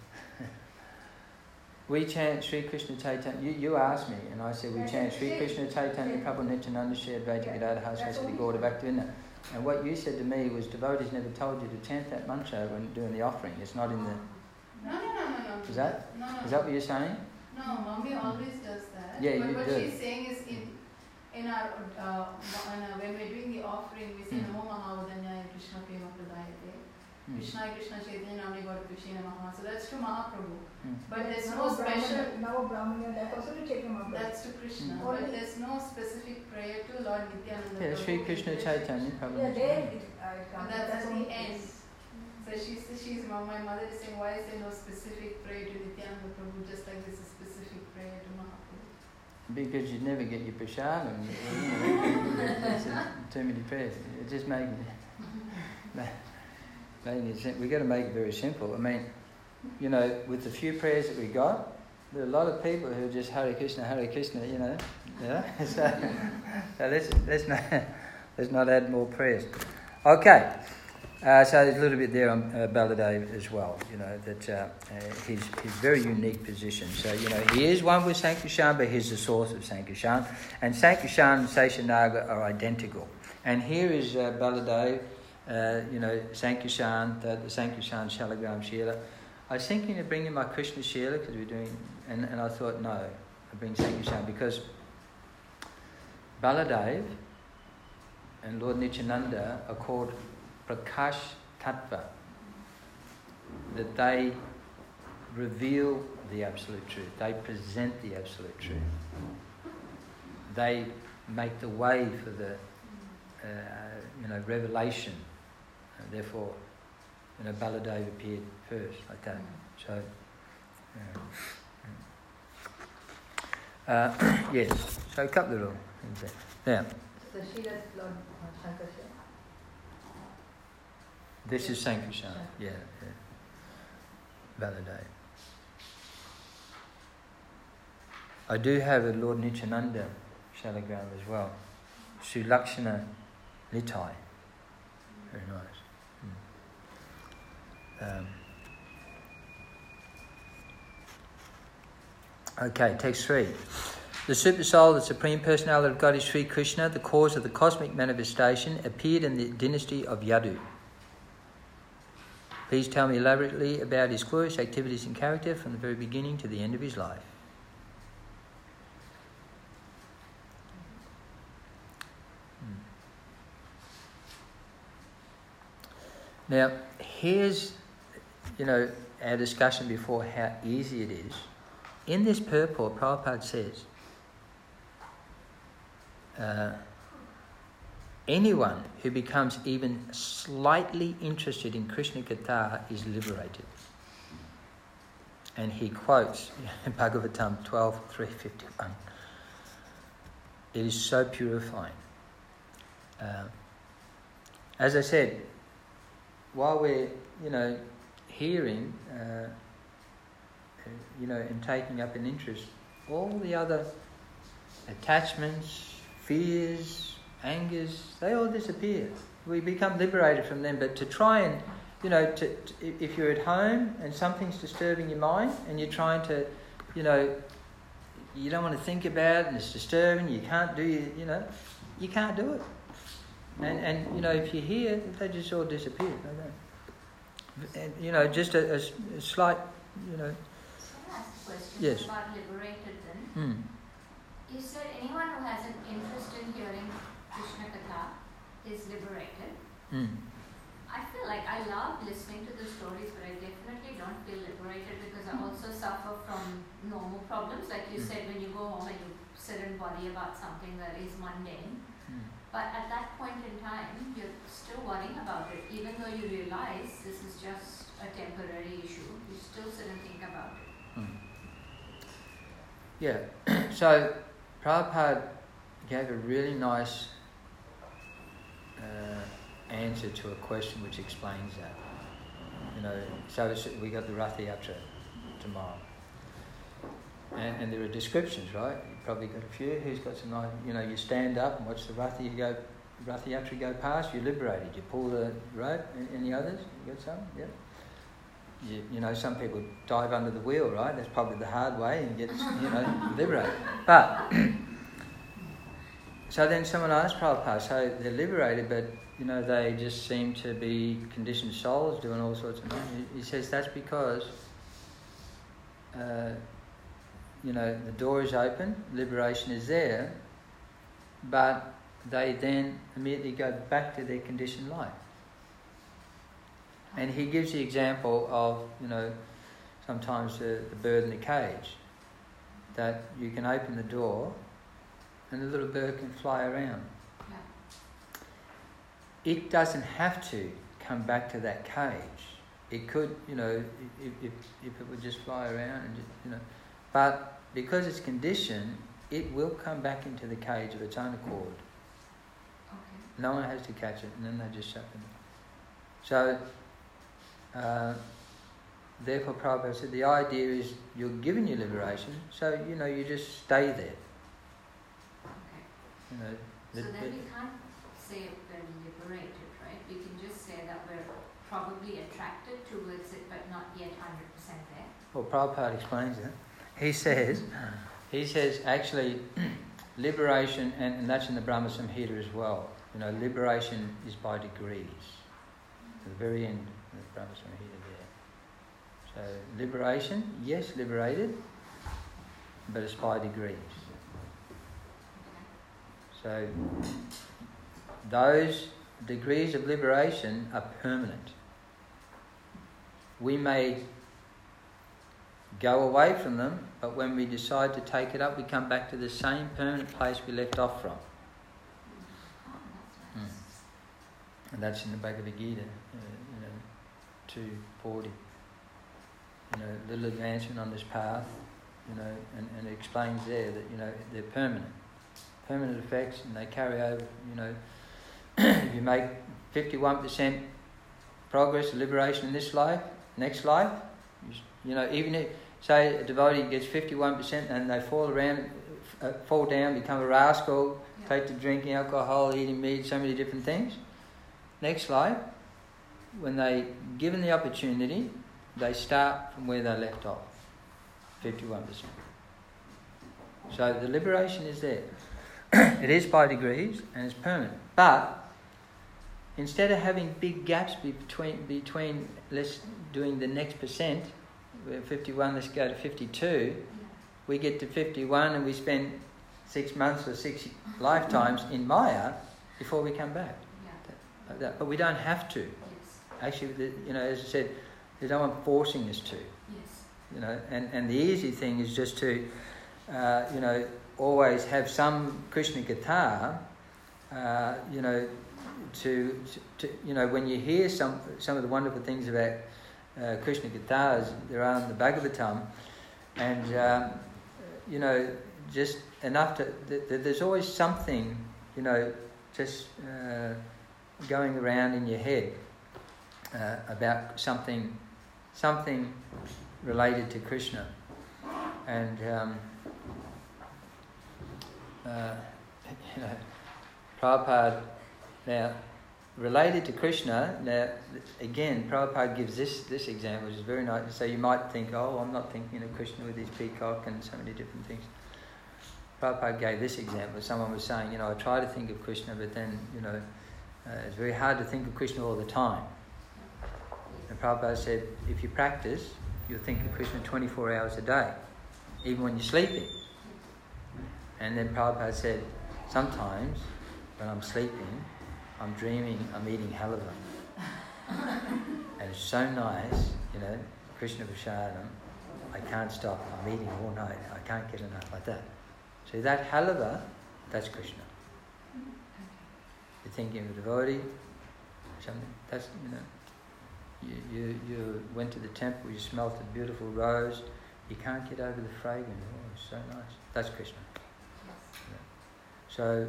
We chant Sri Krishna Chaitanya. You asked me, and I said we chant Sri Krishna Chaitanya Prabhu Nityananda Shri Advaita Gadadhar Saraswati Gaura Bhaktivinoda. And what you said to me was devotees never told you to chant that mantra when doing the offering. It's not in the. No. Is that? No. Is that what you're saying? No, Mommy always does that. Yeah, but you what do. she's saying is in our when we're doing the offering, we say Namo Mahavadanyaya Krishna Prema Pradayate. Krishna Chaitanya Namni Gaura Krishna Maha. So that's to Mahaprabhu. But there's no special. Now Brahmanya, that's also to Chaitanya Mahaprabhu. That's to Krishna. But there's no specific prayer to Lord Nityananda. Yeah, Sri Krishna Chaitanya Prabhu. Yeah, there that's at the end. So she's my mother is saying, why is there no specific prayer to Nityananda Prabhu, just like there's a specific prayer to Mahaprabhu? Because you never get your prasadam. Too many prayers. It just makes we've got to make it very simple. I mean, you know, with the few prayers that we got, there are a lot of people who are just Hare Krishna, you know. Yeah. So let's not add more prayers. Okay. So there's a little bit there on Baladev as well, you know, that his very unique position. So, you know, he is one with Sankirtan, but he's the source of Sankirtan. And Sankirtan and Seshanaga are identical. And here is Baladev, you know, Sankirtan, the Sankirtan Shalagram Shila. I was thinking of bringing my Krishna Shila because we're doing, and I thought, no, I'll bring Sankirtan because Baladev and Lord Nityananda are called Prakash Tattva, that they reveal the absolute truth, they present the absolute truth, they make the way for the revelation, and therefore Baladev appeared first, like that. So yes, so a couple of little things there. Now, So she does Lord Shankar. This is Sankirtan, yeah. Baladev. I do have a Lord Nityananda shalagram as well. Sri Lakshana Nitai. Very nice. Okay, text 3. The Super Soul, the Supreme Personality of God is Sri Krishna, the cause of the cosmic manifestation, appeared in the dynasty of Yadu. Please tell me elaborately about his glorious activities and character from the very beginning to the end of his life. Now, here's, our discussion before how easy it is. In this purport, Prabhupada says, anyone who becomes even slightly interested in Krishna Katha is liberated. And he quotes Bhagavatam 12:351. It is so purifying. As I said, while we're, hearing, and taking up an interest, all the other attachments, fears, angers, they all disappear. We become liberated from them. But to try and, if you're at home and something's disturbing your mind and you're trying to, you don't want to think about it and it's disturbing, you can't do, you can't do it. And if you're here, they just all disappear, don't they? And, just a slight, Can I ask a question Yes. about liberated then? You said anyone who has an interest in hearing Krishna Katha is liberated. I feel like I love listening to the stories, but I definitely don't feel liberated because I also suffer from normal problems. Like you said, when you go home and you sit and worry about something that is mundane. But at that point in time, you're still worrying about it. Even though you realize this is just a temporary issue, you still sit and think about it. Yeah. So Prabhupada gave a really nice answer to a question which explains that. So we got the Rath Yatra tomorrow. And there are descriptions, right? You've probably got a few. Who's got some nice, you stand up and watch the Rath Yatra go past, you're liberated. You pull the rope. Any others? You got some? Yeah. Some people dive under the wheel, right? That's probably the hard way and get, liberated. But, so then someone asked Prabhupada, so they're liberated, but, they just seem to be conditioned souls doing all sorts of things. He says that's because, the door is open, liberation is there, but they then immediately go back to their conditioned life. And he gives the example of, sometimes the bird in the cage, that you can open the door and the little bird can fly around. Yeah. It doesn't have to come back to that cage. It could, if it would just fly around and just, but because it's conditioned, it will come back into the cage of its own accord. Okay. No one has to catch it, and then they just shut them. So, therefore Prabhupada said the idea is you're given your liberation, so you just stay there. Okay. So then we can't say we're liberated, right? We can just say that we're probably attracted towards it, but not yet 100% there. Well, Prabhupada explains that. He says actually liberation, and that's in the Brahma Samhita as well. Liberation is by degrees. At the very end of the Brahma Samhita there. So liberation, yes, liberated, but it's by degrees. So those degrees of liberation are permanent. We may go away from them, but when we decide to take it up, we come back to the same permanent place we left off from. And that's in the Bhagavad Gita, 240. Little advancement on this path, and it explains there that, they're permanent effects, and they carry over, if you make 51% progress, liberation in this life, next life, even if, say a devotee gets 51% and they fall down, become a rascal, take to drinking alcohol, eating meat, so many different things. Next life, when they given the opportunity, they start from where they left off, 51%. So the liberation is there. It is by degrees and it's permanent. But instead of having big gaps between let's doing the next percent, we're 51, let's go to 52, we get to 51 and we spend 6 months or 6 lifetimes in Maya before we come back. Like that. But we don't have to. Yes. Actually, as I said, there's no one forcing us to. Yes. And the easy thing is just to, always have some Krishna Katha, to when you hear some of the wonderful things about Krishna Kathas, there are in the Bhagavatam, and just enough to there's always something just going around in your head about something related to Krishna, and Prabhupada now related to Krishna. Now again, Prabhupada gives this example, which is very nice. So you might think, oh, I'm not thinking of Krishna with his peacock and so many different things. Prabhupada gave this example. Someone was saying, I try to think of Krishna, but then it's very hard to think of Krishna all the time. And Prabhupada said, if you practice, you'll think of Krishna 24 hours a day, even when you're sleeping. And then Prabhupada said, sometimes when I'm sleeping, I'm dreaming I'm eating halava. And it's so nice, Krishna Prasadam, I can't stop, I'm eating all night, I can't get enough, like that. So that halava, that's Krishna. You're thinking of a devotee, something, that's, you went to the temple, you smelt a beautiful rose, You can't get over the fragrance. Oh, it's so nice. That's Krishna. Yeah.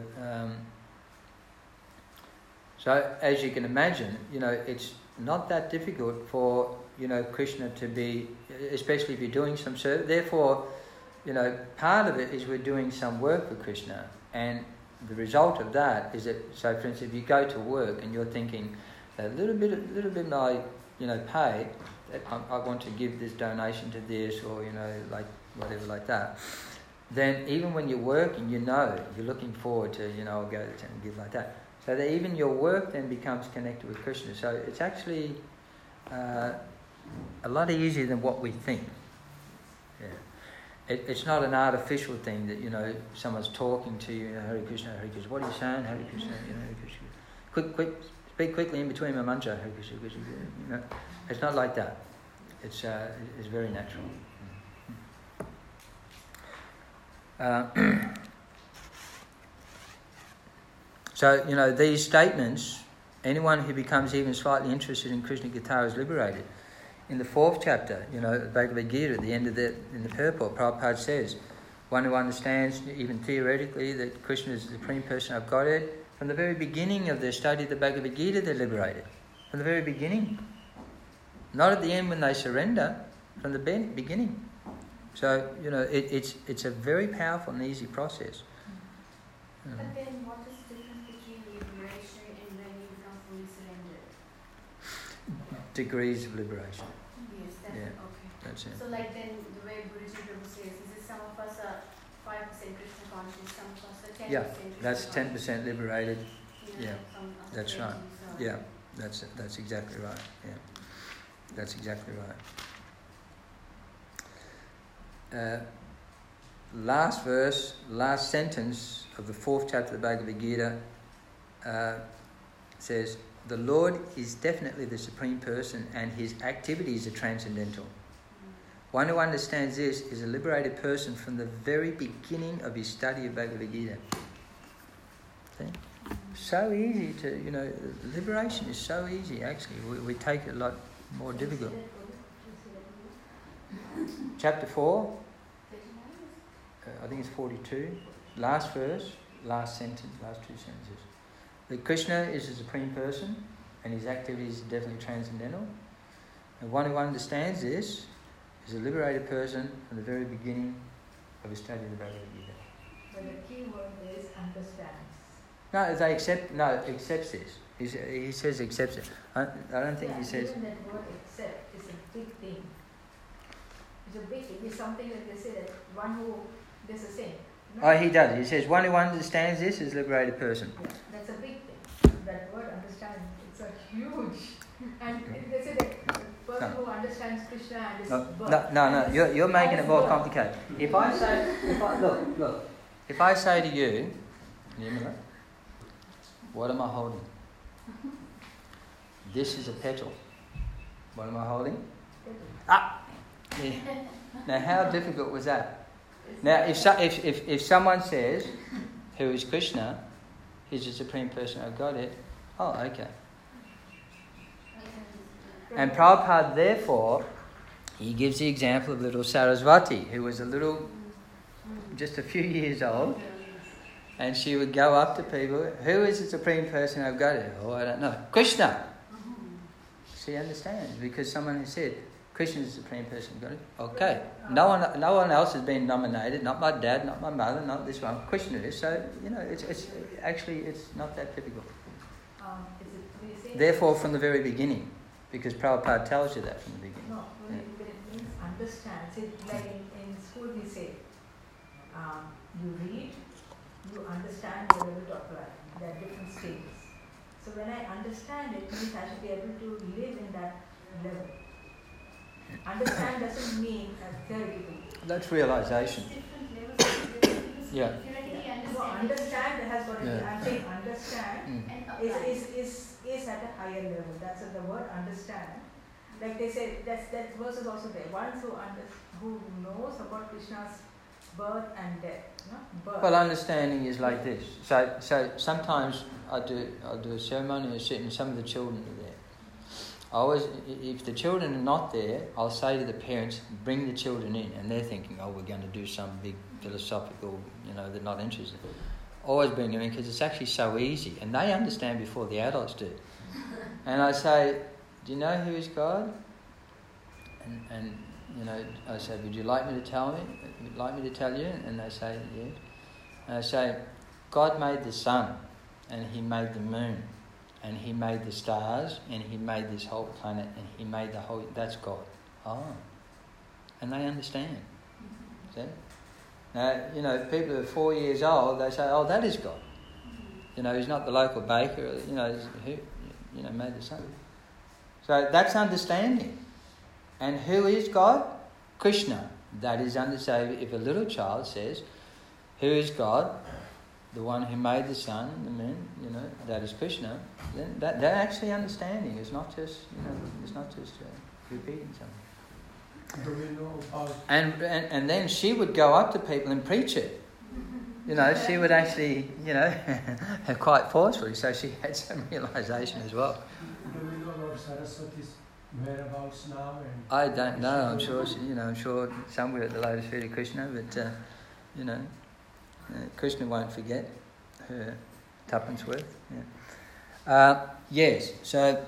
So as you can imagine, it's not that difficult for, Krishna to be, especially if you're doing some service. Therefore, part of it is we're doing some work for Krishna. And the result of that is that, so for instance, if you go to work and you're thinking, a little bit of my, pay, I want to give this donation to this, or, like whatever like that. Then even when you're working, you're looking forward to, I'll go to the temple and give like that. So that even your work then becomes connected with Krishna. So it's actually a lot easier than what we think. Yeah. It's not an artificial thing that, someone's talking to you, Hare Krishna, Hare Krishna. What are you saying? Hare Krishna, Hare Krishna. Quick, speak quickly in between my mantra, Hare Krishna, Hare Krishna. It's not like that. It's very natural. So, these statements, anyone who becomes even slightly interested in Krishna Gita is liberated. In the 4th chapter, Bhagavad Gita, at the end of in the purport, Prabhupada says, one who understands, even theoretically, that Krishna is the Supreme Person of Godhead, from the very beginning of their study of the Bhagavad Gita, they're liberated. From the very beginning. Not at the end when they surrender, from the beginning. So, it's a very powerful and easy process. But then what is the difference between liberation and when you become fully surrendered? Degrees of liberation. Yes, that's okay. That's it. So like then the way Guruji Prabhu says, is it some of us are 5% Krishna conscious, some of us are 10%? Yeah, that's 10% liberated. Yeah, that's right. Yeah, that's exactly right. Yeah, that's exactly right. Last verse, last sentence of the 4th chapter of the Bhagavad Gita says, the Lord is definitely the Supreme Person and his activities are transcendental. One who understands this is a liberated person from the very beginning of his study of Bhagavad Gita. See? So easy to, liberation is so easy actually. We take it a lot more difficult. Chapter 4, I think it's 42, last verse, last sentence, last 2 sentences. That Krishna is the Supreme Person and his activities are definitely transcendental. And one who understands this is a liberated person from the very beginning of his study of the Bhagavad Gita. But the key word is understands. No, accepts this. He says accepts it. I don't think he says... Even that word accept is a big thing. It's a big thing. It's something that they say that one who does the same. No? Oh, he does. He says one who understands this is a liberated person. Yeah, that's a big thing. That word understand, it's a huge... And they say that the person who understands Krishna and his birth... No. You're making it more complicated. If I say to you, what am I holding? This is a petal. What am I holding? Yeah. Now, how difficult was that? Now, if someone says, who is Krishna, he's the Supreme Person of Godhead, oh, okay. And Prabhupada, therefore, he gives the example of little Saraswati, who was just a few years old, and she would go up to people, who is the Supreme Person of Godhead? Oh, I don't know. Krishna! She understands, because someone has said, Krishna is the Supreme Person of Godhead. Okay. No one else has been nominated, not my dad, not my mother, not this one. Krishna is. So, it's not that difficult. Therefore, from the very beginning, because Prabhupada tells you that from the beginning. No, but it means understand. See, like in school we say, you read, you understand, you're able to apply. There are different stages. So when I understand it, means I should be able to live in that level. Understand doesn't mean theoretical. That's realization. Yeah. No, understand has got to be. I'm saying understand is at a higher level. That's the word understand. Like they say, that verse is also there. One who knows about Krishna's birth and death. No? Birth. Well, understanding is like this. So sometimes I'll do a ceremony, and some of the children are there, if the children are not there, I'll say to the parents, bring the children in. And they're thinking, oh, we're going to do some big philosophical, they're not interested. Always bring them in because it's actually so easy. And they understand before the adults do. And I say, do you know who is God? And I say, would you like me to tell you? And they say, yes. And I say, God made the sun, and He made the moon, and He made the stars, and He made this whole planet, and He made that's God. Oh. And they understand. See? Now, people who are 4 years old, they say, oh, that is God. He's not the local baker, who made the sun. So that's understanding. And who is God? Krishna. That is understanding. If a little child says, who is God? The one who made the sun and the moon, that is Krishna. Then they're actually understanding. It's not just, repeating something. Do we know about... And then she would go up to people and preach it. She would actually, quite forcefully. So she had some realization as well. Do we know about Saraswati's whereabouts now? I don't know. I'm sure I'm sure somewhere at the lotus feet of Krishna, but Krishna won't forget her tuppence worth. Yeah. Yes. So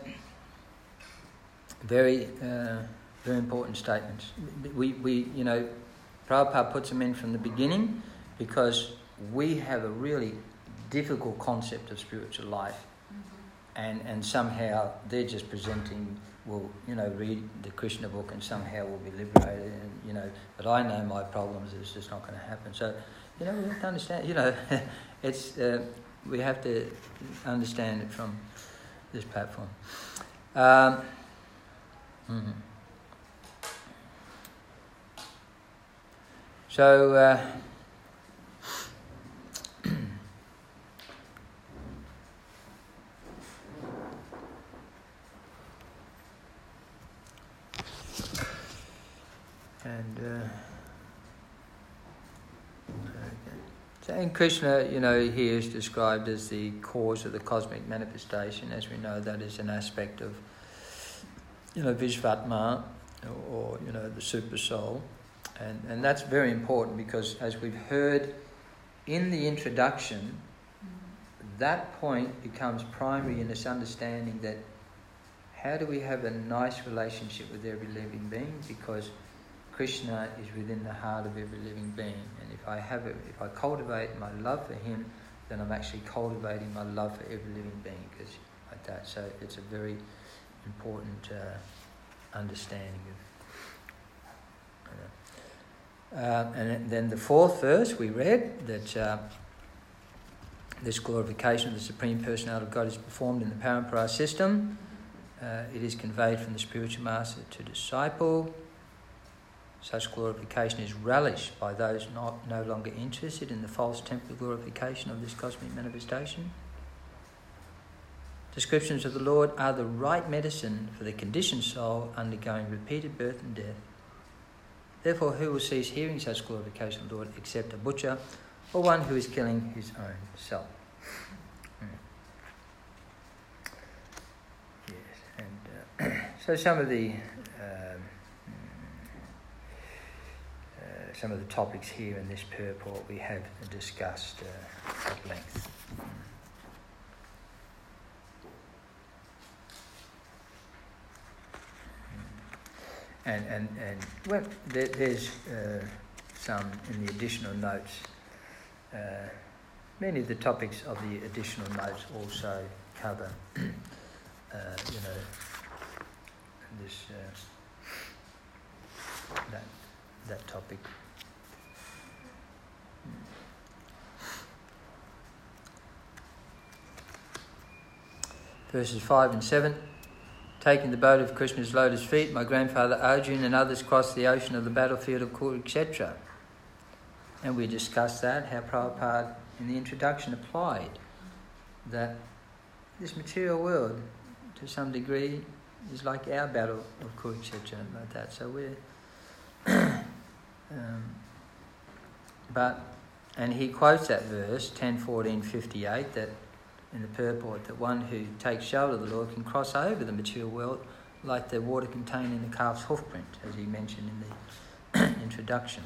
very important statements. We Prabhupada puts them in from the beginning because we have a really difficult concept of spiritual life, and somehow they're just presenting. We'll, read the Krishna book and somehow we'll be liberated. And but I know my problems. It's just not going to happen. So, we have to understand. It's we have to understand it from this platform. So. And Krishna, he is described as the cause of the cosmic manifestation. As we know, that is an aspect of, Vishvatma, or the super soul, and that's very important because, as we've heard in the introduction, that point becomes primary in this understanding that how do we have a nice relationship with every living being? Because Krishna is within the heart of every living being, and if I cultivate my love for him, then I'm actually cultivating my love for every living being, because like that. So it's a very important understanding of. And then the fourth verse we read that this glorification of the Supreme Personality of God is performed in the Parampara system. It is conveyed from the spiritual master to disciple. Such glorification is relished by those no longer interested in the false temporary glorification of this cosmic manifestation. Descriptions of the Lord are the right medicine for the conditioned soul undergoing repeated birth and death. Therefore, who will cease hearing such glorification of the Lord except a butcher or one who is killing his own self? Yes, and so some of the topics here in this purport we have discussed at length. And well, there's some in the additional notes. Many of the topics of the additional notes also cover, this that topic. Verses 5 and 7. Taking the boat of Krishna's lotus feet, my grandfather Arjuna and others crossed the ocean of the battlefield of Kurukshetra. And we discussed that, how Prabhupada in the introduction applied that this material world, to some degree, is like our battle of Kurukshetra, like that. So we're... and he quotes that verse, 10:14:58, that in the purport, that one who takes shelter of the Lord can cross over the material world like the water contained in the calf's hoofprint, as he mentioned in the introduction.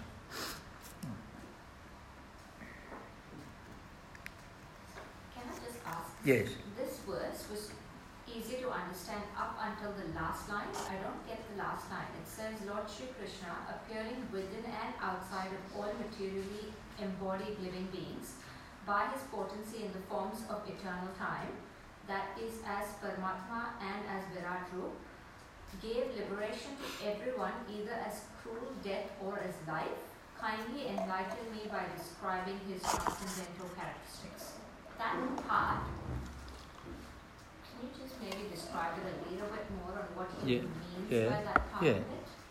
Can I just ask? Yes. This verse was easy to understand up until the last line. I don't get the last line. It says, Lord Shri Krishna appearing within and outside of all materially embodied living beings by his potency in the forms of eternal time, that is as Paramatma and as Virat Roop, gave liberation to everyone either as cruel death or as life. Kindly enlighten me by describing his transcendental characteristics. That part, can you just maybe describe it a little bit more on what he means by that part of it?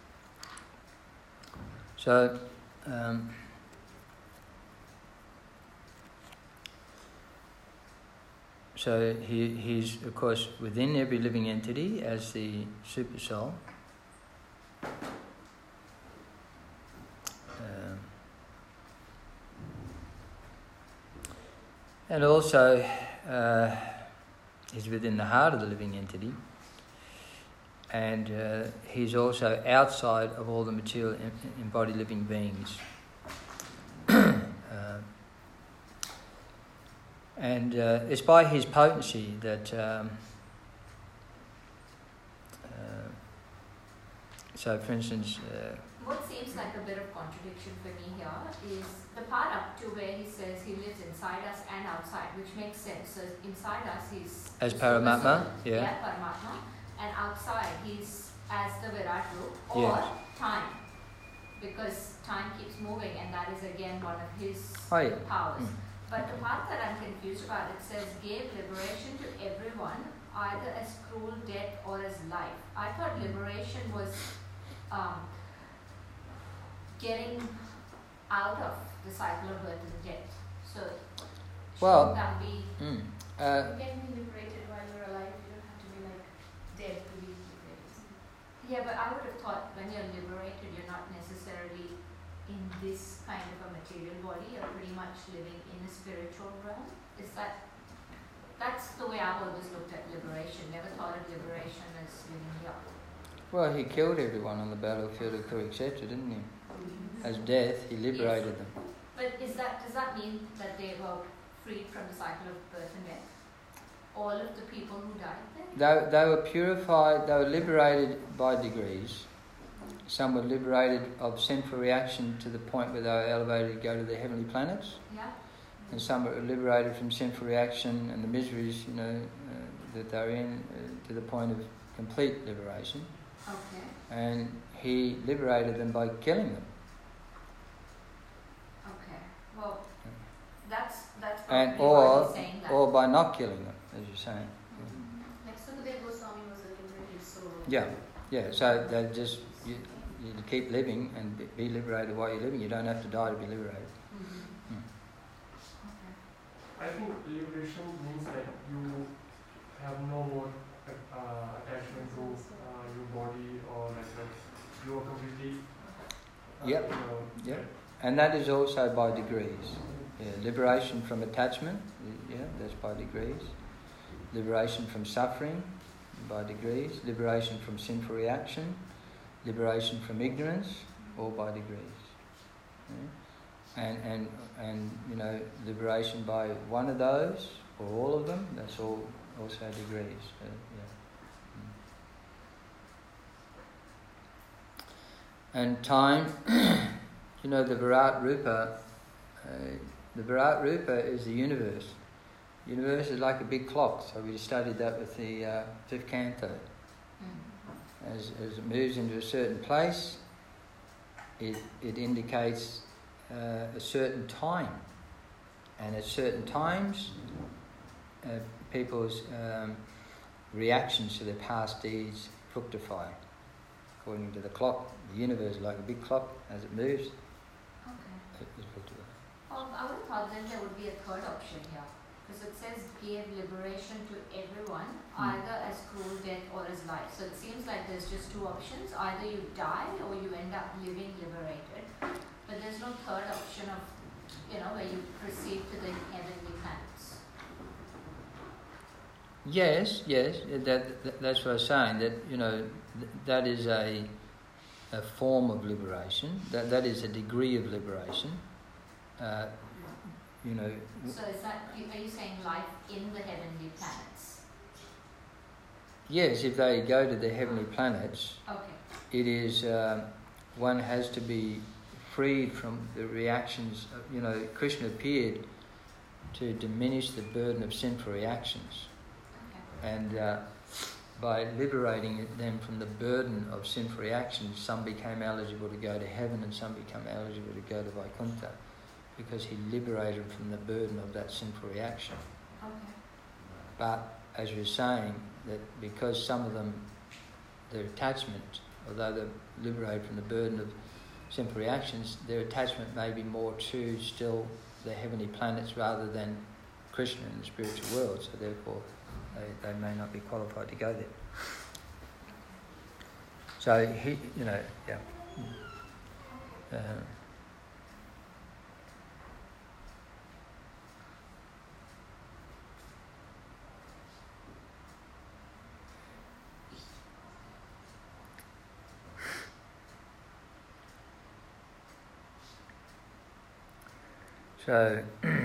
So he's of course within every living entity as the super soul. And also he's within the heart of the living entity, and he's also outside of all the material embodied living beings. And it's by his potency that so for instance what seems like a bit of contradiction for me here is the part up to where he says he lives inside us and outside, which makes sense. So inside us he's as Paramatma, Paramatma, and outside he's as the Virat Roop or time, because time keeps moving, and that is again one of his powers. But the part that I'm confused about, it says gave liberation to everyone either as cruel death or as life. I thought liberation was getting out of the cycle of birth and death. So shouldn't that be you can be liberated while you're alive. You don't have to be like dead to be liberated. Yeah, but I would have thought when you're liberated, you're not necessarily in this kind of a material body. You're pretty much living in a spiritual realm. That's the way I've always looked at liberation. Never thought of liberation as living here. Well, he killed everyone on the battlefield of Kurukshetra, didn't he? As death, he liberated them. But does that mean that they were freed from the cycle of birth and death? All of the people who died there? They were purified, they were liberated by degrees. Some were liberated of sinful reaction to the point where they were elevated to go to the heavenly planets. Yeah. And some were liberated from sinful reaction and the miseries, that they're in, to the point of complete liberation. Okay. And he liberated them by killing them. Okay. Well, that's and why he's saying that. or by not killing them, as you're saying. Like Sukadeva Goswami was a liberated soul. Yeah. So they just you keep living and be liberated while you're living. You don't have to die to be liberated. I think liberation means that you have no more attachment to your body, or you are completely. Yep. And that is also by degrees. Yeah, liberation from attachment. Yeah, that's by degrees. Liberation from suffering, by degrees. Liberation from sinful reaction. Liberation from ignorance, all by degrees. Yeah? And liberation by one of those or all of them, that's all also degrees. And time, the Virat Rupa, is the universe. The universe is like a big clock, so we studied that with the fifth canto. As it moves into a certain place, it indicates a certain time, and at certain times people's reactions to their past deeds fructify. According to the clock, the universe is like a big clock. As it moves, it fructifies. I would have thought then there would be a third option here, because it says gave liberation to everyone either as cruel death or as life. So it seems like there's just two options: either you die or you end up living liberated. But there's no third option of, where you proceed to the heavenly planets. Yes, that's what I was saying, that, you know, that is a form of liberation, that is a degree of liberation. You know. So is that, are you saying life in the heavenly planets? Yes, if they go to the heavenly planets, okay, it is, one has to be freed from the reactions. You know, Krishna appeared to diminish the burden of sinful reactions. okay. And by liberating them from the burden of sinful reactions, some became eligible to go to heaven and some became eligible to go to Vaikuntha, because he liberated from the burden of that sinful reaction. Okay. But as you're saying, that because some of them, their attachment, although they're liberated from the burden of sinful reactions, their attachment may be more to still the heavenly planets rather than Krishna in the spiritual world, so therefore they may not be qualified to go there. So he, you know, yeah. So,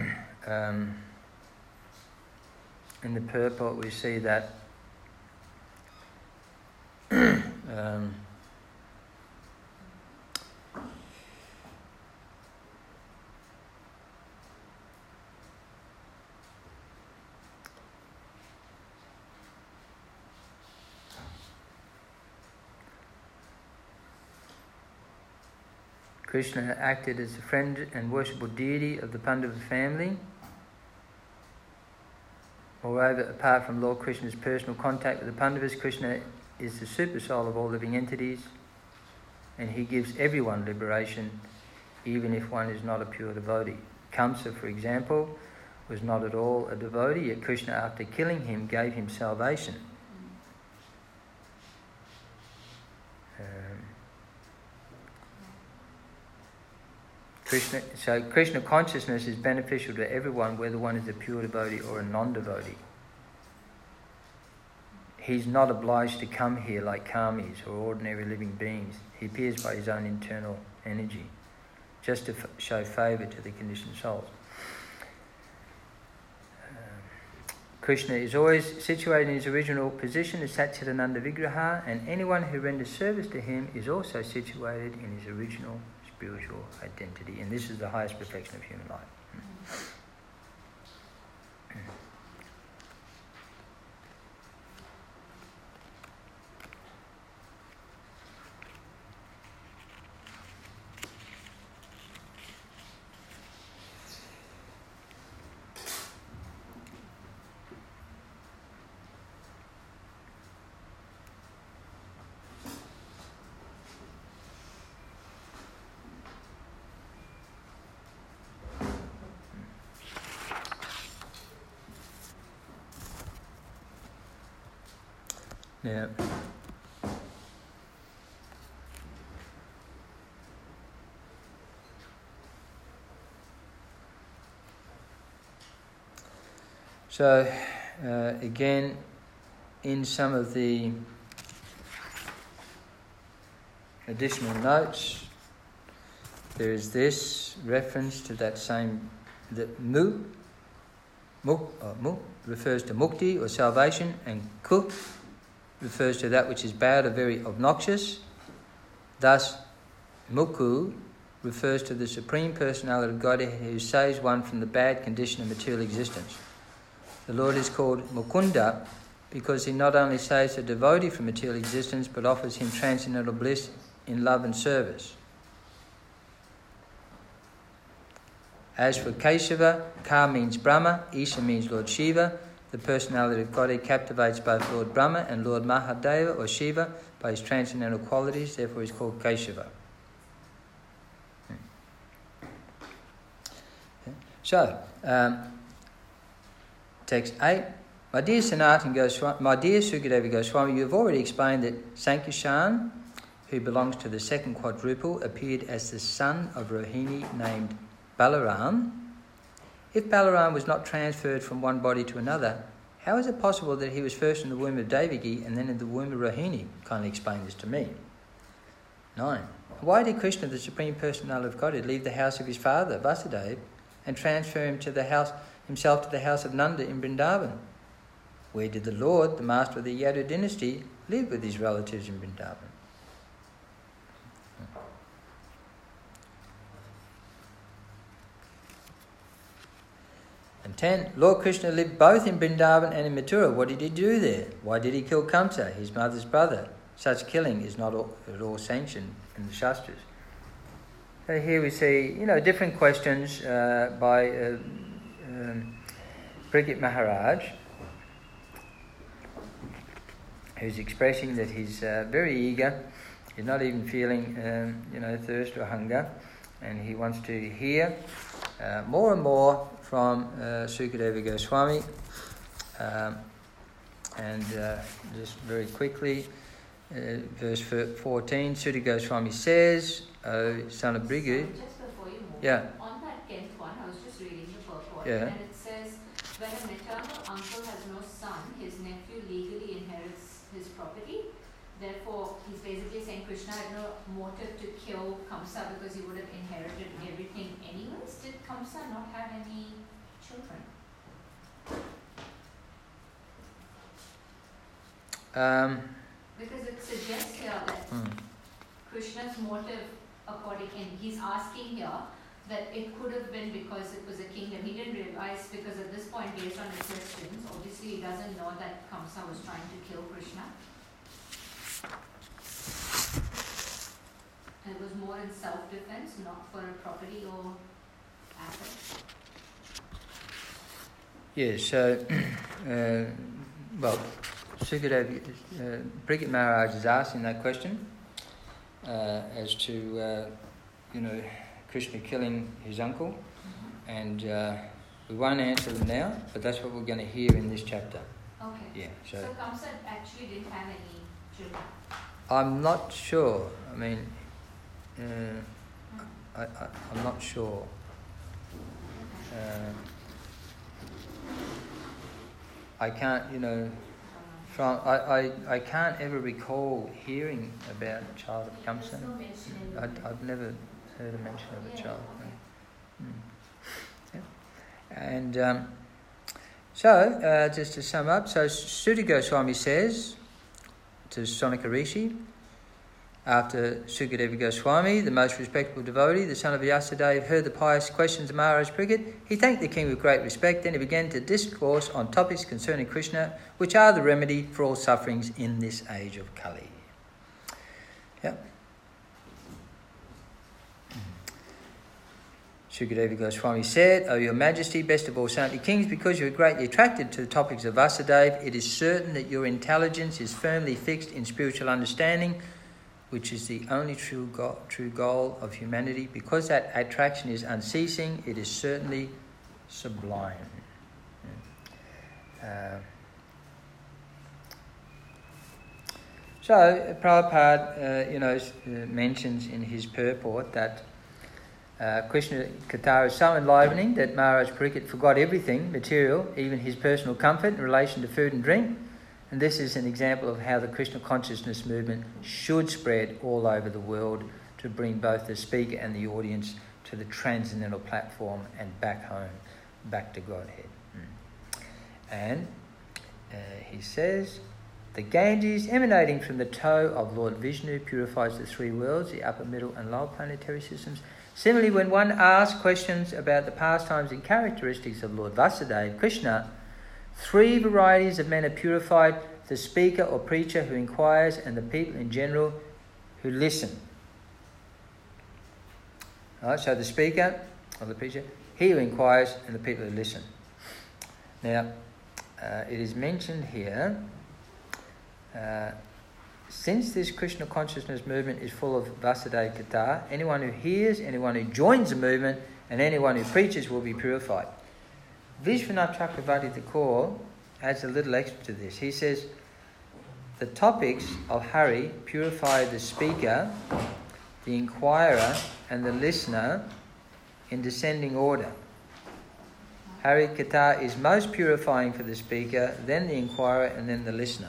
in the purport we see that Krishna acted as the friend and worshipful deity of the Pandava family. Moreover, apart from Lord Krishna's personal contact with the Pandavas, Krishna is the super soul of all living entities, and he gives everyone liberation, even if one is not a pure devotee. Kamsa, for example, was not at all a devotee, yet Krishna, after killing him, gave him salvation. Krishna consciousness is beneficial to everyone, whether one is a pure devotee or a non-devotee. He's not obliged to come here like karmis or ordinary living beings. He appears by his own internal energy, just to show favour to the conditioned souls. Krishna is always situated in his original position as Satchidananda Vigraha, and anyone who renders service to him is also situated in his original spiritual identity, and this is the highest perfection of human life. Yeah. So, again, in some of the additional notes, there is this reference to that same, that mu refers to mukti or salvation, and ku refers to that which is bad or very obnoxious. Thus, Mukku refers to the Supreme Personality of Godhead who saves one from the bad condition of material existence. The Lord is called Mukunda because he not only saves a devotee from material existence but offers him transcendental bliss in love and service. As for Keshava, Ka means Brahma, Isha means Lord Shiva. The personality of Godhead captivates both Lord Brahma and Lord Mahadeva or Shiva by his transcendental qualities, therefore he is called Keshava. So, text 8. My dear Sanatana Goswami, my dear Sukadeva Goswami, you have already explained that Sankishan, who belongs to the second quadruple, appeared as the son of Rohini named Balaram. If Balaram was not transferred from one body to another, How is it possible that he was first in the womb of Devaki and then in the womb of Rohini? Kindly explain this to me. 9. Why did Krishna, the Supreme Personality of Godhead, leave the house of his father, Vasudeva, and transfer himself to the house of Nanda in Vrindavan? Where did the Lord, the master of the Yadu dynasty, live with his relatives in Vrindavan? And 10. Lord Krishna lived both in Vrindavan and in Mathura. What did he do there? Why did he kill Kamsa, his mother's brother? Such killing is not at all sanctioned in the Shastras. So here we see, different questions by Parikshit Maharaj, who's expressing that he's very eager. He's not even feeling, thirst or hunger, and he wants to hear more and more from Sukadeva Goswami. And just very quickly, verse 14, Sukadeva Goswami says, "O son of Bhrigu." Just before you move, yeah. On that 10th one, I was just reading the purport, Yeah. and it says, when a maternal uncle has no son, his nephew legally inherits his property. Therefore, he's basically saying Krishna had no motive to kill Kamsa because he would have inherited everything anyways. Did Kamsa not have any children? Because it suggests here that Krishna's motive, he's asking here that it could have been because it was a kingdom. He didn't realize, because at this point, based on his questions, obviously he doesn't know that Kamsa was trying to kill Krishna. And it was more in self-defense, not for a property or asset. Yes, so, Sukadeva, Parikshit Maharaj is asking that question as to, Krishna killing his uncle, and we won't answer them now, but that's what we're going to hear in this chapter. Okay. Yeah. So Kamsa actually didn't have any children? I'm not sure. I mean, I'm not sure. I can't, I can't ever recall hearing about a child of Kamsa. I've never heard a mention of a child. Yeah. And just to sum up, so Sukadeva Goswami says to Sonaka Rishi, after Sukadeva Goswami, the most respectable devotee, the son of Vyasadeva, heard the pious questions of Maharaj Parikshit, he thanked the king with great respect. Then he began to discourse on topics concerning Krishna, which are the remedy for all sufferings in this age of Kali. Yep. Sukadeva Goswami said, "O your majesty, best of all saintly kings, because you are greatly attracted to the topics of Vasudeva, it is certain that your intelligence is firmly fixed in spiritual understanding, which is the only true goal of humanity. Because that attraction is unceasing, it is certainly sublime." So Prabhupada, mentions in his purport that Krishna Katha is so enlivening that Maharaj Parikshit forgot everything material, even his personal comfort in relation to food and drink. And this is an example of how the Krishna consciousness movement should spread all over the world to bring both the speaker and the audience to the transcendental platform and back home, back to Godhead. And he says, the Ganges emanating from the toe of Lord Vishnu purifies the three worlds, the upper, middle and lower planetary systems. Similarly, when one asks questions about the pastimes and characteristics of Lord Vasudeva, Krishna, three varieties of men are purified: the speaker or preacher who inquires, and the people in general who listen. Alright, so the speaker or the preacher, he who inquires, and the people who listen. Now, it is mentioned here, since this Krishna consciousness movement is full of Vasudeva Katha, anyone who hears, anyone who joins the movement, and anyone who preaches will be purified. Vishwanath Chakravarti Thakur adds a little extra to this. He says, the topics of Hari purify the speaker, the inquirer, and the listener in descending order. Hari Katha is most purifying for the speaker, then the inquirer, and then the listener.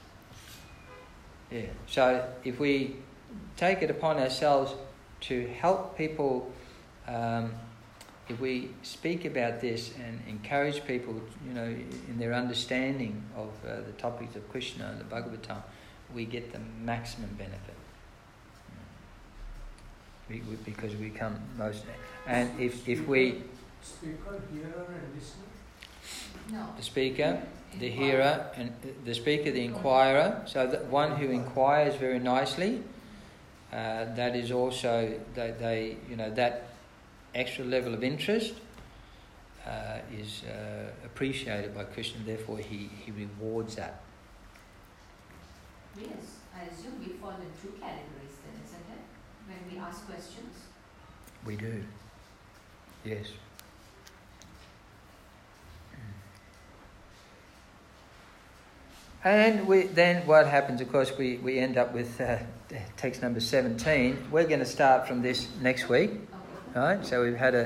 Yeah. So if we take it upon ourselves to help people, if we speak about this and encourage people, in their understanding of the topics of Krishna and the Bhagavatam, we get the maximum benefit. Because we come most... And if we... Speaker, hearer and listener? No. The speaker, the hearer, and the speaker, the inquirer. So the one who inquires very nicely, that is also they that extra level of interest is appreciated by Krishna. Therefore, he rewards that. Yes, I assume we fall in two categories then, isn't it? When we ask questions. We do. Yes. And then what happens, of course, we end up with text number 17. We're going to start from this next week. Right? So we've had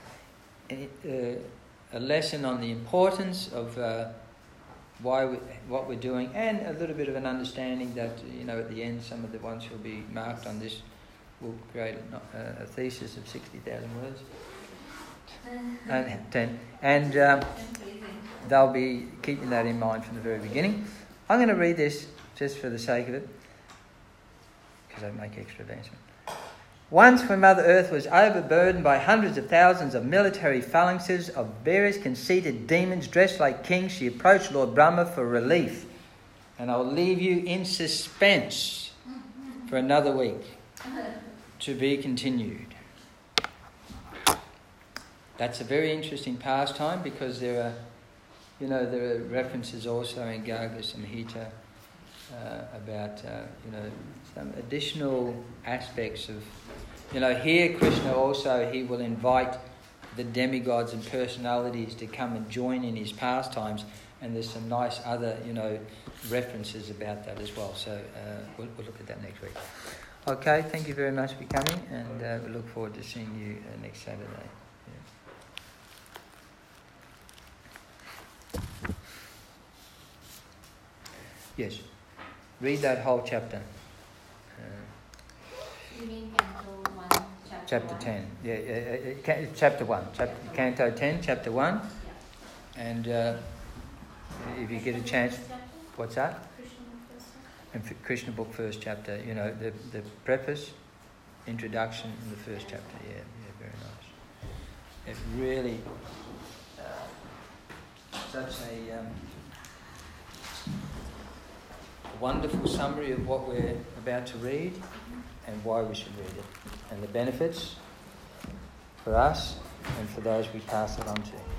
a lesson on the importance of what we're doing, and a little bit of an understanding that, at the end, some of the ones who will be marked on this will create a thesis of 60,000 words. And 10. And they'll be keeping that in mind from the very beginning. I'm going to read this just for the sake of it, because I make extra advancement. Once when Mother Earth was overburdened by hundreds of thousands of military phalanxes of various conceited demons dressed like kings, she approached Lord Brahma for relief. And I'll leave you in suspense for another week, to be continued. That's a very interesting pastime, because there are references also in Garga Samhita about some additional aspects of, here Krishna also, he will invite the demigods and personalities to come and join in his pastimes, and there's some nice other references about that as well. So we'll look at that next week. Okay, thank you very much for coming, and we look forward to seeing you next Saturday. Yes, read that whole chapter. You mean Canto 1, Chapter 1? 10. Yeah, chapter 1. Canto 10, chapter 1. Yeah. And if you get a chance... What's that? And Krishna book, first chapter. The preface, introduction, and the first chapter. Yeah, very nice. It really... such a... wonderful summary of what we're about to read and why we should read it, and the benefits for us and for those we pass it on to.